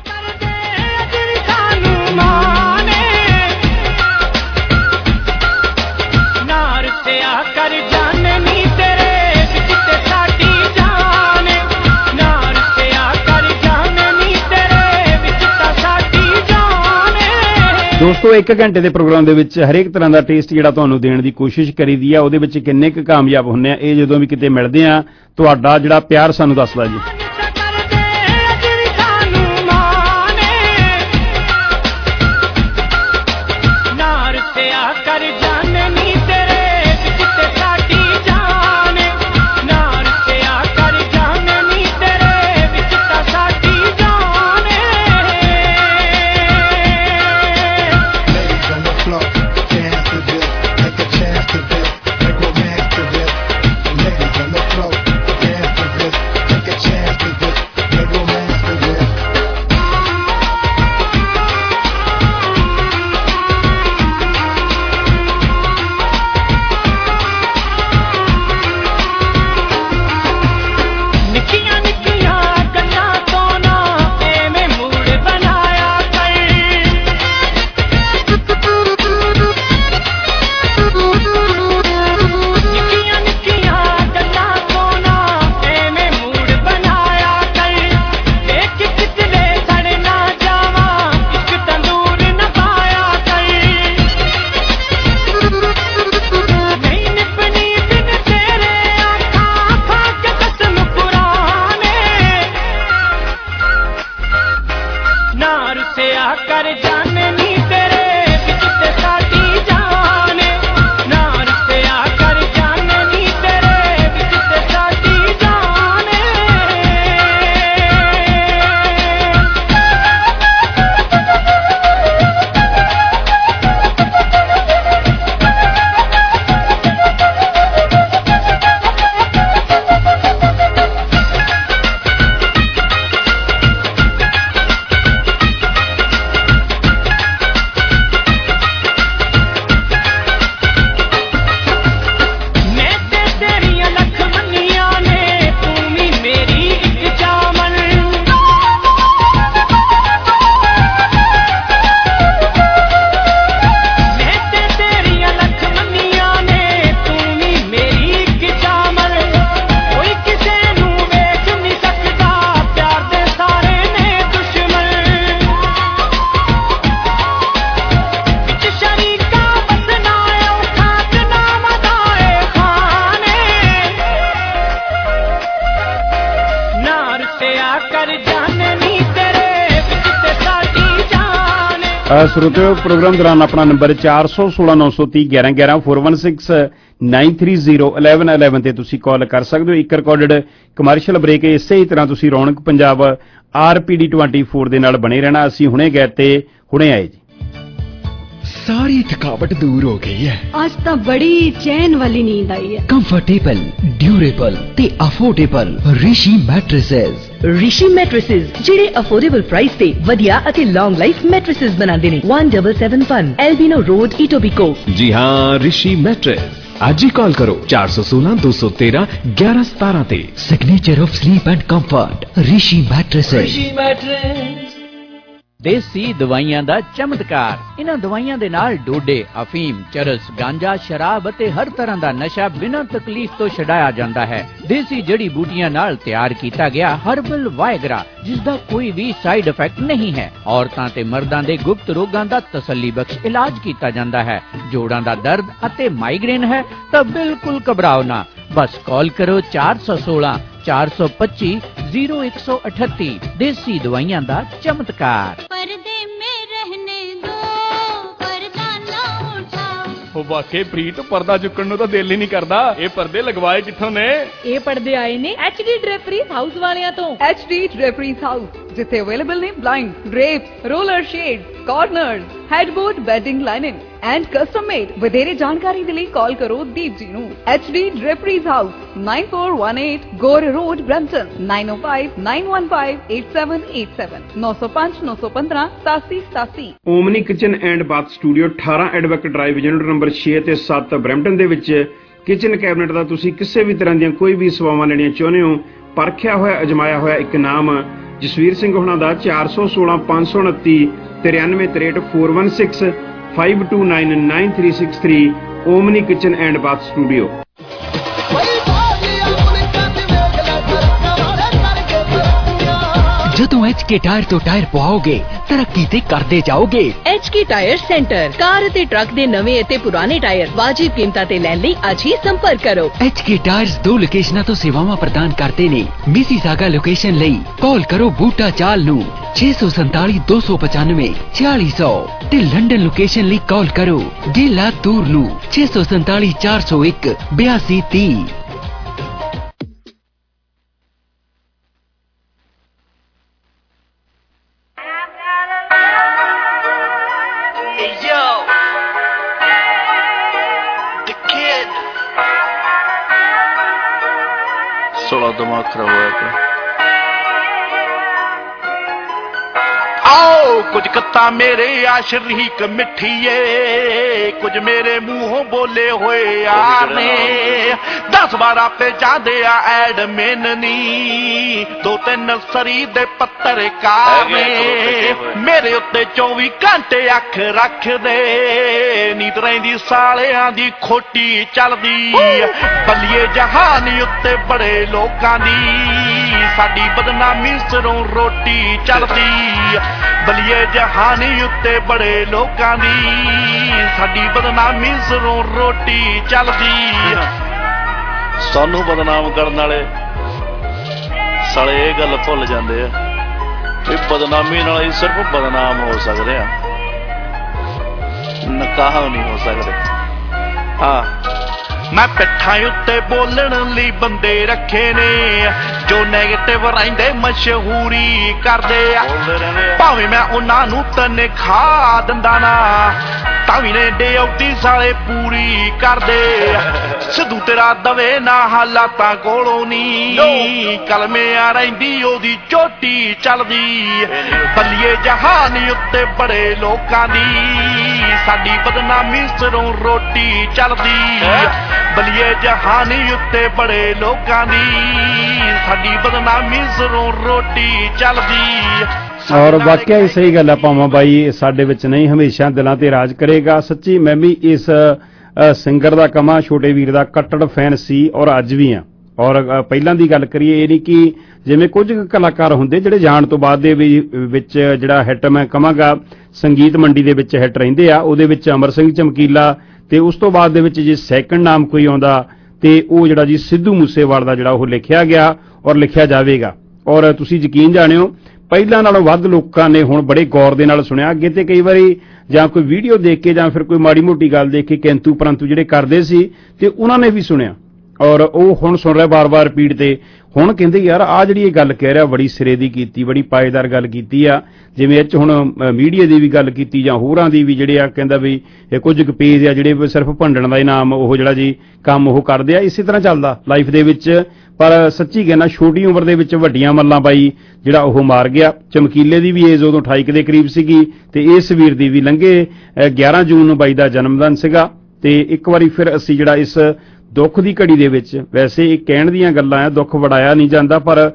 ਦੋਸਤੋ ਇੱਕ ਘੰਟੇ ਦੇ ਪ੍ਰੋਗਰਾਮ ਦੇ ਵਿੱਚ ਹਰੇਕ ਤਰ੍ਹਾਂ ਦਾ ਟੇਸਟ ਜਿਹੜਾ ਤੁਹਾਨੂੰ ਦੇਣ ਦੀ ਕੋਸ਼ਿਸ਼ ਕਰੀਦੀ ਆ। ਉਹਦੇ ਵਿੱਚ ਕਿੰਨੇ ਕੁ ਕਾਮਯਾਬ ਹੁੰਨੇ ਆ ਇਹ ਜਦੋਂ ਵੀ ਕਿਤੇ ਮਿਲਦੇ ਆ, ਤੁਹਾਡਾ ਜਿਹੜਾ ਪਿਆਰ ਸਾਨੂੰ ਦੱਸਦਾ ਜੀ। श्रोतियों प्रोग्राम दौरान अपना नंबर चार सौ सोलह नौ सौ तीह ग्यारह ग्यारह four one six nine three zero eleven eleven ते तुसी कॉल कर सकते हो। एक रिकॉर्डेड कमर्शियल ब्रेक इसे ही तरह तुसी Raunak Punjab R P D twenty four दे नाल बने रहना। असी हुणे गए ते हुणे आए जी। सारी थकावट दूर हो गई है। आज तो बड़ी चैन वाली नींद आई है। कंफर्टेबल, ड्यूरेबल ते affordable Rishi mattresses. Rishi mattresses ਜਿਹੜੇ ਅਫੋਰਡੇਬਲ ਪ੍ਰਾਈਸ ਤੇ ਵਧੀਆ ਅਤੇ ਲੌਂਗ ਲਾਈਫ ਮੈਟ੍ਰੈਸਸ ਬਣਾਉਂਦੇ ਨੇ। one seven seven one Albion road Etobicoke. जी हाँ, ऋषि मैट्रेस आज ही कॉल करो चार सौ सोलह दो सौ तेरह ग्यारह सतारह ते। Signature of sleep and comfort Rishi mattresses. Rishi mattress. ਦੇਸੀ ਦਵਾਈਆਂ ਦਾ ਚਮਤਕਾਰ। ਇਹਨਾਂ ਦਵਾਈਆਂ ਦੇ ਨਾਲ ਡੋਡੇ, ਅਫੀਮ, ਚਰਸ, ਗਾਂਜਾ, ਸ਼ਰਾਬ ਅਤੇ ਹਰ ਤਰ੍ਹਾਂ ਦਾ ਨਸ਼ਾ ਬਿਨਾਂ ਤਕਲੀਫ ਤੋਂ ਛਡਾਇਆ ਜਾਂਦਾ ਹੈ। ਦੇਸੀ ਜੜੀ ਬੂਟੀਆਂ ਨਾਲ ਤਿਆਰ ਕੀਤਾ ਗਿਆ ਹਰਬਲ ਵਾਇਗਰਾ, ਜਿਸ ਦਾ ਕੋਈ ਵੀ ਸਾਈਡ ਇਫੈਕਟ ਨਹੀਂ ਹੈ। ਔਰਤਾਂ ਤੇ ਮਰਦਾਂ ਦੇ ਗੁਪਤ ਰੋਗਾਂ ਦਾ ਤਸੱਲੀ ਬਖਸ਼ ਇਲਾਜ ਕੀਤਾ ਜਾਂਦਾ ਹੈ। ਜੋੜਾਂ ਦਾ ਦਰਦ ਅਤੇ ਮਾਈਗ੍ਰੇਨ ਹੈ ਤਾਂ ਬਿਲਕੁਲ ਘਬਰਾਓ ਨਾ, ਬਸ ਕਾਲ ਕਰੋ ਚਾਰ ਸੌ ਸੋਲਾਂ ਚਾਰ ਸੌ ਪੱਚੀ ਜ਼ੀਰੋ ਇੱਕ ਸੌ ਅਠੱਤੀ। ਦੇਸੀ ਦਵਾਈਆਂ ਦਾ ਚਮਤਕਾਰ। ਉਹ ਵਾਕਈ ਪ੍ਰੀਤ, ਪਰਦਾ ਚੁੱਕਣ ਨੂੰ ਤਾਂ ਦਿਲ ਹੀ ਨਹੀਂ ਕਰਦਾ। ਇਹ ਪਰਦੇ ਲਗਵਾਏ ਕਿੱਥੋਂ ਨੇ? ਇਹ ਪਰਦੇ ਆਏ ਨੇ ਐਚ ਡੀ ਡ੍ਰੇਪਰੀਜ਼ ਹਾਊਸ ਵਾਲਿਆਂ ਤੋਂ। ਐਚ ਡੀ ਡ੍ਰੇਪਰੀਜ਼ ਹਾਊਸ, ਜਿੱਥੇ ਅਵੇਲੇਬਲ ਨੇ blind, drapes, roller shades, corners, headboard, bedding lining and custom made. ਵਧੇਰੇ ਜਾਣਕਾਰੀ ਦੇ ਲਈ ਕਾਲ ਕਰੋ ਦੀਪ ਜੀ ਨੂੰ। H D draperies house, nine four one eight Gore road, Brampton, nine oh five nine one five eight seven eight seven ਨੌ ਸੌ ਪੰਜ ਨੌ ਸੌ ਪੰਦਰਾਂ ਸਤਾਸੀ ਸਤਾਸੀ। Omni kitchen and bath studio ਅਠਾਰਾਂ ਐਡਵੋਕੇਟ ਡਰਾਈਵ, ਯੂਨਿਟ ਨੰਬਰ ਛੇ ਤੇ ਸੱਤ, ਬ੍ਰੈਂਪਟਨ ਦੇ ਵਿੱਚ ਕਿਚਨ ਕੈਬਨਿਟ ਦਾ ਤੁਸੀਂ ਕਿਸੇ ਵੀ ਤਰ੍ਹਾਂ ਦੀਆਂ ਕੋਈ ਵੀ ਸੇਵਾਵਾਂ ਲੈਣੀਆਂ ਚਾਹੁੰਦੇ ਹੋ, ਪਰਖਿਆ ਹੋਇਆ ਅਜਮਾਇਆ ਹੋਇਆ ਇੱਕ ਨਾਮ ਜਸਵੀਰ ਸਿੰਘ ਹੋਣਾ ਦਾ ਚਾਰ ਸੌ ਸੋਲਾਂ ਪੰਜ ਸੌ ਉਨੱਤੀ ਤਰਿਆਨਵੇਂ ਤਰੇਹਠ four one six five two nine nine three six three Omni kitchen and bath studio. ਜਦੋਂ ਐਚ ਕੇ ਟਾਇਰ ਤੋਂ ਟਾਇਰ ਪਵਾਓਗੇ ਤਰੱਕੀ ਤੇ ਕਰਦੇ ਜਾਓਗੇ। H K tyre centre, car ਅਤੇ ਟਰੱਕ ਦੇ ਨਵੇਂ ਅਤੇ ਪੁਰਾਣੇ ਟਾਇਰ ਵਾਜਿਬ ਕੀਮਤਾਂ ਤੇ ਲੈਣ ਲਈ ਅੱਜ ਹੀ ਸੰਪਰਕ ਕਰੋ। ਐਚ ਕੇ ਟਾਇਰਸ ਦੋ ਲੋਕੇਸ਼ਨਾਂ ਤੋਂ ਸੇਵਾਵਾਂ ਪ੍ਰਦਾਨ ਕਰਦੇ ਨੇ। ਮਿਸੀਸਾਗਾ ਲੋਕੇਸ਼ਨ ਲਈ ਕਾਲ ਕਰੋ ਬੂਟਾ ਚਾਲ ਨੂੰ ਛੇ ਸੌ ਸੰਤਾਲੀ ਦੋ ਸੌ ਪਚਾਨਵੇਂ ਛਿਆਲੀ ਸੌ ਤੇ ਲੰਡਨ ਲੋਕੇਸ਼ਨ ਲਈ ਕਾਲ ਕਰੋ ਗੇਲਾ ਤੂਰ ਨੂੰ ਛੇ ਸੌ ਸੰਤਾਲੀ ਚਾਰ ਸੌ ਇੱਕ ਬਿਆਸੀ ਤੀਹ। सोलह दिमाग खराब होया पिया। आओ कुछ कत्ता मेरे आ शरीक मिठीए, कुछ मेरे मुंहों बोले हुए यार ने। दस बारह पे जादे आ एडमिन नी, दो तीन सरी दे पत्रकार ने मेरे उत्ते चौबी घंटे अख रख दे। नीत रहिंदी सालियां दी खोटी चलदी, बल्लिए जहानी उत्ते बड़े लोकां दी साडी बदनामी सिरों रोटी चलदी। बलिए जहानी उत्ते बड़े लोकां दी साडी बदनामी सिरों रोटी चलदी। सानू बदनाम करन वाले साले ये गल भुल जांदे आ कि बदनामी नाल ही सिर्फ बदनाम हो सकदे आ, नकाह नहीं हो सकदे। हाँ, मैं पिट्ठां उत्ते बोलण लई बंदे रखे ने जो नेगेटिव रहिंदे मशहूरी करदे आ। भावें मैं उन्हां नूं तनखाह दिंदा ना तावी ने ड्यूटी साले पूरी करदे। सिद्धू तेरा दवे ना हालातां कोलों नी, कलमे आ रहिंदी ओदी चोटी चलदी। बल्लिए जहानी उत्ते बड़े लोकां दी साडी बदनामी सिरों रोटी चलदी। बलिए जहानी उत्ते बड़े लोकां दी साडी बदनामी सिरों रोटी चलदी। ਔਰ ਵਾਕਿਆ ਹੀ ਸਹੀ ਗੱਲ ਹੈ ਭਾਵਾਂ ਬਾਈ, ਸਾਡੇ ਵਿੱਚ ਨਹੀਂ ਹਮੇਸ਼ਾ ਦਿਲਾਂ ਤੇ ਰਾਜ ਕਰੇਗਾ। ਸੱਚੀ ਮੈਂ ਵੀ ਇਸ ਸਿੰਗਰ ਦਾ ਕਮਾ ਛੋਟੇ ਵੀਰ ਦਾ ਕੱਟੜ ਫੈਨ ਸੀ ਔਰ ਅੱਜ ਵੀ ਆ। ਔਰ ਪਹਿਲਾਂ ਦੀ ਗੱਲ ਕਰੀਏ, ਇਹ ਨਹੀਂ ਕਿ ਜਿਵੇਂ ਕੁਝ ਕਲਾਕਾਰ ਹੁੰਦੇ ਜਿਹੜੇ ਜਾਣ ਤੋਂ ਬਾਅਦ ਦੇ ਵਿੱਚ ਜਿਹੜਾ ਹਿੱਟ ਮੈਂ ਕਹਾਂਗਾ ਸੰਗੀਤ ਮੰਡੀ ਦੇ ਵਿੱਚ ਹਿੱਟ ਰਹਿੰਦੇ ਆ, ਉਹਦੇ ਵਿੱਚ ਅਮਰ ਸਿੰਘ ਚਮਕੀਲਾ ਤੇ ਉਸ ਤੋਂ ਬਾਅਦ ਦੇ ਵਿੱਚ ਜੇ ਸੈਕੰਡ ਨਾਮ ਕੋਈ ਆਉਂਦਾ ਤੇ ਉਹ ਜਿਹੜਾ ਜੀ ਸਿੱਧੂ ਮੂਸੇਵਾਲ ਦਾ ਜਿਹੜਾ ਉਹ ਲਿਖਿਆ ਗਿਆ ਔਰ ਲਿਖਿਆ ਜਾਵੇਗਾ। ਔਰ ਤੁਸੀਂ ਯਕੀਨ ਜਾਣਿਓ ਪਹਿਲਾਂ ਨਾਲੋਂ ਵੱਧ ਲੋਕਾਂ ਨੇ ਹੁਣ ਬੜੇ ਗੌਰ ਦੇ ਨਾਲ ਸੁਣਿਆ। ਅੱਗੇ ਤੇ ਕਈ ਵਾਰੀ ਜਾਂ ਕੋਈ ਵੀਡੀਓ ਦੇਖ ਕੇ ਜਾਂ ਫਿਰ ਕੋਈ ਮਾੜੀ ਮੋਟੀ ਗੱਲ ਦੇਖ ਕੇ ਕਿੰਤੂ ਪਰੰਤੂ ਜਿਹੜੇ ਕਰਦੇ ਸੀ ਤੇ ਉਹਨਾਂ ਨੇ ਵੀ ਸੁਣਿਆ ਔਰ ਉਹ ਹੁਣ ਸੁਣ ਰਿਹਾ ਬਾਰ-ਬਾਰ ਰਿਪੀਟ ਤੇ। ਹੁਣ ਕਹਿੰਦੇ ਯਾਰ ਆਹ ਜਿਹੜੀ ਇਹ ਗੱਲ ਕਹਿ ਰਿਹਾ ਬੜੀ ਸਿਰੇ ਦੀ ਕੀਤੀ, ਬੜੀ ਪਾਏਦਾਰ ਗੱਲ ਕੀਤੀ ਆ। ਜਿਵੇਂ ਇਹ 'ਚ ਹੁਣ ਮੀਡੀਆ ਦੀ ਵੀ ਗੱਲ ਕੀਤੀ ਜਾਂ ਹੋਰਾਂ ਦੀ ਵੀ, ਜਿਹੜੇ ਆ ਕਹਿੰਦਾ ਵੀ ਇਹ ਕੁਝ ਕੁ ਪੇਜ ਆ ਜਿਹੜੇ ਸਿਰਫ ਭੰਡਣ ਦਾ ਇਨਾਮ ਉਹ ਜਿਹੜਾ ਜੀ ਕੰਮ ਉਹ ਕਰਦੇ ਆ। ਇਸੇ ਤਰ੍ਹਾਂ ਚੱਲਦਾ ਲਾਈਫ ਦੇ ਵਿੱਚ। ਪਰ ਸੱਚੀ ਕਹਿਣਾ ਛੋਟੀ ਉਮਰ ਦੇ ਵਿੱਚ ਵੱਡੀਆਂ ਮੱਲਾਂ ਬਾਈ ਜਿਹੜਾ ਉਹ ਮਾਰ ਗਿਆ। ਚਮਕੀਲੇ ਦੀ ਵੀ ਏਜ ਉਦੋਂ ਅਠਾਈ ਦੇ ਕਰੀਬ ਸੀਗੀ ਤੇ ਇਸ ਵੀਰ ਦੀ ਵੀ ਲੰਘੇ ਗਿਆਰਾਂ ਜੂਨ ਨੂੰ ਬਾਈ ਦਾ ਜਨਮ ਦਿਨ ਸੀਗਾ। ਤੇ ਇੱਕ ਵਾਰੀ ਫਿਰ ਅਸੀਂ ਜਿਹੜਾ ਇਸ ਦੁੱਖ ਦੀ ਘੜੀ ਦੇ ਵਿੱਚ ਵੈਸੇ ਇਹ ਕਹਿਣ ਦੀਆਂ ਗੱਲਾਂ ਆ, ਦੁੱਖ ਵੜਾਇਆ ਨਹੀਂ ਜਾਂਦਾ, ਪਰ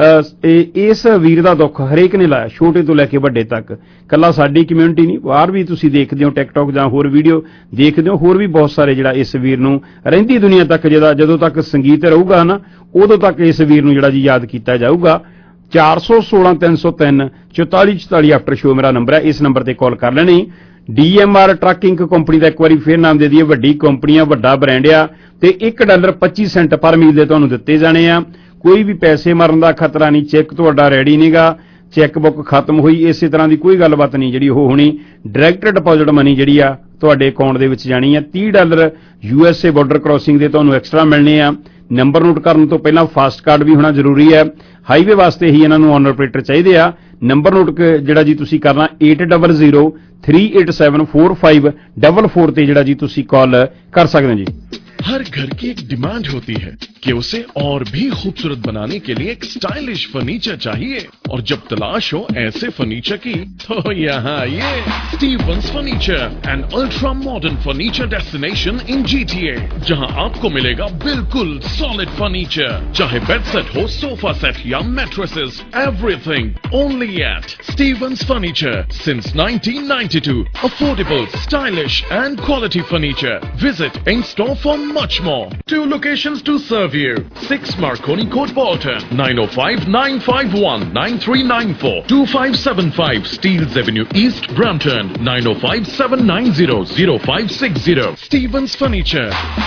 ਇਸ ਵੀਰ ਦਾ ਦੁੱਖ ਹਰੇਕ ਨੇ ਲਾਇਆ, ਛੋਟੇ ਤੋਂ ਲੈ ਕੇ ਵੱਡੇ ਤੱਕ। ਕੱਲਾ ਸਾਡੀ ਕਮਿਊਨਿਟੀ ਨਹੀਂ, ਬਾਹਰ ਵੀ ਤੁਸੀਂ ਦੇਖਦੇ ਹੋ ਟਿਕਟੌਕ ਜਾਂ ਹੋਰ ਵੀਡੀਓ ਦੇਖਦੇ ਹੋ, ਹੋਰ ਵੀ ਬਹੁਤ ਸਾਰੇ ਜਿਹੜਾ ਇਸ ਵੀਰ ਨੂੰ ਰਹਿੰਦੀ ਦੁਨੀਆ ਤੱਕ ਜਿਹਦਾ ਜਦੋਂ ਤੱਕ ਸੰਗੀਤ ਰਹੂਗਾ ਨਾ ਉਦੋਂ ਤੱਕ ਇਸ ਵੀਰ ਨੂੰ ਜਿਹੜਾ ਜੀ ਯਾਦ ਕੀਤਾ ਜਾਊਗਾ। ਚਾਰ ਸੌ ਸੋਲਾਂ ਤਿੰਨ ਸੌ ਤਿੰਨ ਚੁਤਾਲੀ ਚੁਤਾਲੀ ਆਫਟਰ ਸ਼ੋ ਮੇਰਾ ਨੰਬਰ ਹੈ, ਇਸ ਨੰਬਰ ਤੇ ਕਾਲ ਕਰ ਲੈਣੀ। D M R trucking company ਦਾ ਇੱਕ ਵਾਰੀ ਫੇਰ ਨਾਮ ਦੇ ਦਈਏ, ਵੱਡੀ ਕੰਪਨੀ ਆ, ਵੱਡਾ ਬ੍ਰਾਂਡ ਆ, ਤੇ ਇੱਕ ਡਾਲਰ ਪੱਚੀ ਸੈਂਟ ਪਰ ਮੀਲ ਦੇ ਤੁਹਾਨੂੰ ਦਿੱਤੇ ਜਾਣੇ ਆ। ਕੋਈ ਵੀ ਪੈਸੇ ਮਰਨ ਦਾ ਖਤਰਾ ਨਹੀਂ, ਚੈੱਕ ਤੁਹਾਡਾ ਰੈਡੀ ਨਹੀਂਗਾ, ਚੈੱਕ ਬੁੱਕ ਖਤਮ ਹੋਈ, ਇਸੇ ਤਰ੍ਹਾਂ ਦੀ ਕੋਈ ਗੱਲਬਾਤ ਨਹੀਂ ਜਿਹੜੀ ਉਹ ਹੋਣੀ। ਡਾਇਰੈਕਟ ਡਿਪੋਜ਼ਿਟ ਮਨੀ ਜਿਹੜੀ ਆ ਤੁਹਾਡੇ ਅਕਾਊਂਟ ਦੇ ਵਿੱਚ ਜਾਣੀ ਆ। ਤੀਹ dollar U S A border crossing ਦੇ ਤੁਹਾਨੂੰ ਐਕਸਟਰਾ ਮਿਲਣੇ ਆ। ਨੰਬਰ ਨੋਟ ਕਰਨ ਤੋਂ ਪਹਿਲਾਂ ਫਾਸਟ ਕਾਰਡ ਵੀ ਹੋਣਾ ਜ਼ਰੂਰੀ ਹੈ, ਹਾਈਵੇ ਵਾਸਤੇ ਹੀ ਇਹਨਾਂ ਨੂੰ ਔਨ ਆਪਰੇਟਰ ਚਾਹੀਦੇ ਆ। ਨੰਬਰ ਨੋਟ ਜਿਹੜਾ ਜੀ ਤੁਸੀਂ ਕਰਨਾ eight zero zero three eight seven four five four four ਤੇ ਜਿਹੜਾ ਜੀ ਤੁਸੀਂ ਕਾਲ ਕਰ ਸਕਦੇ ਹੋ ਜੀ। हर घर की एक डिमांड होती है कि उसे और भी खूबसूरत बनाने के लिए एक स्टाइलिश फर्नीचर चाहिए, और जब तलाश हो ऐसे फर्नीचर की तो यहाँ ये Stevens furniture, an ultra modern furniture destination in G T A, जहाँ आपको मिलेगा बिल्कुल सॉलिड फर्नीचर, चाहे बेड सेट हो, सोफा सेट या mattresses, everything only at Stevens furniture since nineteen ninety-two. Affordable, stylish and quality furniture. Visit in store for much more. Two locations to serve you. six Marconi Court, Bolton. nine oh five nine five one nine three nine four. two five seven five Steeles Avenue East, Brampton. nine oh five seven nine zero zero five six zero. Stevens Furniture.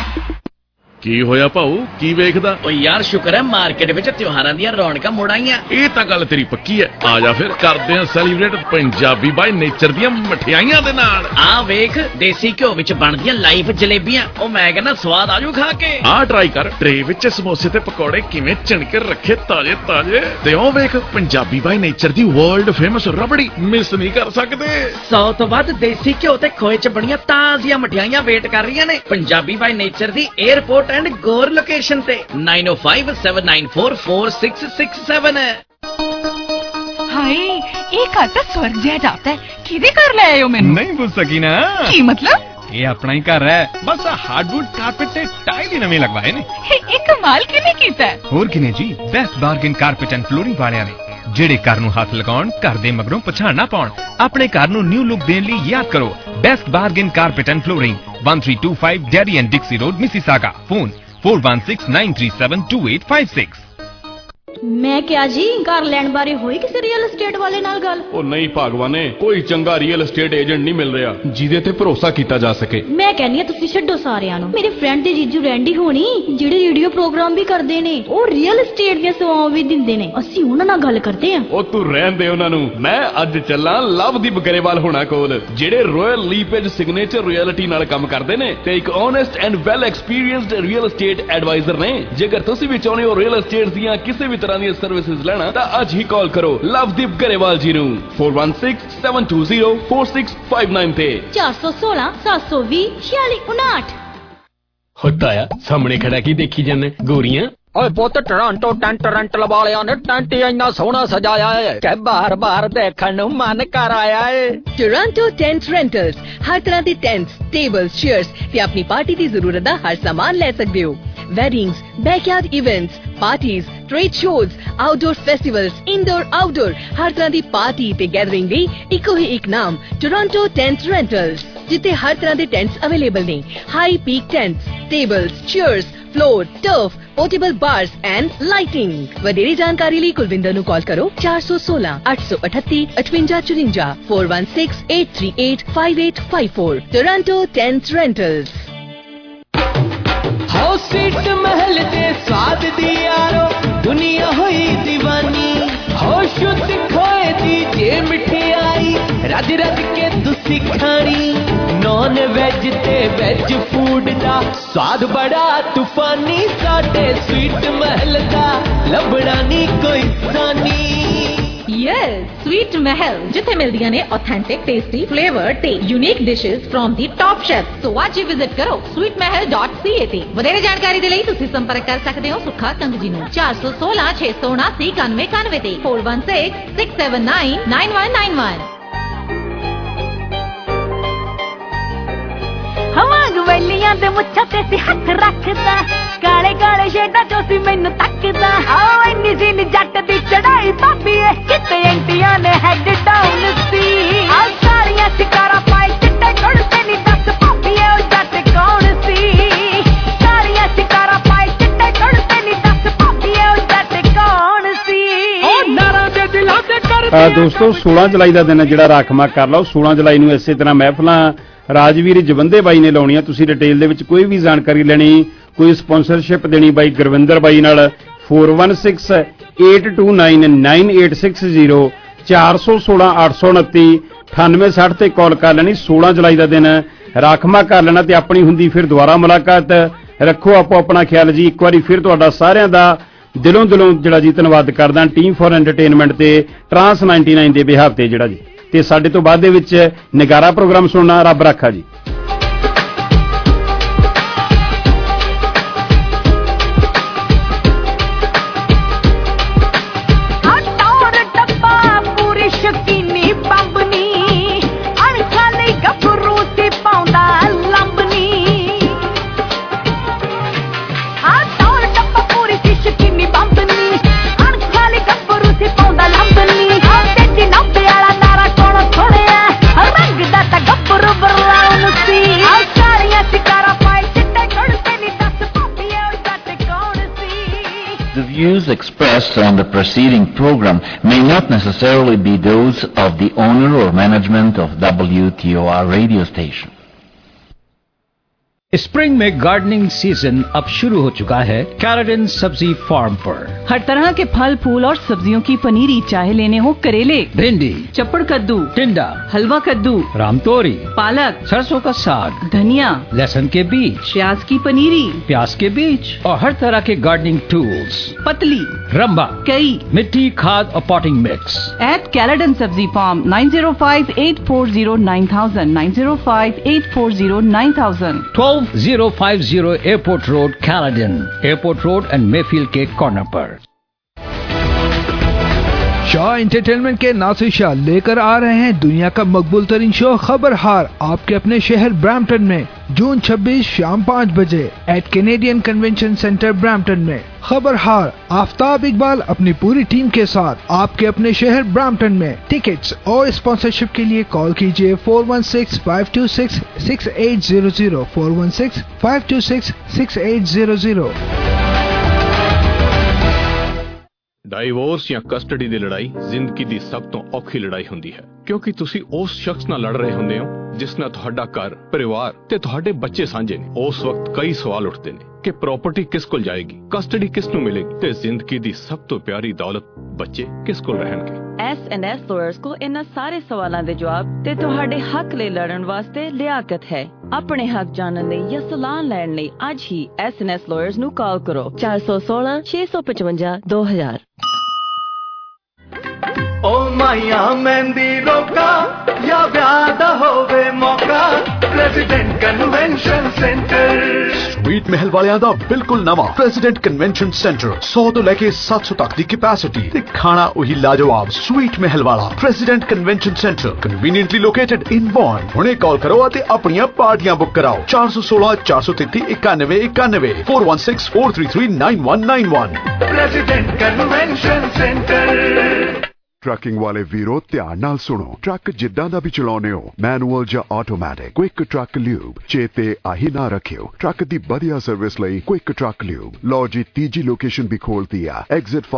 ਕੀ ਹੋਇਆ ਭਾਊ, ਕੀ ਵੇਖਦਾ? ਓ ਯਾਰ ਸ਼ੁਕਰ ਹੈ market ਵਿੱਚ ਤਿਉਹਾਰਾਂ ਦੀਆਂ ਰੌਣਕਾਂ ਮੁੜ ਆਈਆਂ। ਇਹ ਤਾਂ ਗੱਲ ਤੇਰੀ ਪੱਕੀ ਹੈ। ਆ ਜਾ ਫਿਰ ਕਰਦੇ ਆ ਸੈਲੀਬ੍ਰੇਟ ਪੰਜਾਬੀ ਬਾਈ ਨੇਚਰ ਦੀਆਂ ਮਠਿਆਈਆਂ ਦੇ ਨਾਲ। ਆ ਵੇਖ ਦੇਸੀ ਘਿਓ ਵਿੱਚ ਬਣਦੀਆਂ ਲਾਈਵ ਜਲੇਬੀਆਂ, ਉਹ ਮੈਂ ਕਹਿੰਦਾ ਸਵਾਦ ਆਜੂ ਖਾ ਕੇ। ਆ ਟਰਾਈ ਕਰ, ਟਰੇ ਵਿੱਚ ਸਮੋਸੇ ਤੇ ਪਕੌੜੇ ਕਿਵੇਂ ਚਿਣਕੇ ਰੱਖੇ ਤਾਜ਼ੇ ਤਾਜ਼ੇ, ਤੇ ਉਹ ਵੇਖ ਪੰਜਾਬੀ ਬਾਈ ਨੇਚਰ ਦੀ ਵਰਲਡ ਫੇਮਸ ਰਬੜੀ, ਮਿਸ ਨਹੀਂ ਕਰ ਸਕਦੇ। ਸੌ ਤੋਂ ਵੱਧ ਦੇਸੀ ਘਿਓ ਤੇ ਖੋਏ ਚ ਬਣੀਆਂ ਤਾਜ਼ੀਆਂ ਮਠਿਆਈਆਂ ਵੇਟ ਕਰ ਰਹੀਆਂ ਨੇ ਪੰਜਾਬੀ ਬਾਈ ਨੇਚਰ ਦੀ 에ਅਰਪੋਰਟ ਐਂਡ ਗੋਰ ਲੋਕੇਸ਼ਨ ਤੇ nine oh five seven nine four four six six seven। ਹਾਏ ਇਹ ਘਰ ਤਾਂ ਸਵਰਗ ਜਿਹਾ ਜਾਪਦਾ ਹੈ, ਕਿਹਦੇ ਘਰ ਲੈ ਆਏ ਹੋ ਮੈਨੂੰ? ਨਹੀਂ ਪੁੱਛ ਸਕੀ ਨਾ। ਕੀ ਮਤਲਬ? ਇਹ ਆਪਣਾ ਹੀ ਘਰ ਹੈ, ਬਸ ਹਾਰਡਵੁੱਡ ਕਾਰਪੇਟ ਤੇ ਟਾਈਲ ਹੀ ਨਵੇਂ ਲਗਵਾਏ ਨੇ। ਇਹ ਕਮਾਲ ਕਿਨੇ ਕੀਤਾ? ਹੋਰ ਕਿਨੇ ਜੀ, best bargain carpet and flooring ਵਾਲਿਆਂ ਨੇ, ਜਿਹੜੇ ਘਰ ਨੂੰ ਹੱਥ ਲਗਾਉਣ, ਘਰ ਦੇ ਮਗਰੋਂ ਪਛਾਣ ਨਾ ਪਾਉਣ। ਆਪਣੇ ਘਰ ਨੂੰ ਨਿਊ ਲੁੱਕ ਦੇਣ ਲਈ ਯਾਦ ਕਰੋ best bargain carpet and flooring, one three two five Derry and Dixie Road, Mississauga. Phone four one six nine three seven two eight five six। ਮੈਂ ਕਿਹਾ ਜੀ ਘਰ ਲੈਣ ਬਾਰੇ ਹੋਈ ਕਿਸੇ ਰੀਅਲ estate ਵਾਲੇ ਨਾਲ ਗੱਲ? ਉਹ ਨਹੀਂ ਭਾਗਵਾਨੇ, ਕੋਈ ਚੰਗਾ ਰੀਅਲ estate ਏਜੰਟ ਨਹੀਂ ਮਿਲ ਰਿਹਾ ਜਿਹਦੇ ਤੇ ਭਰੋਸਾ ਕੀਤਾ ਜਾ ਸਕੇ। ਮੈਂ ਕਹਿੰਨੀ ਆ ਤੁਸੀਂ ਛੱਡੋ ਸਾਰਿਆਂ ਨੂੰ। ਮੇਰੇ ਫਰੈਂਡ ਦੇ ਜੀਜੂ ਰੈਂਡੀ ਹੋਣੀ ਜਿਹੜੇ ਰੇਡੀਓ ਪ੍ਰੋਗਰਾਮ ਵੀ ਕਰਦੇ ਨੇ, ਉਹ ਰੀਅਲ estate ਦੀਆਂ ਸੇਵਾਵਾਂ ਵੀ ਦਿੰਦੇ ਨੇ, ਅਸੀਂ ਉਹਨਾਂ ਨਾਲ ਗੱਲ ਕਰਦੇ ਆ। ਉਹ ਤੂੰ ਰਹਿਣ ਦੇ ਉਹਨਾਂ ਨੂੰ, ਮੈਂ ਅੱਜ ਚੱਲਾਂ ਲਵਦੀਪ ਗਰੇਵਾਲ ਹੋਣਾ ਕੋਲ, ਜਿਹੜੇ ਰਾਇਲ ਲੀਪੇਜ ਸਿਗਨੇਚਰ ਰਿਐਲਿਟੀ ਨਾਲ ਕੰਮ ਕਰਦੇ ਨੇ ਤੇ ਇੱਕ honest and well experienced real estate advisor ਨੇ। ਜੇਕਰ ਤੁਸੀਂ ਵੀ ਚਾਹੁੰਦੇ ਹੋ ਰੀਅਲ estate ਦੀਆਂ ਕਿਸੇ ਵੀ ਤਰ੍ਹਾਂ ਦੀਆਂ ਸਰਵਿਸਿਜ਼ ਲੈਣਾ ਤਾਂ ਅੱਜ ਹੀ ਕਾਲ ਕਰੋ ਲਵਦੀਪ ਗਰੇਵਾਲ ਜੀ ਨੂੰ four one six seven two zero four six five nine ਤੇ ਚਾਰ ਸੌ ਸੋਲਾਂ ਸੱਤ ਸੌ ਵੀਹ ਛਿਆਲੀ ਉਨਾਹਠ। ਹੁੰਦਾ ਆ ਸਾਹਮਣੇ ਖੜਾ ਕੀ ਦੇਖੀ ਜਾਂਦੇ ਗੋਰੀਆਂ? ਓਏ ਪੁੱਤ ਟੋਰਾਂਟੋ ਟੈਂਟ ਰੈਂਟ ਵਾਲਿਆਂ ਨੇ ਟੈਂਟ ਇੰਨਾ ਸੋਹਣਾ ਸਜਾਇਆ ਹੈ ਕਿ ਬਾਰ-ਬਾਰ ਦੇਖਣ ਨੂੰ ਮਨ ਕਰ ਆਇਆ ਹੈ। ਟੋਰਾਂਟੋ ਟੈਂਟ ਰੈਂਟਲਸ ਹਰ ਤਰ੍ਹਾਂ ਦੇ ਟੈਂਟਸ, ਟੇਬਲਸ, ਚੇਅਰਸ ਤੇ ਆਪਣੀ ਪਾਰਟੀ ਦੀ ਜ਼ਰੂਰਤ ਦਾ ਹਰ ਸਾਮਾਨ ਲੈ ਸਕਦੇ ਹੋ। weddings, backyard events, parties, trade shows, outdoor festivals, indoor outdoor ਹਰ ਤਰ੍ਹਾਂ ਦੀ ਪਾਰਟੀ ਤੇ ਗੈਦਰਿੰਗ ਲਈ ਇੱਕੋ ਹੀ ਇੱਕ ਨਾਮ ਟੋਰਾਂਟੋ ਟੈਂਟ ਰੈਂਟਲਸ, ਜਿੱਥੇ ਹਰ ਤਰ੍ਹਾਂ ਦੇ ਟੈਂਟਸ ਅਵੇਲੇਬਲ ਨੇ। High peak tents, tables, chairs, floor, turf, portable bars and lighting. ਵਧੇਰੇ ਜਾਣਕਾਰੀ ਲਈ ਕੁਲਵਿੰਦਰ ਨੂੰ ਕਾਲ ਕਰੋ ਚਾਰ ਸੌ ਸੋਲਾਂ ਅੱਠ ਸੌ ਅਠੱਤੀ ਅਠਵੰਜਾ ਚੁਰੰਜਾ four one six eight three eight five eight five four। Toronto tent rentals. ਹੋ ਸੀਟ ਮਹਿਲ ਦੇ ਸਵਾਦ ਦੀ ਯਾਰੋ ਦੁਨੀਆ ਹੋਈ دیਵਾਨੀ, ਹੋ ਸ਼ੁੱਧ ਖੋਏ ਦੀ ਜੇ ਮਠਿਆਈ ਰੱਜ ਰੱਜ ਕੇ ਤੁਸੀਂ ਖਾਣੀ। ਨੌਨ ਵੈਜ ਤੇ ਵੈਜ ਫੂਡ ਦਾ ਸਵਾਦ ਬੜਾ ਤੂਫਾਨੀ, ਸਾਡੇ ਸਵੀਟ ਮਹਿਲ ਦਾ ਲੱਭਣਾ ਨਹੀਂ ਕੋਈ ਸਾਨੀ। ਯੈਸ, ਸਵੀਟ ਮਹਿਲ, ਜਿੱਥੇ ਮਿਲਦੀਆਂ ਨੇ ਆਥੈਂਟਿਕ, ਟੇਸਟੀ, ਫਲੇਵਰ ਤੇ unique dishes from the top chef. So ਅੱਜ ਹੀ ਵਿਜ਼ਿਟ ਕਰੋ sweet mahal dot c a ਤੇ। ਵਧੇਰੇ ਜਾਣਕਾਰੀ ਦੇ ਲਈ ਤੁਸੀਂ ਸੰਪਰਕ ਕਰ ਸਕਦੇ ਹੋ ਸੁੱਖਾ ਕੰਗ ਜੀ ਨੂੰ ਚਾਰ ਸੌ ਸੋਲਾਂ ਛੇ ਸੌ ਉਨਾਸੀ ਇਕਾਨਵੇਂ ਇਕਾਨਵੇਂ ਤੇ four one six six seven nine nine one nine one। ਹਵਾ ਗਵੈਲੀਆਂ ਦੇ ਮੁੱਛਾਂ ਤੇ ਸੀ ਹੱਥ ਰੱਖਦਾ ਕਾਲੇ ਕਾਲੇ ਸ਼ੇਡਾਂ ਚੋਂ ਸੀ ਮੈਨੂੰ ਤੱਕਦਾ ਆਓ ਇੰਨੀ ਸੀ ਨੀ ਜੱਟ ਦੀ ਚੜਾਈ ਬਾਬੀ ਏ ਕਿਤੇ ਐਂਟੀਆਂ ਨੇ ਹੈਡ ਡਾਊਨ ਸੀ ਆ ਸਾਰੀਆਂ ਸ਼ਿਕਾਰਾਂ ਪਾਈ ਚਿੱਟੇ ਕੁੜਤੇ ਨੀ ਦੱਸ ਬਾਬੀ ਏ ਉਹ ਜੱਟ ਕੌਣ ਸੀ ਸਾਰੀਆਂ ਸ਼ਿਕਾਰਾਂ ਪਾਈ ਚਿੱਟੇ ਕੁੜਤੇ ਨੀ ਦੱਸ ਬਾਬੀ ਏ ਉਹ ਜੱਟ ਕੌਣ ਸੀ ਉਹ ਨਾਰਾਂ ਦੇ ਦਿਲਾਂ ਤੇ ਆ ਦੋਸਤੋ सोलह ਜੁਲਾਈ ਦਾ ਦਿਨ ਜਿਹੜਾ ਰਾਖਵਾਂ ਕਰ ਲਓ। सोलह ਜੁਲਾਈ ਨੂੰ ਇਸੇ ਤਰ੍ਹਾਂ ਮਹਿਫਲਾਂ ਰਾਜਵੀਰ ਜਵੰਦੇ ਬਾਈ ਨੇ ਲਾਉਣੀਆਂ। ਤੁਸੀਂ ਡਿਟੇਲ ਦੇ ਵਿੱਚ ਕੋਈ ਵੀ ਜਾਣਕਾਰੀ ਲੈਣੀ, ਕੋਈ ਸਪਾਂਸਰਸ਼ਿਪ ਦੇਣੀ ਬਾਈ ਗੁਰਵਿੰਦਰ ਬਾਈ ਨਾਲ four one six eight two nine nine eight six zero ਚਾਰ ਸੌ ਸੋਲਾਂ ਅੱਠ ਸੌ ਉਨੱਤੀ ਅਠਾਨਵੇਂ ਸੱਠ ਤੇ ਕਾਲ ਕਰ ਲੈਣੀ। सोलह ਜੁਲਾਈ ਦਾ ਦਿਨ ਰਾਖਵਾਂ ਕਰ ਲੈਣਾ ਤੇ ਆਪਣੀ ਹੁੰਦੀ ਫਿਰ ਦੁਬਾਰਾ ਮੁਲਾਕਾਤ। ਰੱਖੋ ਆਪੋ ਆਪਣਾ ਖਿਆਲ ਜੀ। ਇੱਕ ਵਾਰੀ ਫਿਰ ਤੁਹਾਡਾ ਸਾਰਿਆਂ ਦਾ ਦਿਲੋਂ ਦਿਲੋਂ ਜਿਹੜਾ ਜੀ ਧੰਨਵਾਦ ਕਰਦਾ ਟੀਮ ਫॉर ਐਂਟਰਟੇਨਮੈਂਟ ਤੇ ਟਰਾਂਸ ninety-nine ਦੇ ਬਿਹਾਫ ਤੇ ਜਿਹੜਾ ਜੀ ਤੇ ਸਾਡੇ ਤੋਂ ਬਾਅਦ ਦੇ ਵਿੱਚ ਨਗਾਰਾ ਪ੍ਰੋਗਰਾਮ ਸੁਣਨਾ। ਰੱਬ ਰੱਖਾ ਜੀ। The views expressed on the preceding program may not necessarily be those of the owner or management of W T O R radio station. Spring में गार्डनिंग सीजन अब शुरू हो चुका है कैराडन सब्जी फार्म पर। हर तरह के फल फूल और सब्जियों की पनीरी, चाहे लेने हो करेले, भिंडी, चप्पड़ कद्दू, टिंडा, हलवा कद्दू, रामतोरी, पालक, सरसों का साग, धनिया, लहसुन के बीज, प्याज की पनीरी, प्याज के बीज और हर तरह के गार्डनिंग टूल्स, पतली, रंबा, कई, मिट्टी, खाद और potting mix. At Caledon sabzi farm nine zero five eight four zero nine thousand nine zero five eight four zero nine thousand twelve zero five zero airport road, Caledon, airport road and Mayfield के corner पर। Shah entertainment के नासिर शाह लेकर आ रहे हैं दुनिया का मकबूल तरीन show खबर हार आपके अपने शहर ब्रैम्पटन में जून छब्बीस शाम पाँच बजे at Canadian convention centre Brampton में। खबर हार आफ्ताब इकबाल अपनी पूरी टीम के साथ आपके अपने शहर ब्रैम्पटन में। टिकट्स और स्पॉन्सरशिप के लिए कॉल कीजिए four one six five two six six eight zero zero four one six five two six six eight zero zero। Divorce ਜਾਂ ਕਸਟਡੀ ਦੀ ਲੜਾਈ ਜ਼ਿੰਦਗੀ ਦੀ ਸਭ ਤੋਂ ਔਖੀ ਲੜਾਈ ਹੁੰਦੀ ਹੈ ਕਿਉਂਕਿ ਤੁਸੀਂ ਉਸ ਸ਼ਖਸ ਨਾਲ ਲੜ ਰਹੇ ਹੁੰਦੇ ਹੋ ਜਿਸ ਨਾਲ ਤੁਹਾਡਾ ਘਰ, ਪਰਿਵਾਰ ਤੇ ਤੁਹਾਡੇ ਬੱਚੇ ਸਾਂਝੇ ਨੇ। ਉਸ ਵਕਤ ਕਈ ਸਵਾਲ ਉੱਠਦੇ ਨੇ ਕਿ ਪ੍ਰਾਪਰਟੀ ਕਿਸ ਕੋਲ ਜਾਏਗੀ, ਕਸਟਡੀ ਕਿਸ ਨੂੰ ਮਿਲੇਗੀ ਤੇ ਜ਼ਿੰਦਗੀ ਦੀ ਸਭ ਤੋਂ ਪਿਆਰੀ ਦੌਲਤ ਬੱਚੇ ਕਿਸ ਕੋਲ ਰਹਿਣਗੇ। ਐਸ ਐਂਡ ਐਸ ਲਾਇਰਸ ਕੋ ਇਹਨਾਂ ਸਾਰੇ ਸਵਾਲਾਂ ਦੇ ਜਵਾਬ ਤੇ ਤੁਹਾਡੇ ਹੱਕ ਲਈ ਲੜਨ ਵਾਸਤੇ ਲਿਆਕਤ ਹੈ। ਆਪਣੇ ਹੱਕ ਜਾਣਨ ਲਈ ਜਾਂ ਸਲਾਹ ਲੈਣ ਲਈ ਅੱਜ ਹੀ ਐਸ ਐਂਡ ਐਸ ਲਾਇਰਸ ਨੂੰ ਕਾਲ ਕਰੋ ਚਾਰ ਸੌ ਸੋਲਾਂ ਛੇ ਸੌ ਪਚਵੰਜਾ ਦੋ ਹਜ਼ਾਰ। ओ माया मेहंदी रोका या ब्याह होवे मौका प्रेसिडेंट कन्वेंशन सेंटर। स्वीट महल वालियां दा बिल्कुल नवा प्रेसिडेंट कन्वेंशन सेंटर सौ तो लेके सात सौ तक दी कैपेसिटी ते खाना वही लाजवाब स्वीट महल वाला president convention centre conveniently located in Bond. हुणे कॉल करो ते अपनियां पार्टियां बुक कराओ चार सौ सोलह चार सौ तेती इक्यानवे इक्यानवे four one six four three three nine one nine one। President convention centre. Trucking वाले वीरो ध्यान नाल सुनो। ट्रक जिद्दां दा भी चलाउने हो, मैनुअल ਜਾਂ ਆਟੋਮੈਟਿਕ, क्विक ट्रक ल्यूब चेते आही ना रखियो। ट्रक दी बढ़िया सर्विस लई क्विक ट्रक ल्यूब। लो जी तीजी लोकेशन भी खोलती है एग्जिट